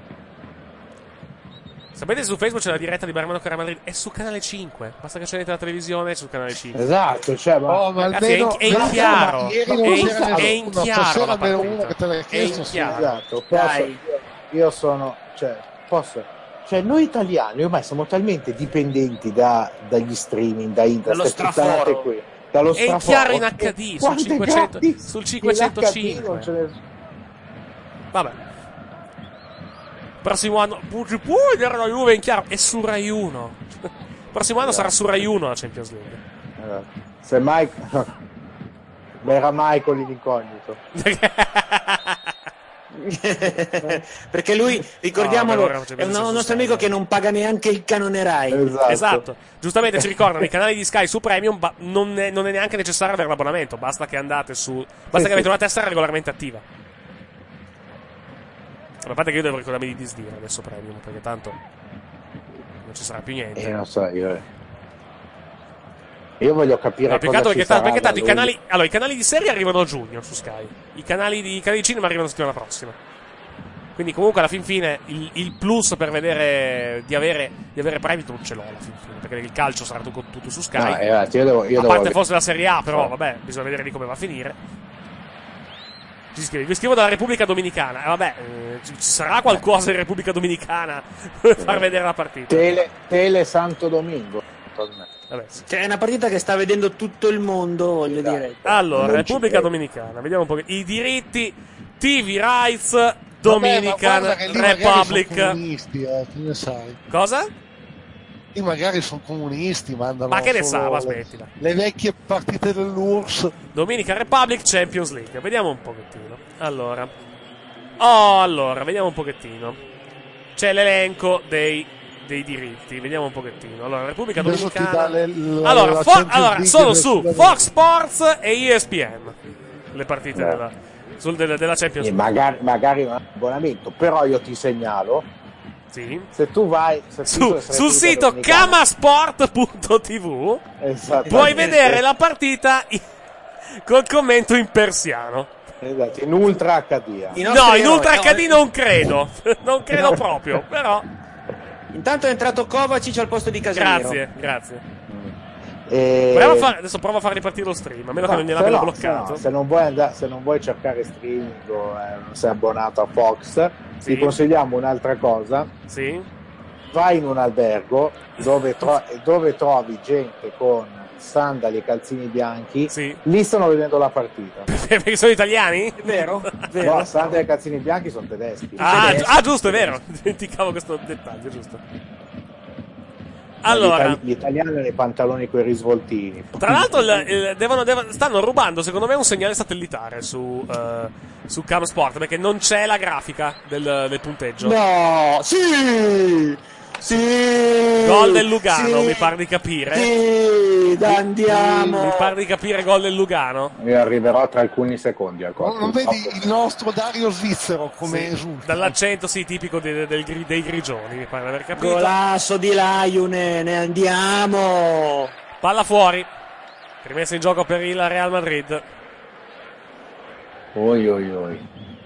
Sapete su Facebook c'è la diretta di Bayern Monaco Real Madrid, è su canale cinque, basta che accendete la televisione, è su canale cinque. Esatto, cioè, ma... Oh, ma Ragazzi, è in- almeno è in no, chiaro. ma ieri È non in- c'era è in nessuno, chiaro stasera la almeno partita. uno che te l'ha È in chiesto. sì. chiaro. Esatto, posso, Dai. io, io sono, cioè, posso, cioè noi italiani ormai siamo talmente dipendenti da, dagli streaming, da internet, Dallo queste puttanate straforo. qui, dallo È in straforo, chiaro in e H D, sul quanto è cinquecento gratis, sul in cinquecentocinque. H D non ce ne- Vabbè. Prossimo anno. Pu- ci puoi vedere la Juve in chiaro? È su Rai uno. Prossimo anno sarà su Rai uno la Champions League. Esatto. Se mai era Michael in incognito. Perché lui, ricordiamolo, No, per ora non c'è è un bisogno un di nostro Sky. amico che non paga neanche il canone Rai. Esatto. Esatto. Giustamente ci ricordano i canali di Sky su Premium. ba- non, è, non è neanche necessario avere l'abbonamento. Basta che andate su. Basta Sì, che avete sì. una tessera regolarmente attiva. A parte che io devo ricordarmi di disdire adesso Premium, perché tanto non ci sarà più niente. Io non so, io, io voglio capire No, più che cosa altro ci perché, ta- sarà perché tanto i da canali, luglio. allora, i canali di serie arrivano a giugno su Sky. I canali di, i canali di cinema arrivano la settimana prossima. Quindi comunque alla fin fine il, il plus per vedere di avere, di avere Premium non ce l'ho alla fin fine, perché il calcio sarà tutto, tutto su Sky. No, esatto, io devo, io a devo parte forse la Serie A, però Sì. vabbè, bisogna vedere di come va a finire. Ci scrive, vi scrivo dalla Repubblica Dominicana. Eh, vabbè, eh, ci, ci sarà qualcosa in Repubblica Dominicana per far vedere la partita. Tele, Tele Santo Domingo. Vabbè, sì. Cioè, è una partita che sta vedendo tutto il mondo, voglio dire. Allora, Non ci Repubblica credo. Dominicana, vediamo un po'. I diritti T V Rights Dominican Vabbè, ma guarda che lì magari sono Republic. comunisti, eh, che ne sai? Cosa? Lì magari sono comunisti, mandano Ma che ne solo sa, ma le- smettila. Le vecchie partite dell'U R S S. Dominican Republic Champions League. Vediamo un pochettino. Allora. Oh, allora, vediamo un pochettino. C'è l'elenco dei, dei diritti. Vediamo un pochettino. Allora, Repubblica Adesso ti Dominicana. dà le- la- allora, la fo- Champions allora, League sono del su Sud-America. Fox Sports e E S P N. Le partite Beh. della, sul- della, della Champions E League. magari, magari non è un abbonamento, però io ti segnalo, Sì. se tu vai se Su- tu- sul se sito Dominicana- kamasport punto tv Esattamente. puoi vedere la partita in- col commento in persiano. Esatto, in Ultra acca di. I No, nostri in eroi- Ultra no, H D non credo. Non credo proprio, però. Intanto è entrato Kovacic al posto di Casemiro. Grazie, grazie. E... Proviamo a fare- adesso provo a far ripartire lo stream, a meno che No, non se, gliel'abbiano no, se, bloccato. no, se non vuoi andare, se non vuoi cercare streaming o eh, non sei abbonato a Fox, Sì. ti consigliamo un'altra cosa. Sì? Vai in un albergo dove, tro- dove trovi gente con sandali e calzini bianchi, Sì. lì stanno vedendo la partita. Perché sono italiani? Vero? Vero? No, sandali e calzini bianchi sono tedeschi. Ah, Tedeschi. gi- ah, giusto, è vero. Dimenticavo questo dettaglio, giusto. Ma Allora, gli, itali- gli italiani hanno i pantaloni con i risvoltini. tra l'altro il- il- devono- devono- stanno rubando, secondo me, un segnale satellitare su, eh, su Camsport, perché non c'è la grafica del, del punteggio. No, sì! Sì! Gol del Lugano, sì, mi pare di capire. Sì, dai, andiamo! Mi pare di capire gol del Lugano. Io arriverò tra alcuni secondi al Non, non vedi il nostro Dario Svizzero come Sì, esulta? dall'accento, sì, tipico de- del gri- dei grigioni, mi pare di aver capito. Golasso di Laiune, ne andiamo! Palla fuori. Rimessa in gioco per il Real Madrid. Oi oi oi.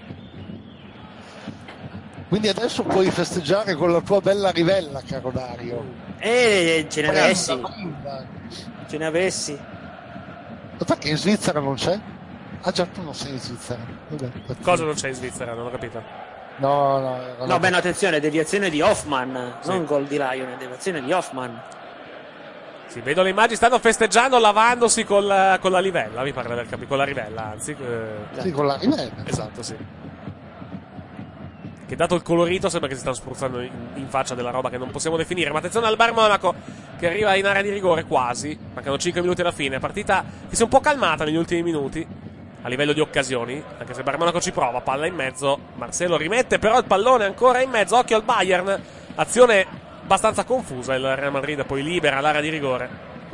Quindi adesso puoi festeggiare con la tua bella rivella, caro Dario. Eh, ce ne avessi, Guarda, ce ne avessi. perché in Svizzera non c'è? Ah già, tu non sei in Svizzera. Vabbè, Cosa non c'è in Svizzera? Non ho capito. No, no, era No, una- beh, no, attenzione, deviazione di Hoffman, Sì. non gol di Laiune, deviazione di Hoffman. Sì, vedo le immagini, stanno festeggiando lavandosi con la, con la livella, mi pare di aver capito. Con la rivella, anzi. eh, Sì, con la rivella. Esatto, sì. Che dato il colorito sembra che si stanno spruzzando in, in faccia della roba che non possiamo definire. Ma attenzione al Bayern Monaco che arriva in area di rigore quasi. Mancano cinque minuti alla fine. Partita che si è un po' calmata negli ultimi minuti a livello di occasioni. Anche se il Bayern Monaco ci prova. Palla in mezzo. Marcelo rimette però il pallone ancora in mezzo. Occhio al Bayern. Azione abbastanza confusa. Il Real Madrid poi libera l'area di rigore.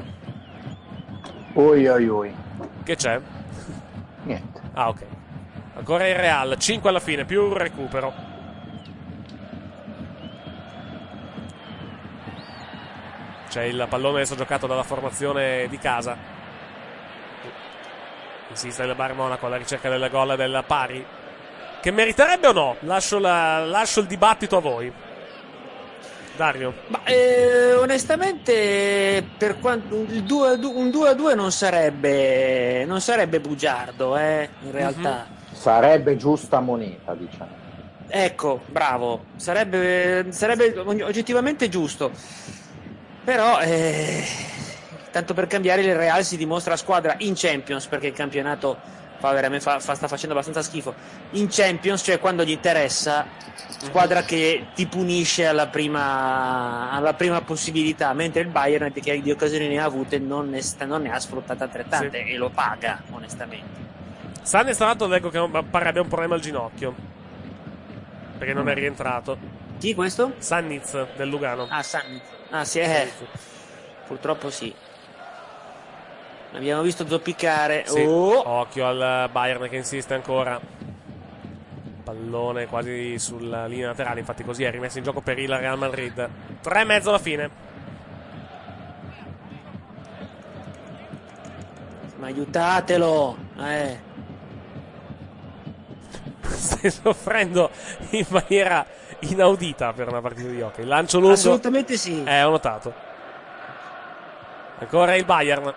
Oi oi oi. Che c'è? Niente. Ah, ok. Ancora il Real. cinque alla fine più un recupero. C'è il pallone adesso giocato dalla formazione di casa. Insiste il Bayern Monaco alla ricerca del gol del pari. Che meriterebbe o no? Lascio, la- lascio il dibattito a voi. Dario. Ma eh, onestamente, per quanto il due a due un due a due non sarebbe non sarebbe bugiardo, eh, in realtà. Sarebbe giusta moneta, diciamo. Ecco, bravo, sarebbe, sarebbe oggettivamente giusto. Però, eh, tanto per cambiare, il Real si dimostra squadra in Champions, perché il campionato fa veramente, fa- fa- sta facendo abbastanza schifo. In Champions, cioè quando gli interessa, squadra che ti punisce alla prima, alla prima possibilità, mentre il Bayern, che di occasioni ne ha avute, non ne, sta- non ne ha sfruttate altrettante, Sì. e lo paga, onestamente. Sanni tra l'altro leggo che pare abbia un problema al ginocchio. Perché non è rientrato. Chi questo? Sanniz del Lugano. Ah, Sanni. Ah, sì, eh. Purtroppo sì. L'abbiamo visto zoppicare. Sì. Oh. Occhio al Bayern che insiste ancora. Pallone quasi sulla linea laterale. Infatti così è rimesso in gioco per il Real Madrid. Tre e mezzo alla fine. Ma aiutatelo. Eh. Stai soffrendo in maniera inaudita per una partita di hockey. Lancio lungo. Assolutamente sì. Eh, ho notato. Ancora il Bayern.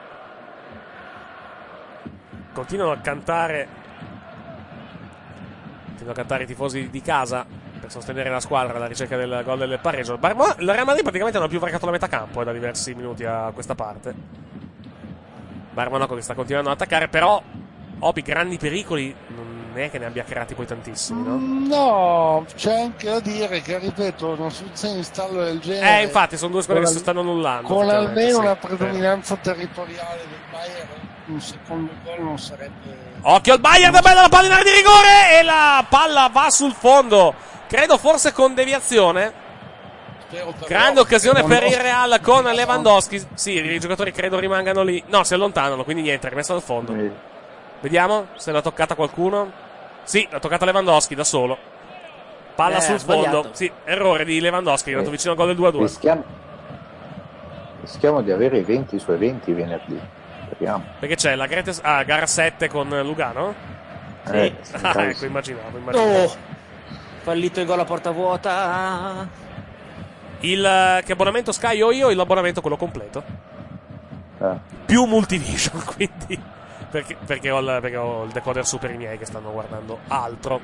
Continuano a cantare. Continuano a cantare i tifosi di casa per sostenere la squadra alla ricerca del gol del pareggio. Barmo- il Real Madrid praticamente non ha più varcato la metà campo eh, da diversi minuti a questa parte. Bayern Monaco che sta continuando ad attaccare, però Obi grandi pericoli non è che ne abbia creati poi tantissimi, no? No, c'è anche da dire che, ripeto, una soluzione di stallo del genere... Eh, infatti, sono due squadre che si stanno annullando. Con almeno sì. una predominanza territoriale del Bayern, un secondo gol non sarebbe... Occhio al Bayern, da bella la palla in area di rigore e la palla va sul fondo. Credo forse con deviazione. Grande occasione per il Real con Lewandowski. Sì, i giocatori credo rimangano lì. No, si allontanano, quindi niente, rimesso al fondo. Vediamo se l'ha toccata qualcuno. Sì, l'ha toccata Lewandowski da solo. Palla eh, sul fondo. Sì, errore di Lewandowski, è andato vicino al gol del due a due. Rischiamo, rischiamo di avere i venti su eventi venerdì. Speriamo. Perché c'è la Gretes... Ah, gara sette con Lugano? Eh, sì. Ah, ecco, immaginavo, immaginavo. Oh, fallito il gol a porta vuota. Il che abbonamento Sky ho io, l'abbonamento quello completo. Eh. Più Multivision, quindi perché, perché, ho il, perché ho il decoder super i miei che stanno guardando altro.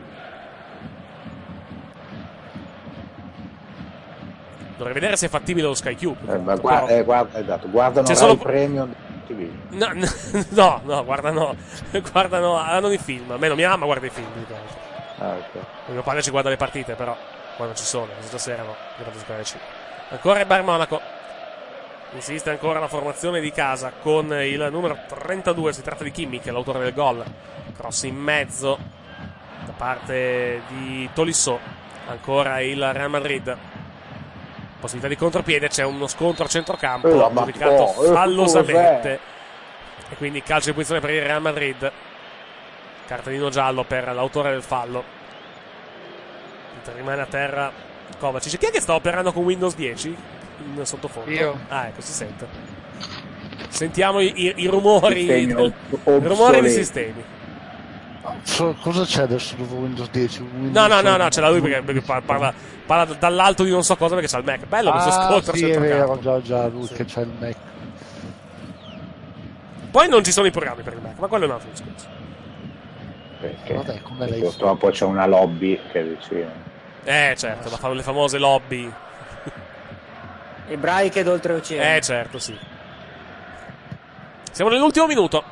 Dovrei vedere se è fattibile lo Sky Q. Eh, ma guarda, eh, guarda, esatto, guardano C'è Rai solo... Premium T V. No, no, no, no, guardano, guardano, hanno i film. Almeno mia mamma guarda i film. Ah, okay. Mio padre ci guarda le partite, però quando ci sono, stasera no. Ancora il Bayern Monaco. Insiste ancora la formazione di casa con il numero trentadue. Si tratta di Kimmich, l'autore del gol. Cross in mezzo da parte di Tolisso. Ancora il Real Madrid. Possibilità di contropiede. C'è uno scontro a centrocampo. Eh, giudicato oh, fallosamente. E quindi calcio di punizione per il Real Madrid. Cartellino giallo per l'autore del fallo. Rimane a terra Kovacic. Chi è che sta operando con Windows dieci in sottofondo? Io. Ah, ecco, si sente. Sentiamo i, i, i rumori Sistemi del, ob- i rumori dei obsoleti. sistemi. So, cosa c'è adesso dopo Windows dieci? Windows No, no, no, no, c'è la lui perché, perché parla, parla, parla dall'alto di non so cosa perché c'ha il Mac. Bello questo ah, scontro. sì, è vero, centrocampo. già, già, lui Sì. che c'ha il Mac. Poi non ci sono i programmi per il Mac, ma quello è un altro discorso. Perché Vabbè, come lei purtroppo c'è una lobby che decide. Eh, certo, da fare le famose lobby. Ebraiche d'oltreoceano. Eh, certo, sì. Siamo nell'ultimo minuto.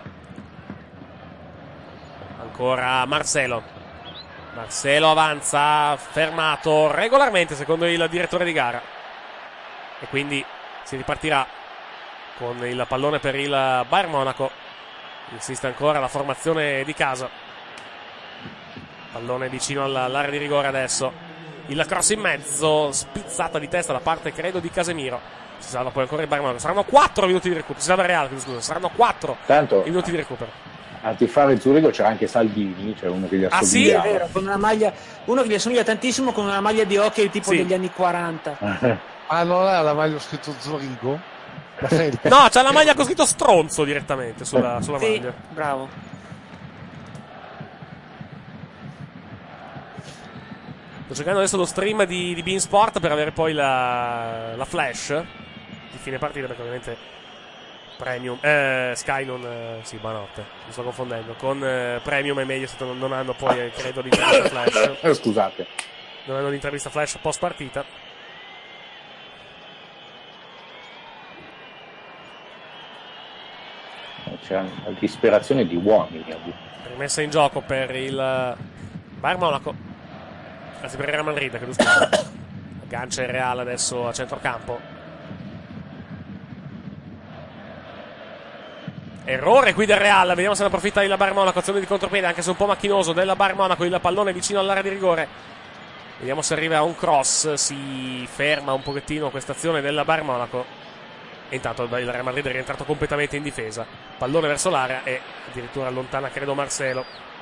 Ancora Marcelo. Marcelo avanza, fermato regolarmente secondo il direttore di gara. E quindi si ripartirà con il pallone per il Bayern Monaco. Insiste ancora la formazione di casa. Pallone vicino all'area di rigore adesso. Il cross in mezzo, spizzata di testa da parte credo di Casemiro. Si salva poi ancora il Bayern Monaco. Saranno quattro minuti di recupero. Si salva il Real, scusa. Saranno quattro Tanto minuti di recupero. a tifare Zurigo c'era anche Salvini, c'è uno che gli Ah, sì? È assomigliava. vero, con una maglia, uno che gli assomiglia tantissimo con una maglia di hockey tipo Sì. degli anni quaranta. Ah, non è la maglia scritto Zurigo? La felpa. No, c'ha la maglia con scritto stronzo direttamente sulla, sulla Sì, maglia. bravo. Sto cercando adesso lo stream di, di Bein Sport per avere poi la, la flash di fine partita, perché ovviamente Premium, eh, Sky non, eh, sì, buonanotte, mi sto confondendo, con eh, Premium e Mediaset non, non hanno poi, eh, credo, l'intervista flash, Eh, Scusate. non hanno l'intervista flash post partita. C'è una disperazione di uomini. Rimessa in gioco per il Bayern Monaco, anzi per il Real Madrid, credo scusa. Aggancia il Real adesso a centrocampo. Errore qui del Real, vediamo se ne approfitta il Bayern Monaco, azione di contropiede anche se un po' macchinoso del Bayern Monaco, il pallone vicino all'area di rigore. Vediamo se arriva a un cross, si ferma un pochettino questa azione del Bayern Monaco. E intanto il Real Madrid è rientrato completamente in difesa. Pallone verso l'area e addirittura allontana credo Marcelo.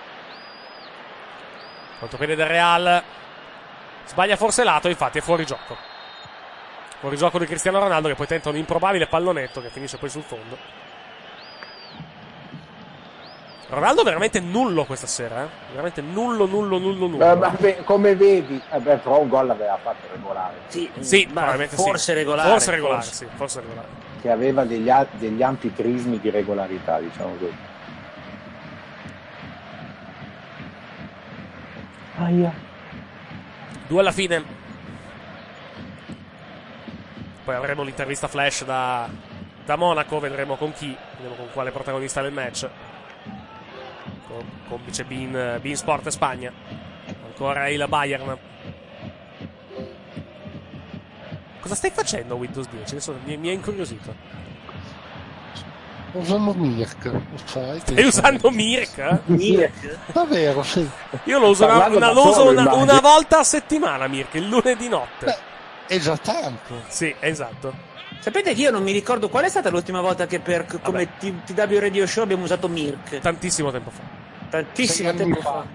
Contropiede del Real. Sbaglia forse lato, infatti è fuori gioco. Fuori gioco di Cristiano Ronaldo che poi tenta un improbabile pallonetto che finisce poi sul fondo. Ronaldo veramente nullo questa sera, eh? Veramente nullo, nullo, nullo, nullo. Eh, vabbè, come vedi, eh beh, però un gol l'aveva fatto regolare. Sì, Sì, ma probabilmente forse sì. regolare. Forse regolare, forse. sì, forse regolare. Che aveva degli, a- degli ampi crismi di regolarità, diciamo così. Aia. Due alla fine. Poi avremo l'intervista flash da, da Monaco, vedremo con chi, vedremo con quale protagonista del match. Con, complice Bean, Bean Sport Spagna. Ancora il Bayern. Cosa stai facendo Windows dieci? Adesso mi, mi è incuriosito. Usando Mirk, lo sai? Stai usando Mirk? Mirk? Davvero, sì. Io lo uso, una, Parlando una, da lo uso solo, una, immagino. una volta a settimana Mirk, il lunedì notte. Beh, è già tanto. Sì, esatto. Sapete che io non mi ricordo qual è stata l'ultima volta che per come T W Radio Show abbiamo usato Mirk. Tantissimo tempo fa. Tantissimo Sei anni tempo fa. fa.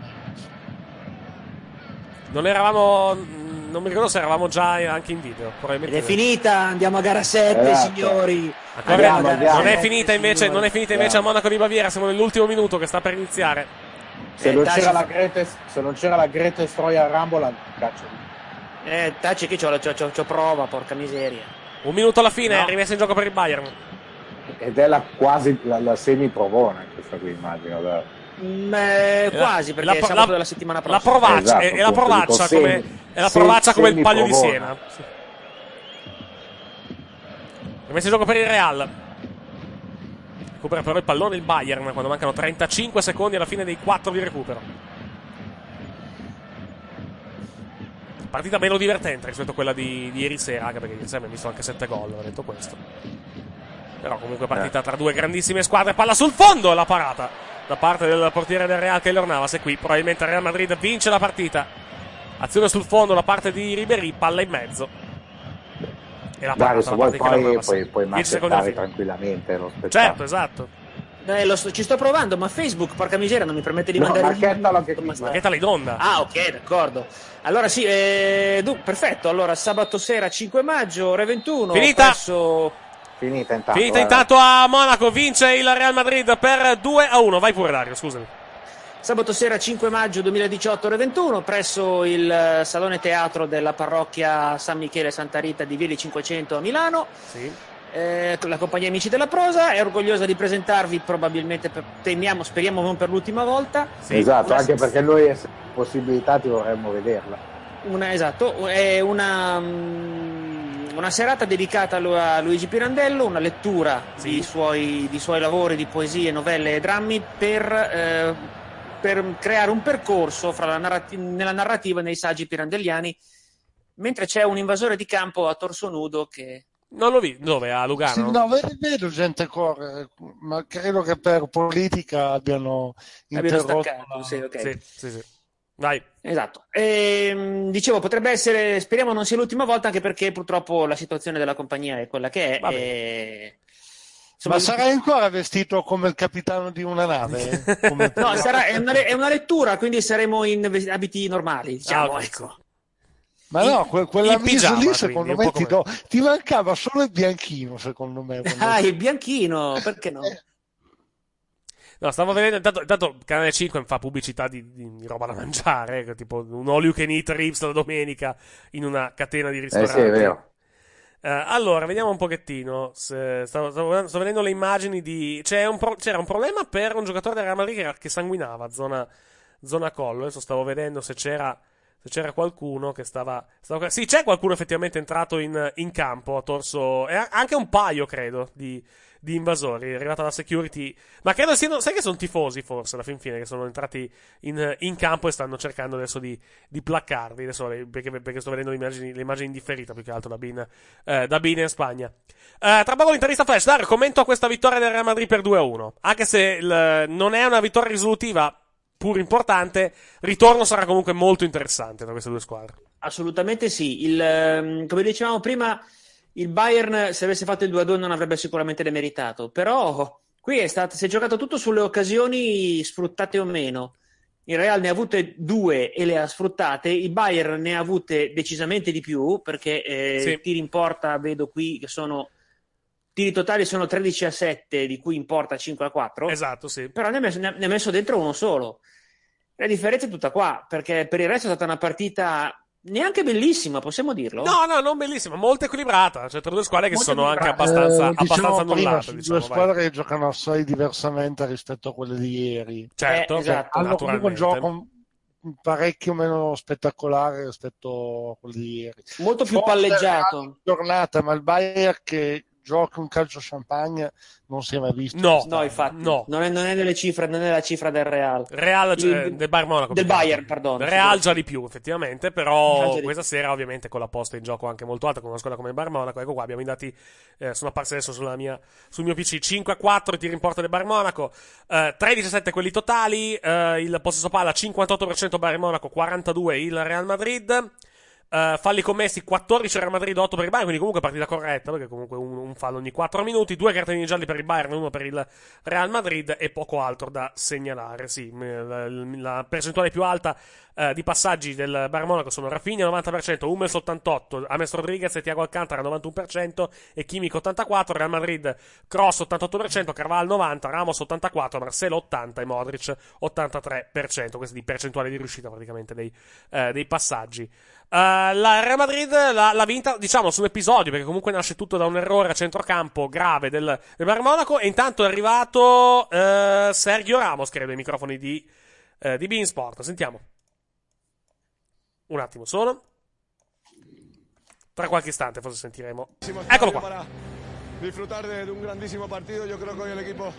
Non eravamo. Non mi ricordo se eravamo già anche in video. Ed Probabilmente. è finita, andiamo a gara sette, Esatto. signori. Ancora- Andiamo a andiamo, gara Non è sette, finita invece, signori. non è finita invece a Monaco di Baviera. Siamo nell'ultimo minuto che sta per iniziare. Se, Eh, non Taci c'era fa- la Greatest, se non c'era la Greatest Royal Rumble, caccio. Eh, Taci che c'ho, c'ho, c'ho, c'ho prova, porca miseria. Un minuto alla fine, No. rimessa in gioco per il Bayern. Ed è la quasi la, la semi provona questa qui, immagino. vero? Mm, eh, quasi, perché La- è la- sabato della settimana La prossima. provaccia, Esatto, è, è la appunto, provaccia dico come, semi- è la se- provaccia come il Palio di semi-provona. Siena. Sì. Rimessa in gioco per il Real. Recupera però il pallone il Bayern quando mancano trentacinque secondi alla fine dei quattro di recupero. Partita meno divertente rispetto a quella di, di ieri sera, anche perché ieri sera abbiamo visto anche sette gol, va detto questo. Però comunque partita tra due grandissime squadre, palla sul fondo, la parata da parte del portiere del Real Keylor Navas, e qui probabilmente il Real Madrid vince la partita. Azione sul fondo da parte di Ribéry, palla in mezzo. E la Dai, parata se da vuoi parte di Keylor poi, Navas. puoi, puoi dieci secondi alla macchettare fine. tranquillamente lo spettacolo. Certo, esatto. Eh, lo sto- ci sto provando, ma Facebook, porca miseria, non mi permette di No, mandare marchettalo anche qui. Ma sta- Marchetta in onda. Ah, ok, d'accordo. Allora sì, eh, du- perfetto. Allora, sabato sera cinque maggio, ore ventuno. Finita. Presso... Finita intanto. Finita guarda. intanto a Monaco, vince il Real Madrid per due a uno. Vai pure Dario, scusami. Sabato sera cinque maggio duemiladiciotto, ore ventuno, presso il eh, Salone Teatro della parrocchia San Michele Santa Rita di Vieli cinquecento a Milano. Sì. Eh, la compagnia Amici della Prosa è orgogliosa di presentarvi, probabilmente per, temiamo, speriamo non per l'ultima volta. Sì. Esatto, Una- anche perché noi essendo possibilitati vorremmo vederla. Una, esatto, è una, mm, una serata dedicata a Lu- a Luigi Pirandello, una lettura Sì. di, suoi, di suoi lavori, di poesie, novelle e drammi per, eh, per creare un percorso fra la narrati- nella narrativa e nei saggi pirandelliani, mentre c'è un invasore di campo a torso nudo che... Non lo vi. Dove? A Lugano? Sì, no, vedo, vedo gente correre, ma credo che per politica abbiano Abbiano interrotto staccato, la- sì, ok. Sì, sì, sì. Vai. Esatto. Ehm, dicevo, potrebbe essere, speriamo non sia l'ultima volta, anche perché purtroppo la situazione della compagnia è quella che è. Va bene. e- insomma, Ma sarai ancora vestito come il capitano di una nave? Come- no, sarà, è, una, è una lettura, quindi saremo in ves- abiti normali, diciamo, Ah, ok. ecco. Ma no, que- quella in pigiama, lì quindi, secondo un me po' ti, come- do, ti mancava solo il bianchino, secondo me. quando- Ah, il bianchino, perché no? Eh, No, stavo vedendo, intanto, intanto Canale cinque fa pubblicità di, di- di roba da mangiare, eh, tipo un all you can eat ribs la domenica in una catena di Eh ristoranti. sì, è vero. Eh, allora, vediamo un pochettino. Se, stavo, stavo vedendo, sto vedendo le immagini di. C'è un pro- c'era un problema per un giocatore del Real Madrid che, che sanguinava zona, zona collo. Adesso stavo vedendo se c'era, se c'era qualcuno che stava, stava. Sì, c'è qualcuno effettivamente entrato in, in campo a torso. E anche un paio, credo, di, di invasori. È arrivata la security. Ma credo siano. Sai che sono tifosi, forse, alla fin fine, che sono entrati in, in campo e stanno cercando adesso di, di placcarli. Adesso, perché, perché sto vedendo le immagini, le immagini in differita, più che altro da Bean, eh, da Bean in Spagna. Eh, tra poco l'intervista flash. Dario, commento a questa vittoria del Real Madrid per due a uno. Anche se il, non è una vittoria risolutiva, pur importante, ritorno sarà comunque molto interessante tra queste due squadre. Assolutamente sì. Il, ehm, come dicevamo prima, il Bayern, se avesse fatto il due a due, non avrebbe sicuramente demeritato. Però qui è stato, si è giocato tutto sulle occasioni sfruttate o meno. Il Real ne ha avute due e le ha sfruttate. Il Bayern ne ha avute decisamente di più, perché eh, Sì. tiri in porta, vedo qui che sono tiri totali sono tredici a sette, di cui in porta cinque a quattro. Esatto, sì. Però ne ha, messo, ne ha- ne ha messo dentro uno solo. La differenza è tutta qua, perché per il resto è stata una partita neanche bellissima, possiamo dirlo? No, no, non bellissima, molto equilibrata. Cioè, tra due squadre che Molto sono anche equilibrata. abbastanza, Eh, abbastanza diciamo prima, annullate. sono Diciamo, due vai. squadre che giocano assai diversamente rispetto a quelle di ieri. Certo, Eh, esatto. Hanno comunque un naturalmente. gioco parecchio meno spettacolare rispetto a quelli di ieri. Molto più Forse palleggiato. è una giornata, ma il Bayern che gioca un calcio champagne non si è mai visto. No, No, infatti, no. Non, è, non è nelle cifre, non è la cifra del Real. Real Il- eh, del Bayern Monaco. del più che altro. Bayern, perdono. Del Real già di più, effettivamente, però Real già di questa sera ovviamente con la posta in gioco anche molto alta con una squadra come il Bayern Monaco. Ecco qua, abbiamo i dati, eh, sono apparsi adesso sulla mia, sul mio P C. cinque a quattro i tiri in porta del Bayern Monaco, eh, tre a diciassette quelli totali, eh, il possesso palla cinquantotto per cento Bayern Monaco, quarantadue il Real Madrid. Uh, falli commessi quattordici Real Madrid, otto per il Bayern, quindi comunque partita corretta, perché comunque un, un fallo ogni quattro minuti, due cartellini gialli per il Bayern, uno per il Real Madrid e poco altro da segnalare. Sì, la, la percentuale più alta uh, di passaggi del Bayern Monaco sono Rafinha novanta per cento, Hummels ottantotto, James Rodriguez e Thiago Alcantara novantuno per cento e Kimmich ottantaquattro, Real Madrid Kroos ottantotto per cento, Carvalho novanta, Ramos ottantaquattro, Marcelo ottanta e Modric ottantatré per cento, questi di percentuale di riuscita praticamente dei, uh, dei passaggi. Uh, la Real Madrid l'ha, l'ha vinta, diciamo, su un episodio, perché comunque nasce tutto da un errore a centrocampo grave del, del Bayern Monaco, e intanto è arrivato uh, Sergio Ramos, credo, ai microfoni di, uh, di beIN Sport. Sentiamo. Un attimo solo. Tra qualche istante forse sentiremo. Eccolo qua. Para disfrutar de, de un grandísimo partido. Yo creo que hoy el equipo,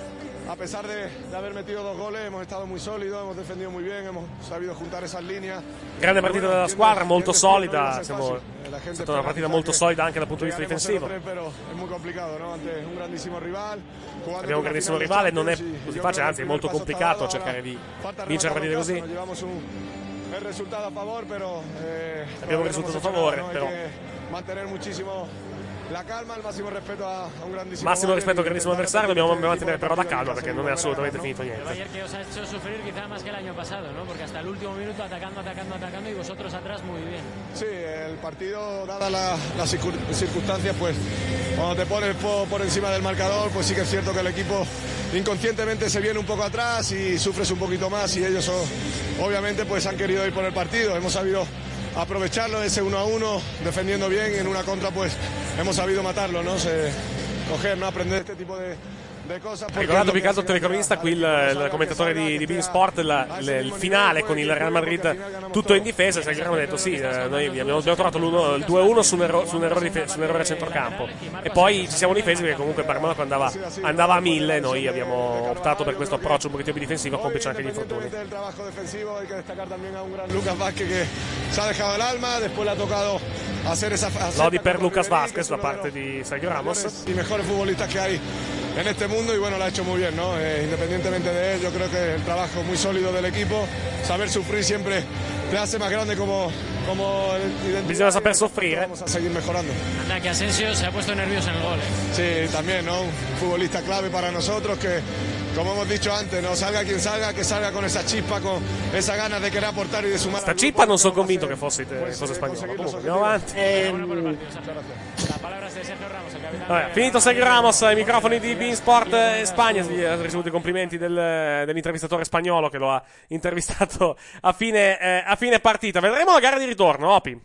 a pesar de, de haber metido dos goles, hemos estado muy sólidos, hemos defendido muy bien, hemos sabido juntar esas líneas. Grande partita della squadra, molto solida. Siamo, La è gente stata una partita espera molto que solida anche dal punto di vista llegaremos difensivo. cero tres, pero es muy complicado, ¿no? Ante un grandísimo rival. jugando Abbiamo un una grandissimo final de rivale, non è Champions, y così yo facile, creo que anzi è el molto primer paso está complicato dado, cercare ahora di falta vincere rematar partite los così. casos, nos llevamos un, el resultado a favor, pero eh, Abbiamo un todavía no risultato a hemos hecho favore, nada, ¿no? però Hay que mantener muchísimo la calma, il massimo rispetto a un grandissimo massimo rispetto al Bayern, grandissimo y avversario, intentar dobbiamo repetir mantenere però la este tipo calma de perché partidos non è en casa, assolutamente ¿no? finito El niente. Bayern que os ha hecho sufrir quizá más que el año pasado, ¿no? Porque hasta el último minuto atacando, atacando, atacando y vosotros atrás muy bien. Sí, el partido, dadas la- las circun- circunstancias, pues cuando te pones po- por encima del marcador, pues sí que es cierto que el equipo inconscientemente se viene un poco atrás y sufres un poquito más, y ellos oh, obviamente pues han querido ir por el partido. Hemos sabido aprovecharlo, ese uno a uno, defendiendo bien, y en una contra pues hemos sabido matarlo, ¿no? Se, coger, ¿no? Aprender este tipo de, de cosas. Ha ricordato più che altro il telecronista qui, il, il commentatore di, di beIN Sport, la- le- il finale con il Real Madrid tutto in difesa. Sergio Ramos ha detto sì, eh, noi abbiamo, abbiamo trovato l'uno- il due a uno su un, erro- su un errore, dife- su un errore a centrocampo, e poi ci siamo difesi perché comunque il Bayern Monaco andava, andava a mille, e noi abbiamo optato per questo approccio un pochettino più difensivo, complice anche gli infortuni. Independientemente del trabajo defensivo, hay que destacar también a un gran Lucas Vázquez que se ha dejado el alma, después le ha tocado hacer esa hacer Lodi esta per con Lucas Ribery, Vázquez que es da uno de parte los di Sergio Ramos. y mejores futbolistas que hay en este mundo, y bueno, lo ha hecho muy bien, ¿no? Eh, independientemente de él, yo creo que el trabajo muy sólido del equipo, saber sufrir siempre te hace más grande como, como identidad. Bisogna saper soffrire. Vamos a seguir mejorando. Anda, que Asensio se ha puesto nervioso en el gol. ¿eh? Sí, también, ¿no? Un futbolista clave para nosotros que, como hemos dicho antes, no salga quien salga, que salga con esa chispa, con esa ganas de querer aportar y de sumar. Sta al cippa grupo. non sono Vamos a convinto hacer, che fosse, pues, fosse eh, spagnolo. conseguir los Comunque andiamo avanti. Eh, objetivos. bueno, Muchas gracias. La palabra es de Sergio Ramos, el capitán. Vabbè, finito Sergio Ramos ai microfoni di beIN Sport eh, Spagna, si ha ricevuto i complimenti del- dell'intervistatore spagnolo che lo ha intervistato a fine, eh, a fine partita. Vedremo la gara di ritorno, Opi.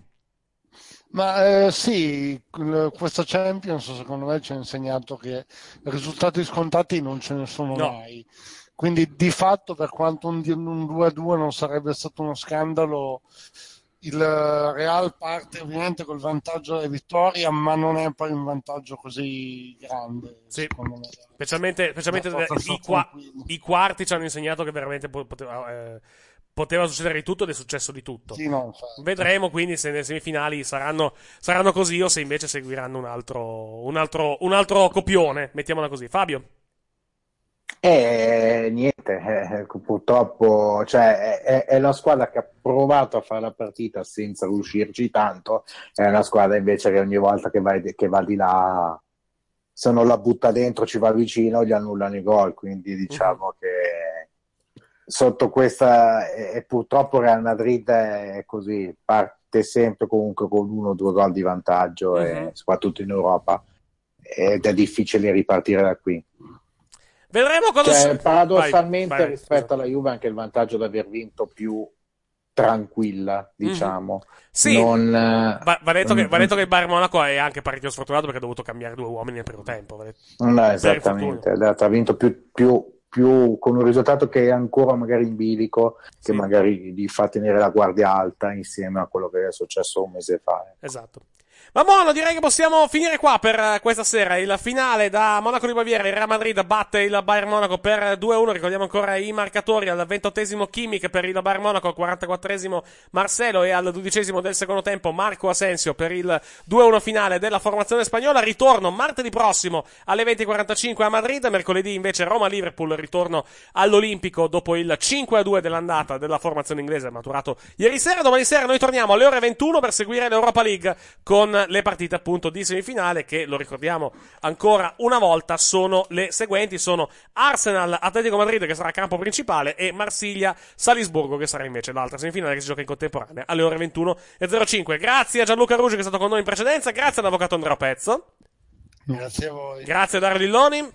Ma eh, sì, quel- questa Champions secondo me ci ha insegnato che risultati scontati non ce ne sono No. mai. Quindi di fatto, per quanto un, di- un due a due non sarebbe stato uno scandalo, il Real parte ovviamente col vantaggio della vittoria, ma non è poi un vantaggio così grande, Sì. secondo me. Specialmente, specialmente Una cosa i, sta qua- tranquillo. i quarti ci hanno insegnato che veramente po- poteva, eh, poteva succedere di tutto, ed è successo di tutto. Sì, no, infatti. Vedremo quindi se nelle semifinali saranno, saranno così, o se invece seguiranno un altro, un altro, un altro copione, mettiamola così. Fabio? E niente, eh, purtroppo, cioè, è, è una squadra che ha provato a fare la partita senza riuscirci tanto, è una squadra invece che ogni volta che va, che va di là, se non la butta dentro, ci va vicino, gli annullano i gol, quindi diciamo che sotto questa, e, e purtroppo Real Madrid è così, parte sempre comunque con uno o due gol di vantaggio, e Mhm. soprattutto in Europa, ed è difficile ripartire da qui. Vedremo cosa Cioè, succede. paradossalmente Vai, vai, rispetto alla Juve anche il vantaggio di aver vinto più tranquilla, diciamo. Sì, Non, eh, va, va detto che, mm, va detto che il Bayern Monaco è anche parecchio sfortunato perché ha dovuto cambiare due uomini nel primo tempo. va detto. no, esattamente, ha vinto più, più più con un risultato che è ancora magari in bilico, che Sì. magari gli fa tenere la guardia alta insieme a quello che è successo un mese fa. Esatto. Ma buono, direi che possiamo finire qua per eh, questa sera. Il finale da Monaco di Baviera, il Real Madrid batte il Bayern Monaco per due a uno. Ricordiamo ancora i marcatori: al ventottesimo Kimmich per il Bayern Monaco, al quarantaquattresimo Marcelo e al dodicesimo del secondo tempo Marco Asensio per il due a uno finale della formazione spagnola. Ritorno martedì prossimo alle venti e quarantacinque a Madrid. Mercoledì invece Roma-Liverpool, ritorno all'Olimpico dopo il cinque a due dell'andata della formazione inglese maturato ieri sera. Domani sera noi torniamo alle ore ventuno per seguire l'Europa League con le partite appunto di semifinale, che lo ricordiamo ancora una volta sono le seguenti: sono Arsenal Atletico Madrid, che sarà campo principale, e Marsiglia Salisburgo, che sarà invece l'altra semifinale che si gioca in contemporanea alle ore ventuno e zero cinque. Grazie a Gianluca Ruggio che è stato con noi in precedenza, grazie all'avvocato Andrea Pezzo, Grazie a voi. grazie a Dario Dilloni,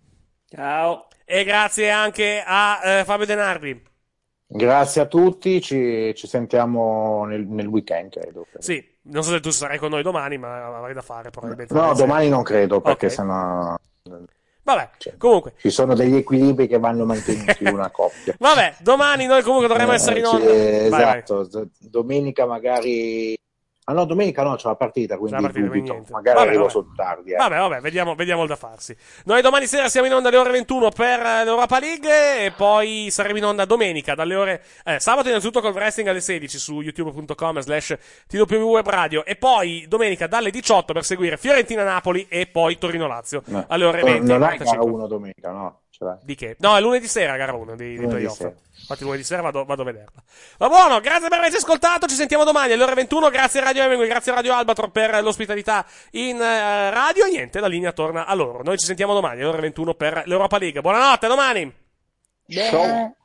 Ciao. e grazie anche a eh, Fabio Denardi. Grazie a tutti, ci, ci sentiamo nel, nel weekend, credo. Sì, non so se tu sarai con noi domani, ma avrai da fare probabilmente. No, domani non credo, perché Ok. sennò Vabbè, cioè, comunque. ci sono degli equilibri che vanno mantenuti in una coppia. Vabbè, domani noi comunque dovremo Eh, essere in ci- onda. Vai, vai. esatto, z- domenica magari. Ah no, domenica no, c'è la partita, quindi C'è la partita, dubito. niente. Magari Vabbè, arrivo vabbè. solo tardi. Eh. Vabbè, vabbè, vediamo, vediamo il da farsi. Noi domani sera siamo in onda alle ore ventuno per eh, l'Europa League e poi saremo in onda domenica dalle ore, eh, sabato innanzitutto col wrestling alle sedici su youtube punto com slash T W Web Radio, e poi domenica dalle diciotto per seguire Fiorentina-Napoli e poi Torino-Lazio No. alle ore Oh, venti. non e hai gara quarantacinque. uno domenica, no? Ce l'hai. Di che? No, è lunedì sera gara uno di, di Lunedì playoff. sera. Infatti lunedì sera vado, vado a vederla. Va buono, grazie per averci ascoltato, ci sentiamo domani alle ore ventuno, grazie a Radio Hemingway, grazie a Radio Albatro per l'ospitalità in eh, radio, e niente, la linea torna a loro. Noi ci sentiamo domani alle ore ventuno per l'Europa League. Buonanotte, a domani! Ciao.